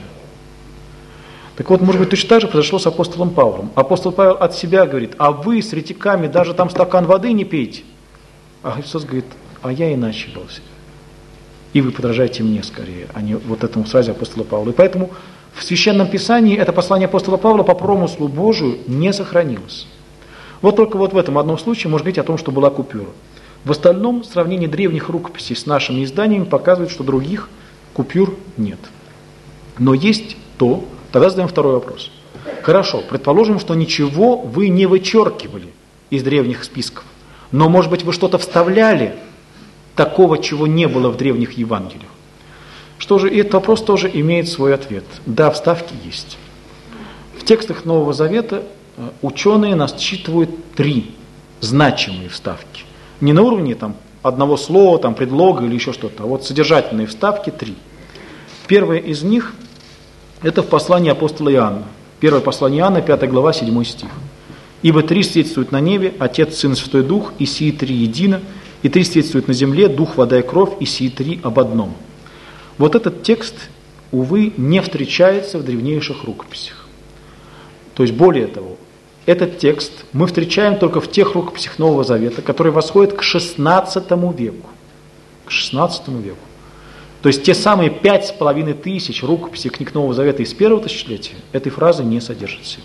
Так вот, может быть, точно так же произошло с апостолом Павлом. Апостол Павел от себя говорит: «А вы с еретиками даже там стакан воды не пейте». А Христос говорит: «А я иначе вел себя. И вы подражаете мне скорее, а не вот этому фразе апостола Павла». И поэтому в Священном Писании это послание апостола Павла по промыслу Божию не сохранилось. Вот только вот в этом одном случае можно говорить о том, что была купюра. В остальном сравнение древних рукописей с нашими изданиями показывает, что других купюр нет. Но есть то, тогда задаем второй вопрос. Хорошо, предположим, что ничего вы не вычеркивали из древних списков, но, может быть, вы что-то вставляли такого, чего не было в древних Евангелиях. Что же, и этот вопрос тоже имеет свой ответ. Да, вставки есть. В текстах Нового Завета ученые насчитывают 3 значимые вставки. Не на уровне одного слова, предлога или еще что-то, а вот содержательные вставки 3. Первое из них – это в послании апостола Иоанна. Первое послание Иоанна, 5 глава, 7 стих. «Ибо 3 свидетельствуют на небе, Отец, Сын, Святой Дух, и сии 3 едино, и 3 свидетельствуют на земле, Дух, вода и кровь, и сии 3 об одном». Вот этот текст, увы, не встречается в древнейших рукописях. То есть, более того, этот текст мы встречаем только в тех рукописях Нового Завета, которые восходят к XVI веку. К XVI веку. То есть те самые 5500 рукописей книг Нового Завета из первого тысячелетия этой фразы не содержат в себе.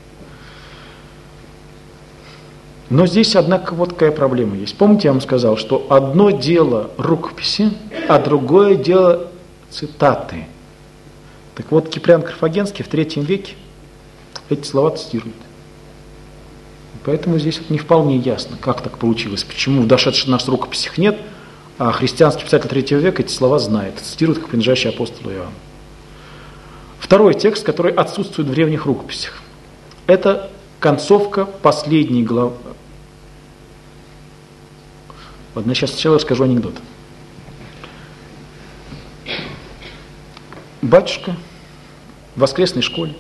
Но здесь, однако, вот какая проблема есть. Помните, я вам сказал, что одно дело рукописи, а другое дело цитаты. Так вот, Киприан Карфагенский в III веке эти слова цитирует. Поэтому здесь не вполне ясно, как так получилось, почему в дошедших нас рукописях нет, а христианский писатель III века эти слова знает, цитирует как принадлежащий апостолу Иоанну. Второй текст, который отсутствует в древних рукописях, это концовка последней главы. Ладно, я сейчас сначала расскажу анекдот. Батюшка в воскресной школе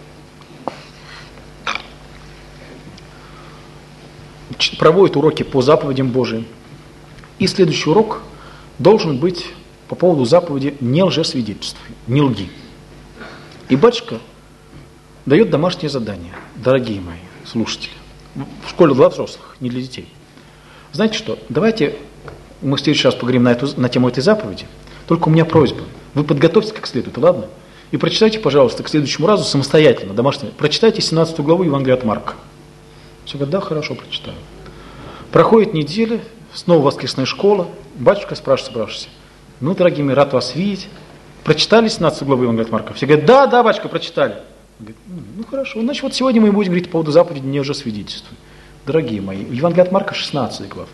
проводит уроки по заповедям Божиим. И следующий урок должен быть по поводу заповеди «не лжесвидетельствуй», «не лги». И батюшка дает домашнее задание, дорогие мои слушатели. В школе для взрослых, не для детей. Знаете что, давайте мы в следующий раз поговорим на тему этой заповеди, только у меня просьба. Вы подготовьтесь как следует, ладно? И прочитайте, пожалуйста, к следующему разу самостоятельно, домашнее. Прочитайте 17 главу Евангелия от Марка. Все говорят: да, хорошо, прочитаю. Проходит неделя, снова воскресная школа. Батюшка спрашивает собравшихся: ну, дорогие мои, рад вас видеть. Прочитали 17 главу Евангелия от Марка? Все говорят: да, да, батюшка, прочитали. Говорит: ну, хорошо, значит, вот сегодня мы будем говорить по поводу заповеди «не лжесвидетельствуй». Дорогие мои, Евангелие от Марка 16 глав.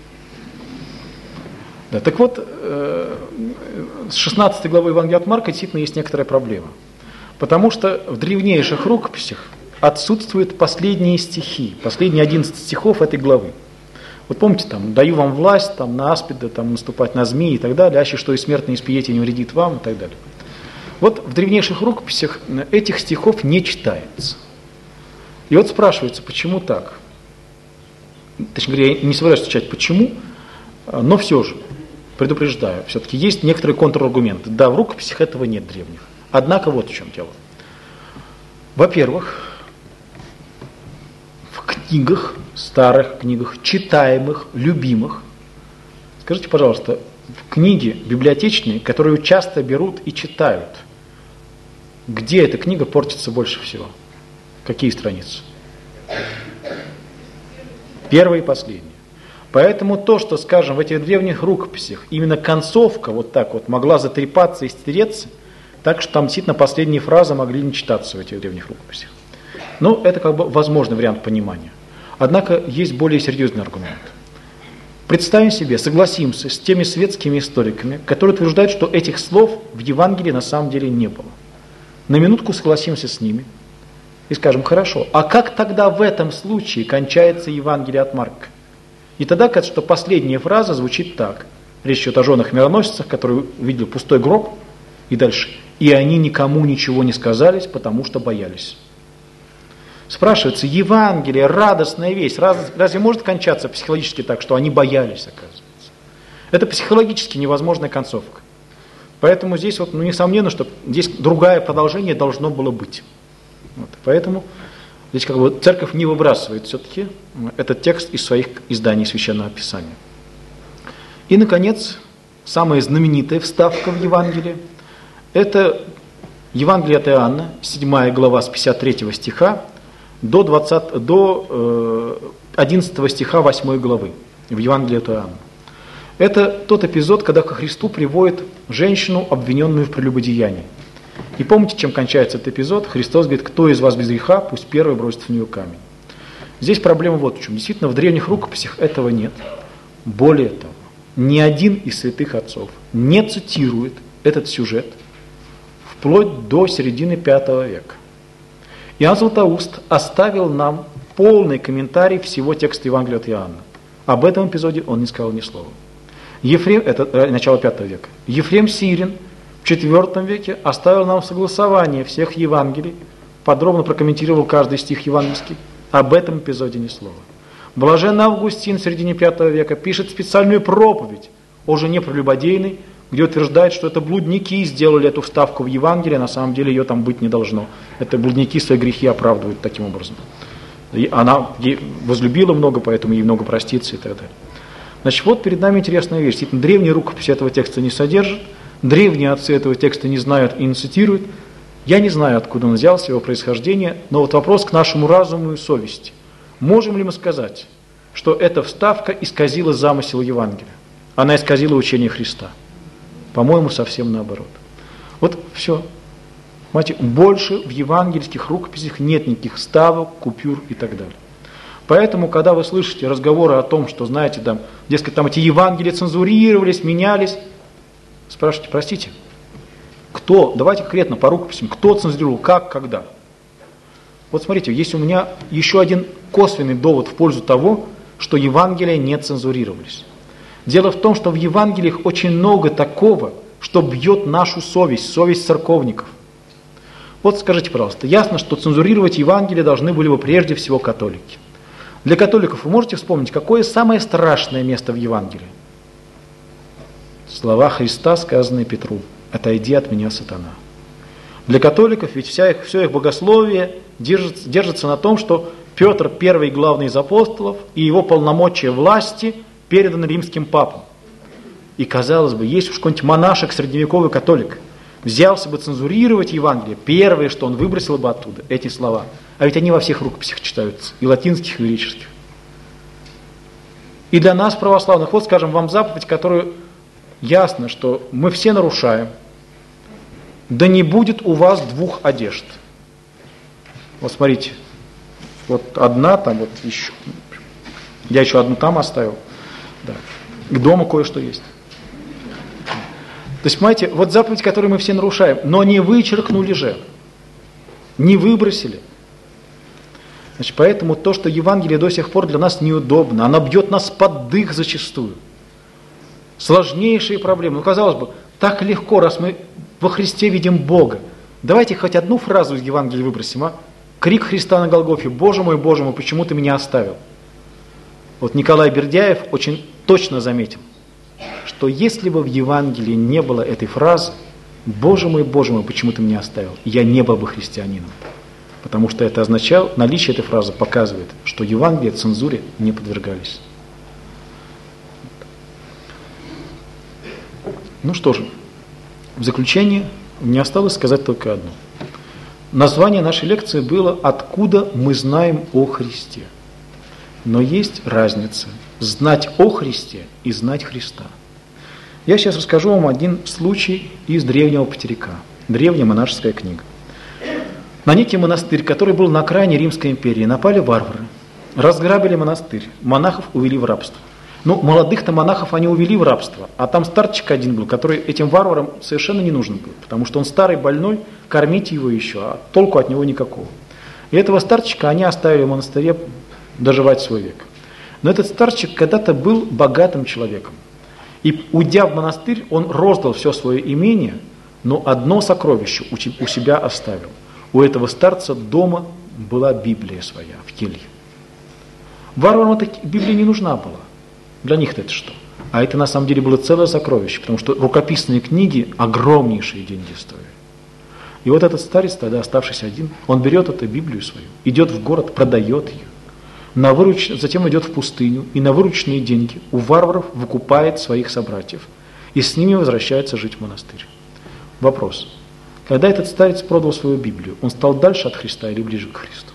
Да, так вот, с 16 главой Евангелия от Марка действительно есть некоторая проблема. Потому что в древнейших рукописях отсутствуют последние стихи, последние 11 стихов этой главы. Вот помните, там, даю вам власть там, на аспида, там, наступать на змеи и так далее, аще что и смерть не испиете не вредит вам и так далее. Вот в древнейших рукописях этих стихов не читается. И вот спрашивается, почему так? Точнее говоря, я не собираюсь отвечать, почему, но все же, предупреждаю, все-таки есть некоторые контраргументы. Да, в рукописях этого нет древних. Однако вот в чем дело. Во-первых, в книгах, старых книгах, читаемых, любимых, скажите, пожалуйста, книги библиотечные, которые часто берут и читают, где эта книга портится больше всего? Какие страницы? Первые и последние. Поэтому то, что, скажем, в этих древних рукописях именно концовка вот так вот могла затрепаться и стереться, так что там действительно последние фразы могли не читаться в этих древних рукописях. Ну, это как бы возможный вариант понимания. Однако есть более серьезный аргумент. Представим себе, согласимся с теми светскими историками, которые утверждают, что этих слов в Евангелии на самом деле не было. На минутку согласимся с ними и скажем, хорошо, а как тогда в этом случае кончается Евангелие от Марка? И тогда кажется, что последняя фраза звучит так. Речь идет о женах мироносицах, которые увидели пустой гроб, и дальше. И они никому ничего не сказались, потому что боялись. Спрашивается, Евангелие, радостная весть, разве может кончаться психологически так, что они боялись, оказывается? Это психологически невозможная концовка. Поэтому здесь, вот, несомненно, что здесь другое продолжение должно было быть. Вот, поэтому здесь как бы церковь не выбрасывает все-таки этот текст из своих изданий Священного Писания. И, наконец, самая знаменитая вставка в Евангелии – это Евангелие от Иоанна, 7 глава с 53 стиха до 11 стиха 8 главы в Евангелии от Иоанна. Это тот эпизод, когда ко Христу приводят женщину, обвиненную в прелюбодеянии. И помните, чем кончается этот эпизод? Христос говорит, кто из вас без греха, пусть первый бросит в нее камень. Здесь проблема вот в чем. Действительно, в древних рукописях этого нет. Более того, ни один из святых отцов не цитирует этот сюжет вплоть до середины V века. Иоанн Златоуст оставил нам полный комментарий всего текста Евангелия от Иоанна. Об этом эпизоде он не сказал ни слова. Это начало V века. Ефрем Сирин в IV веке оставил нам согласование всех Евангелий, подробно прокомментировал каждый стих евангельский. Об этом эпизоде ни слова. Блаженный Августин в середине V века пишет специальную проповедь о жене прелюбодейной, где утверждает, что это блудники сделали эту вставку в Евангелие, на самом деле ее там быть не должно. Это блудники свои грехи оправдывают таким образом. И она возлюбила много, поэтому ей много простится и так далее. Значит, вот перед нами интересная вещь. Действительно, древние рукописи этого текста не содержат, древние отцы этого текста не знают и не цитируют. Я не знаю, откуда он взялся, его происхождение, но вот вопрос к нашему разуму и совести. Можем ли мы сказать, что эта вставка исказила замысел Евангелия? Она исказила учение Христа? По-моему, совсем наоборот. Вот все. Понимаете, больше в евангельских рукописях нет никаких вставок, купюр и так далее. Поэтому, когда вы слышите разговоры о том, что, знаете, там, дескать, там эти Евангелия цензурировались, менялись, спрашивайте, простите, кто, давайте конкретно по рукописям, кто цензурировал, как, когда. Вот смотрите, есть у меня еще один косвенный довод в пользу того, что Евангелия не цензурировались. Дело в том, что в Евангелиях очень много такого, что бьет нашу совесть, совесть церковников. Вот скажите, пожалуйста, ясно, что цензурировать Евангелие должны были бы прежде всего католики. Для католиков вы можете вспомнить, какое самое страшное место в Евангелии? Слова Христа, сказанные Петру: «Отойди от меня, сатана». Для католиков ведь все их богословие держится на том, что Петр первый главный из апостолов, и его полномочия власти переданы римским папам. И казалось бы, есть уж какой-нибудь монашек, средневековый католик, взялся бы цензурировать Евангелие, первое, что он выбросил бы оттуда, эти слова. А ведь они во всех рукописях читаются, и латинских, и греческих. И для нас, православных, вот, скажем, вам заповедь, которую ясно, что мы все нарушаем. Да не будет у вас двух одежд. Вот смотрите, вот одна там, вот еще. Я еще одну там оставил. Да. К дому кое-что есть. То есть, понимаете, вот заповедь, которую мы все нарушаем, но не вычеркнули же, не выбросили. Значит, поэтому то, что Евангелие до сих пор для нас неудобно, оно бьет нас под дых зачастую. Сложнейшие проблемы. Ну, казалось бы, так легко, раз мы во Христе видим Бога. Давайте хоть одну фразу из Евангелия выбросим, а? Крик Христа на Голгофе: Боже мой, почему ты меня оставил? Вот Николай Бердяев очень точно заметил, что если бы в Евангелии не было этой фразы Боже мой, почему ты меня оставил?», я не был бы христианином. Потому что это означало, наличие этой фразы показывает, что Евангелие цензуре не подвергались. Ну что же, в заключение мне осталось сказать только одно. Название нашей лекции было «Откуда мы знаем о Христе?». Но есть разница – знать о Христе и знать Христа. Я сейчас расскажу вам один случай из древнего Патерика, древняя монашеская книга. На некий монастырь, который был на окраине Римской империи, напали варвары, разграбили монастырь, монахов увели в рабство. Ну, молодых-то монахов они увели в рабство, а там старчик один был, который этим варварам совершенно не нужен был, потому что он старый, больной, кормить его еще, а толку от него никакого. И этого старчика они оставили в монастыре доживать свой век. Но этот старчик когда-то был богатым человеком. И, уйдя в монастырь, он роздал все свое имение, но одно сокровище у себя оставил. У этого старца дома была Библия своя в келье. Варварам эта Библия не нужна была. Для них-то это что? А это на самом деле было целое сокровище, потому что рукописные книги огромнейшие деньги стоили. И вот этот старец, тогда оставшийся один, он берет эту Библию свою, идет в город, продает ее, затем идет в пустыню и на вырученные деньги у варваров выкупает своих собратьев и с ними возвращается жить в монастырь. Вопрос. Когда этот старец продал свою Библию, он стал дальше от Христа или ближе к Христу?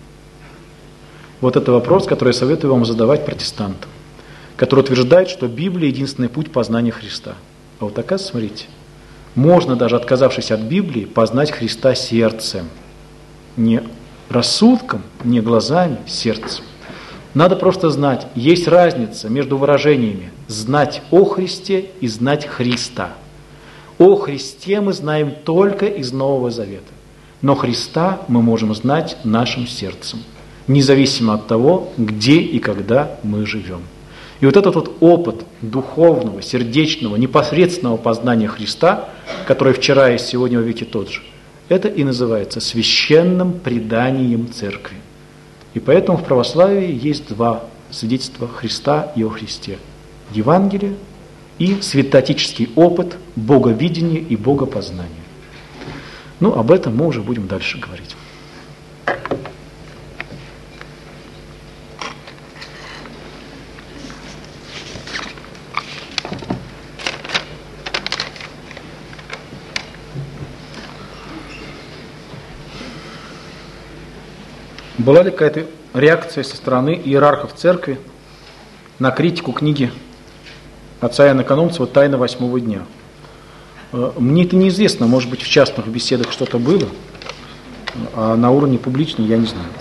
Вот это вопрос, который я советую вам задавать протестантам, который утверждает, что Библия – единственный путь познания Христа. А вот оказывается, смотрите, можно даже, отказавшись от Библии, познать Христа сердцем. Не рассудком, не глазами, сердцем. Надо просто знать, есть разница между выражениями «знать о Христе» и «знать Христа». О Христе мы знаем только из Нового Завета, но Христа мы можем знать нашим сердцем, независимо от того, где и когда мы живем. И вот этот вот опыт духовного, сердечного, непосредственного познания Христа, который вчера и сегодня во веки тот же, это и называется священным преданием Церкви. И поэтому в православии есть два свидетельства Христа и о Христе. Евангелие и святоотеческий опыт боговидения и богопознания. Ну, об этом мы уже будем дальше говорить. Была ли какая-то реакция со стороны иерархов церкви на критику книги отца Иоанна Канунцева «Тайна восьмого дня»? Мне это неизвестно, может быть, в частных беседах что-то было, а на уровне публичном я не знаю.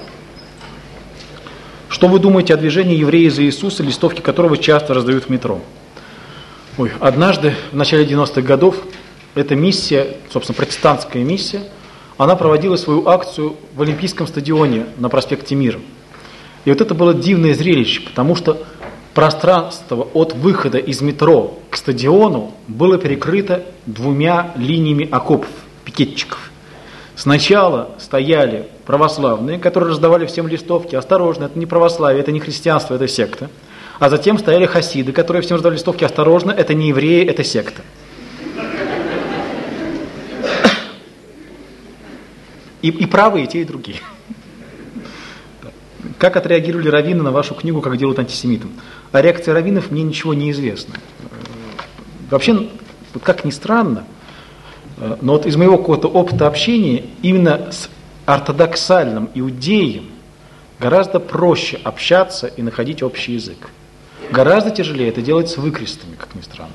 Что вы думаете о движении «Евреи за Иисуса», листовки которого часто раздают в метро? Однажды, в начале 90-х годов, эта миссия, собственно, протестантская миссия, она проводила свою акцию в Олимпийском стадионе на проспекте Мира. И вот это было дивное зрелище, потому что пространство от выхода из метро к стадиону было перекрыто двумя линиями окопов, пикетчиков. Сначала стояли православные, которые раздавали всем листовки: осторожно, это не православие, это не христианство, это секта. А затем стояли хасиды, которые всем раздавали листовки: осторожно, это не евреи, это секта. И правые, и те, и другие. Как отреагировали раввины на вашу книгу «Как делают антисемитам»? О реакции раввинов мне ничего не известно. Вообще, как ни странно, но вот из моего какого-то опыта общения именно с ортодоксальным иудеем гораздо проще общаться и находить общий язык. Гораздо тяжелее это делать с выкрестами, как ни странно.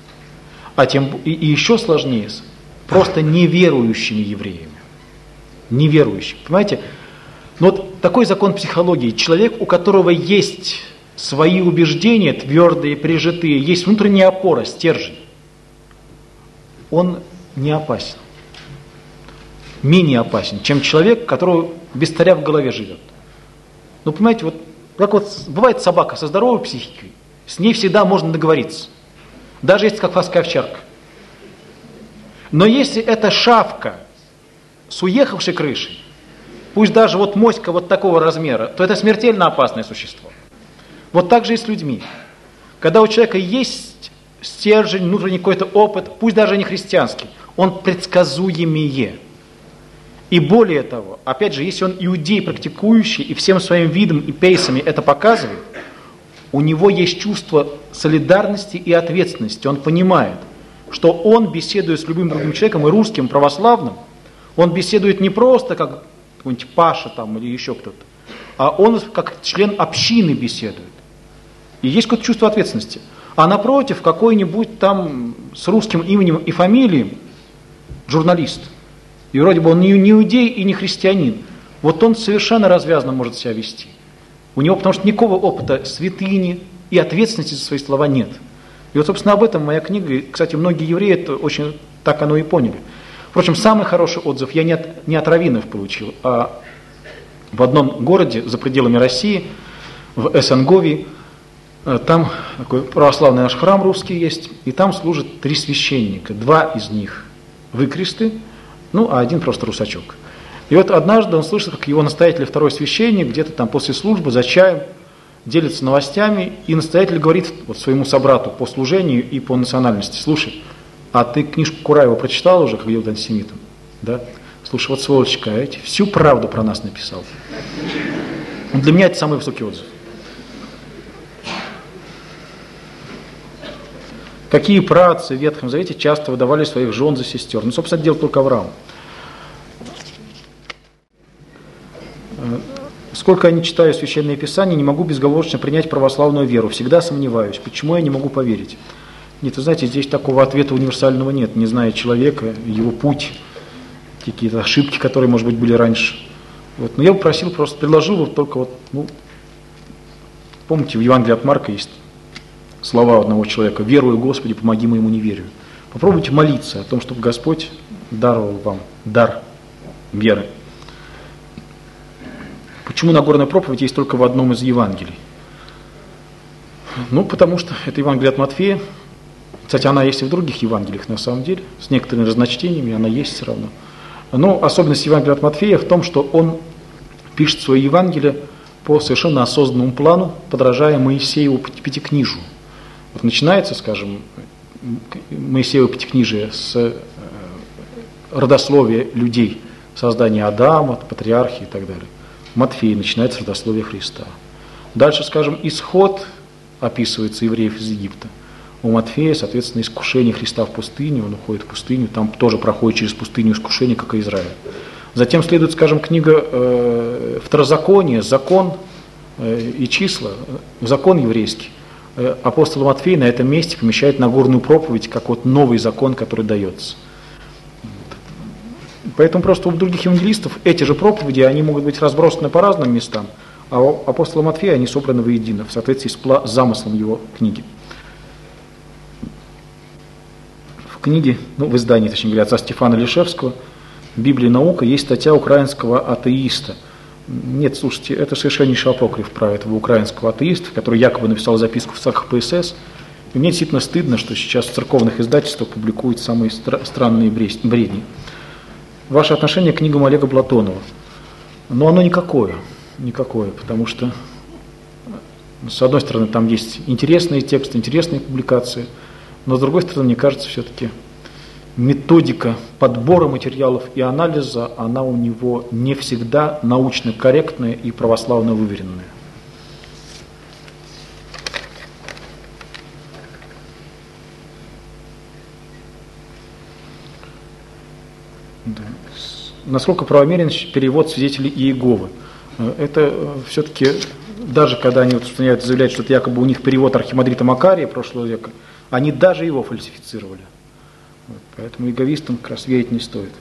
И еще сложнее с просто неверующими евреями. Неверующих. Понимаете? Но вот такой закон психологии. Человек, у которого есть свои убеждения, твердые, прижитые, есть внутренняя опора, стержень, он не опасен. Менее опасен, чем человек, которого без царя в голове живет. Ну, понимаете, вот как вот бывает собака со здоровой психикой, с ней всегда можно договориться. Даже если кавказская овчарка. Но если это шавка с уехавшей крышей, пусть даже вот моська вот такого размера, то это смертельно опасное существо. Вот так же и с людьми. Когда у человека есть стержень, внутренний какой-то опыт, пусть даже не христианский, он предсказуемее. И более того, опять же, если он иудей практикующий и всем своим видом и пейсами это показывает, у него есть чувство солидарности и ответственности. Он понимает, что он беседует с любым другим человеком, и русским, православным, он беседует не просто как какой-нибудь Паша там или еще кто-то, а он как член общины беседует. И есть какое-то чувство ответственности. А напротив, какой-нибудь там с русским именем и фамилией журналист, и вроде бы он не иудей и не христианин, вот он совершенно развязно может себя вести. У него, потому что никакого опыта святыни и ответственности за свои слова нет. И вот, собственно, об этом моя книга, и, кстати, многие евреи это очень так оно и поняли. Впрочем, самый хороший отзыв я не от раввинов получил, а в одном городе за пределами России, в Эссенговии, там такой православный наш храм русский есть, и там служат 3 священника, 2 из них выкресты, ну, а 1 просто русачок. И вот однажды он слышит, как его настоятель, 2-й священник, где-то там после службы за чаем делится новостями, и настоятель говорит вот своему собрату по служению и по национальности: слушай, а ты книжку Кураева прочитал уже, как Иуда антисемитом? Да? Слушай, вот сволочка, эти всю правду про нас написал. Для меня это самый высокий отзыв. Какие праотцы в Ветхом Завете часто выдавали своих жен за сестер? Ну, собственно, это делал только Авраам. Сколько я не читаю Священное Писание, не могу безоговорочно принять православную веру. Всегда сомневаюсь, почему я не могу поверить. Нет, вы знаете, здесь такого ответа универсального нет. Не зная человека, его путь, какие-то ошибки, которые, может быть, были раньше. Вот. Но я бы просил, просто предложил вот только вот, ну, помните, в Евангелии от Марка есть слова одного человека: «Верую, Господи, помоги моему неверию». Попробуйте молиться о том, чтобы Господь даровал вам дар веры. Почему Нагорная проповедь есть только в одном из Евангелий? Ну, потому что это Евангелие от Матфея. Кстати, она есть и в других Евангелиях, на самом деле, с некоторыми разночтениями, она есть все равно. Но особенность Евангелия от Матфея в том, что он пишет свое Евангелие по совершенно осознанному плану, подражая Моисееву Пятикнижию. Вот начинается, скажем, Моисеево Пятикнижие с родословия людей, создания Адама, патриархии и так далее. Матфей начинается с родословия Христа. Дальше, скажем, исход описывается евреев из Египта. У Матфея, соответственно, искушение Христа в пустыне, он уходит в пустыню, там тоже проходит через пустыню искушение, как и Израиль. Затем следует, скажем, книга Второзакония, закон и числа, закон еврейский. Апостол Матфей на этом месте помещает Нагорную проповедь как вот новый закон, который дается. Поэтому просто у других евангелистов эти же проповеди, они могут быть разбросаны по разным местам, а у апостола Матфея они собраны воедино, в соответствии с замыслом его книги. В книге, ну, в издании, точнее говоря, отца Стефана Лишевского «Библия и наука» есть статья украинского атеиста. Нет, слушайте, это совершеннейший апокриф про этого украинского атеиста, который якобы написал записку в ЦК КПСС. И мне действительно стыдно, что сейчас в церковных издательствах публикуют самые странные бредни. Ваше отношение к книгам Олега Платонова. Но оно никакое, потому что, с одной стороны, там есть интересные тексты, интересные публикации, но с другой стороны, мне кажется, все-таки методика подбора материалов и анализа, она у него не всегда научно корректная и православно выверенная. Да. Насколько правомерен перевод свидетелей Иеговы? Это все-таки, даже когда они заявляют, что это якобы у них перевод архимандрита Макария прошлого века, они даже его фальсифицировали. Вот, поэтому иеговистам как раз верить не стоит.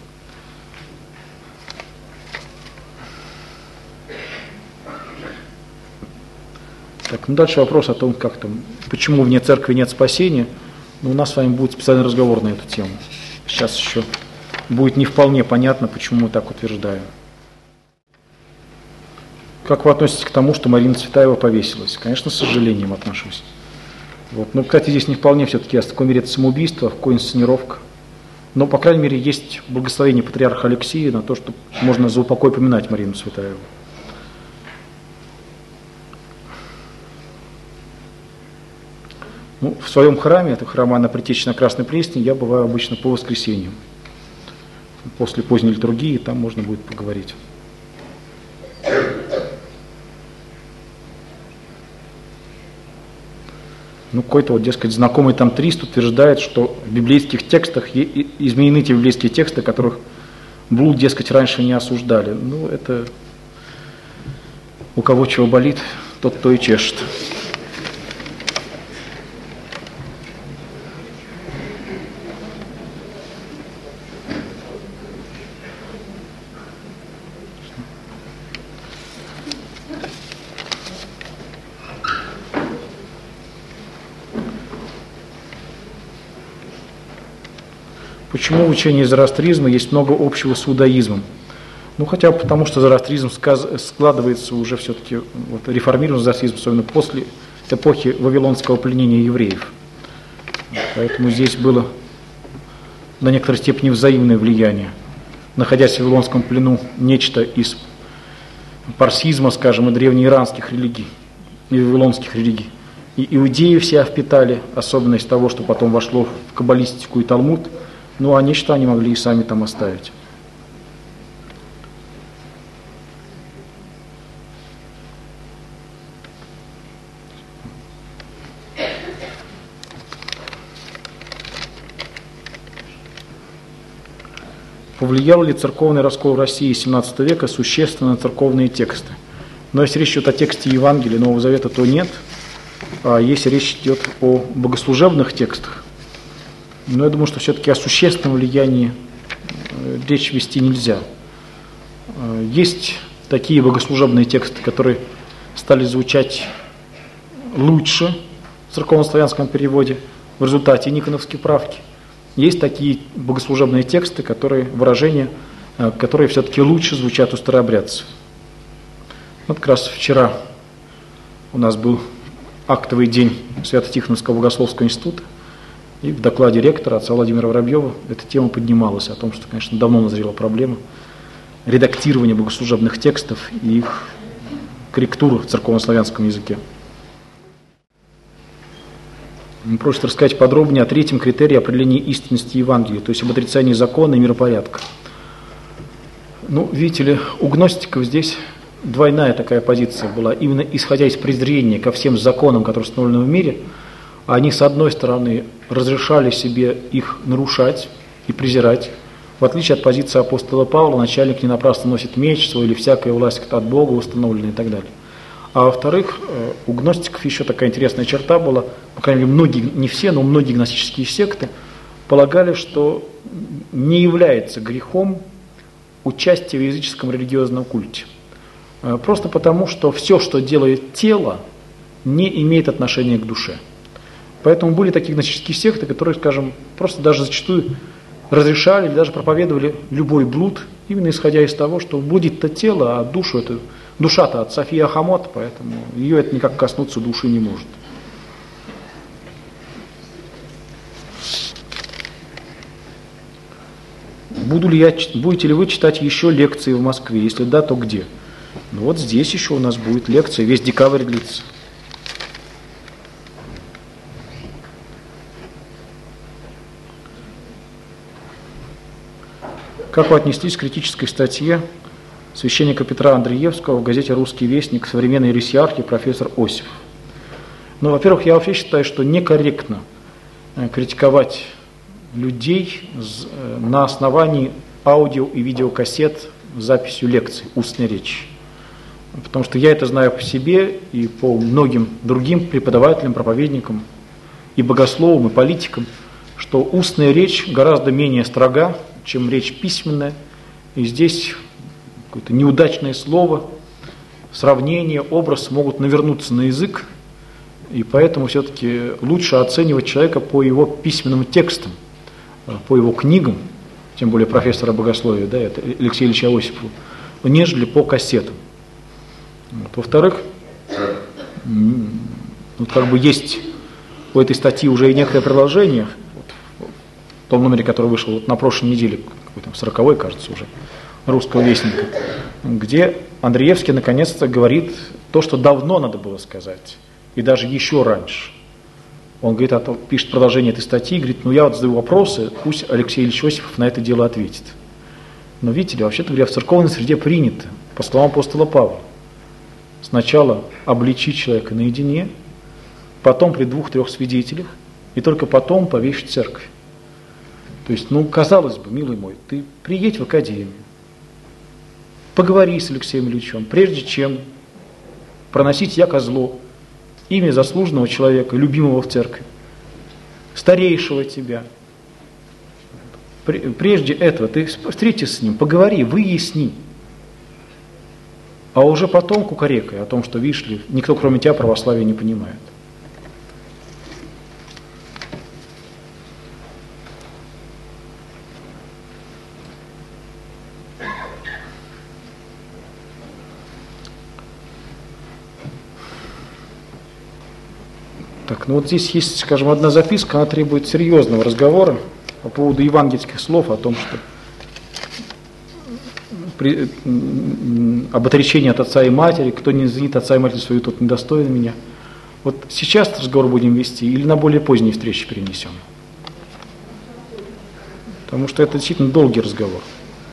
Так, ну дальше вопрос о том, как там, почему вне церкви нет спасения. Ну, у нас с вами будет специальный разговор на эту тему. Сейчас еще будет не вполне понятно, почему мы так утверждаем. Как вы относитесь к тому, что Марина Цветаева повесилась? Конечно, с сожалением отношусь. Вот. Но, кстати, здесь не вполне все-таки о такой мере это самоубийство, в какой инсценировка. Но, по крайней мере, есть благословение патриарха Алексея на то, что можно за упокой поминать Марину Цветаеву. Ну, в своем храме, это храм Анны Предтечи на Красной Пресне, я бываю обычно по воскресеньям. После поздней литургии там можно будет поговорить. Ну, какой-то, вот, дескать, знакомый там трист утверждает, что в библейских текстах изменены те библейские тексты, которых блуд, дескать, раньше не осуждали. Ну, это у кого чего болит, тот то и чешет. Почему в учении зороастризма есть много общего с иудаизмом? Ну, хотя бы потому, что зороастризм складывается уже все-таки, вот, реформированный зороастризм, особенно после эпохи вавилонского пленения евреев. Поэтому здесь было до некоторой степени взаимное влияние. Находясь в вавилонском плену, нечто из парсизма, скажем, и древнеиранских религий, и вавилонских религий. И иудеи все впитали, особенно из того, что потом вошло в каббалистику и Талмуд. Ну, а нечто они могли и сами там оставить. Повлиял ли церковный раскол России XVII века существенно на церковные тексты? Но если речь идет о тексте Евангелия Нового Завета, то нет. А если речь идет о богослужебных текстах, но я думаю, что все-таки о существенном влиянии речь вести нельзя. Есть такие богослужебные тексты, которые стали звучать лучше в церковно-славянском переводе в результате Никоновской правки. Есть такие богослужебные тексты, выражения, которые все-таки лучше звучат у старообрядцев. Вот как раз вчера у нас был актовый день Свято-Тихоновского богословского института, и в докладе ректора, отца Владимира Воробьева, эта тема поднималась о том, что, конечно, давно назрела проблема редактирования богослужебных текстов и их корректуры в церковно-славянском языке. Просят рассказать подробнее о третьем критерии определения истинности Евангелия, то есть об отрицании закона и миропорядка. Ну, видите ли, у гностиков здесь двойная такая позиция была, именно исходя из презрения ко всем законам, которые установлены в мире. Они, с одной стороны, разрешали себе их нарушать и презирать, в отличие от позиции апостола Павла, начальник не напрасно носит меч свой или всякая власть от Бога установлена и так далее. А во-вторых, у гностиков еще такая интересная черта была, по крайней мере, многие, не все, но многие гностические секты полагали, что не является грехом участие в языческом религиозном культе. Просто потому, что все, что делает тело, не имеет отношения к душе. Поэтому были такие гностические секты, которые, скажем, просто даже зачастую разрешали или даже проповедовали любой блуд, именно исходя из того, что блудит-то тело, а душа-то от Софии Ахамот, поэтому ее это никак коснуться души не может. Будете ли вы читать еще лекции в Москве? Если да, то где? Ну вот здесь еще у нас будет лекция, весь декабрь длится. Как вы отнеслись к критической статье священника Петра Андреевского в газете «Русский вестник» современной ересиархи профессор Осипов? Ну, во-первых, я вообще считаю, что некорректно критиковать людей на основании аудио и видеокассет с записью лекций, устной речи. Потому что я это знаю по себе и по многим другим преподавателям, проповедникам, и богословам, и политикам, что устная речь гораздо менее строга, чем речь письменная, и здесь какое-то неудачное слово, сравнение, образ могут навернуться на язык, и поэтому все-таки лучше оценивать человека по его письменным текстам, по его книгам, тем более профессора богословия, да, это Алексея Ильича Осипова, нежели по кассетам. Вот. Во-вторых, как бы есть у этой статьи уже и некое продолжение, вот, в том номере, который вышел вот на прошлой неделе, какой-то 40-й, кажется, уже, «Русского вестника», где Андреевский наконец-то говорит то, что давно надо было сказать, и даже еще раньше. Он говорит, пишет продолжение этой статьи, говорит, я вот задаю вопросы, пусть Алексей Ильич Осипов на это дело ответит. Но видите ли, вообще-то говоря, в церковной среде принято, по словам апостола Павла, сначала обличить человека наедине, потом при 2-3 свидетелях, и только потом повесить в церковь. То есть, казалось бы, милый мой, ты приедь в академию, поговори с Алексеем Ильичем, прежде чем проносить яко зло имя заслуженного человека, любимого в церкви, старейшего тебя. Прежде этого ты встретись с ним, поговори, выясни. А уже потом кукарекай о том, что, видишь ли, никто кроме тебя православия не понимает. Так, вот здесь есть, скажем, одна записка, она требует серьезного разговора по поводу евангельских слов о том, что об отречении от отца и матери, кто не извинит отца и матери свою, тот недостоин меня. Вот сейчас разговор будем вести или на более поздние встречи перенесем? Потому что это действительно долгий разговор.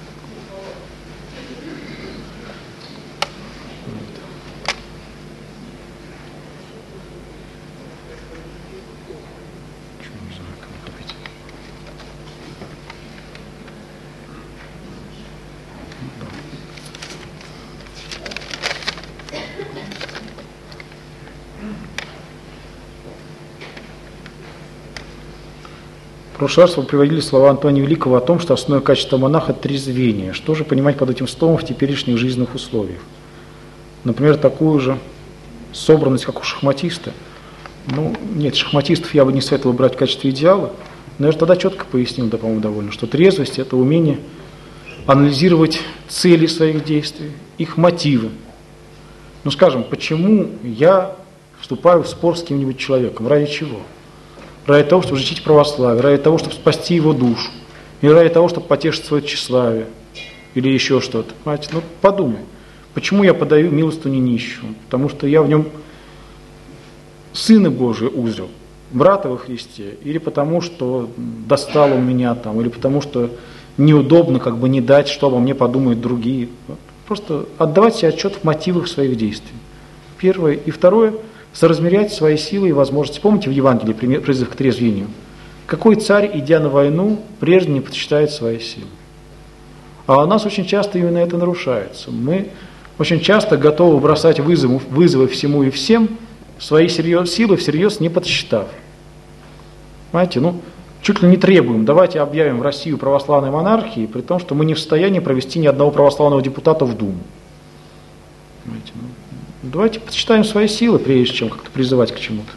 В прошлый раз вы приводили слова Антония Великого о том, что основное качество монаха – трезвение. Что же понимать под этим словом в теперешних жизненных условиях? Например, такую же собранность, как у шахматиста. Нет, шахматистов я бы не советовал брать в качестве идеала, но я же тогда четко пояснил, да, по-моему, довольно, что трезвость – это умение анализировать цели своих действий, их мотивы. Скажем, почему я вступаю в спор с каким-нибудь человеком, ради чего? Ради того, чтобы защитить православие, ради того, чтобы спасти его душу, или ради того, чтобы потешить свое тщеславие, или еще что-то. Понимаете? Подумай, почему я подаю милостыню нищему? Потому что я в нем Сына Божия узрел, брата во Христе, или потому что достал он меня там, или потому что неудобно не дать, что обо мне подумают другие. Просто отдавать себе отчет в мотивах своих действий. Первое. И второе – соразмерять свои силы и возможности. Помните в Евангелии призыв к трезвению? Какой царь, идя на войну, прежде не подсчитает свои силы? А у нас очень часто именно это нарушается. Мы очень часто готовы бросать вызовы всему и всем, свои силы всерьез не подсчитав. Понимаете, чуть ли не требуем, давайте объявим Россию православной монархией, при том, что мы не в состоянии провести ни одного православного депутата в Думу. Понимаете, давайте подсчитаем свои силы, прежде чем как-то призывать к чему-то.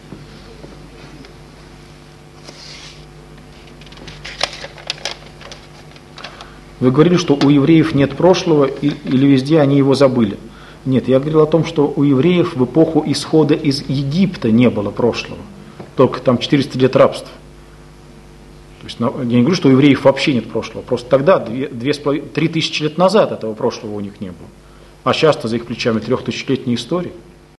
Вы говорили, что у евреев нет прошлого или везде они его забыли. Нет, я говорил о том, что у евреев в эпоху исхода из Египта не было прошлого. Только там 400 лет рабства. То есть, я не говорю, что у евреев вообще нет прошлого. Просто тогда, 3000 лет назад этого прошлого у них не было. А сейчас-то за их плечами 3000-летняя история.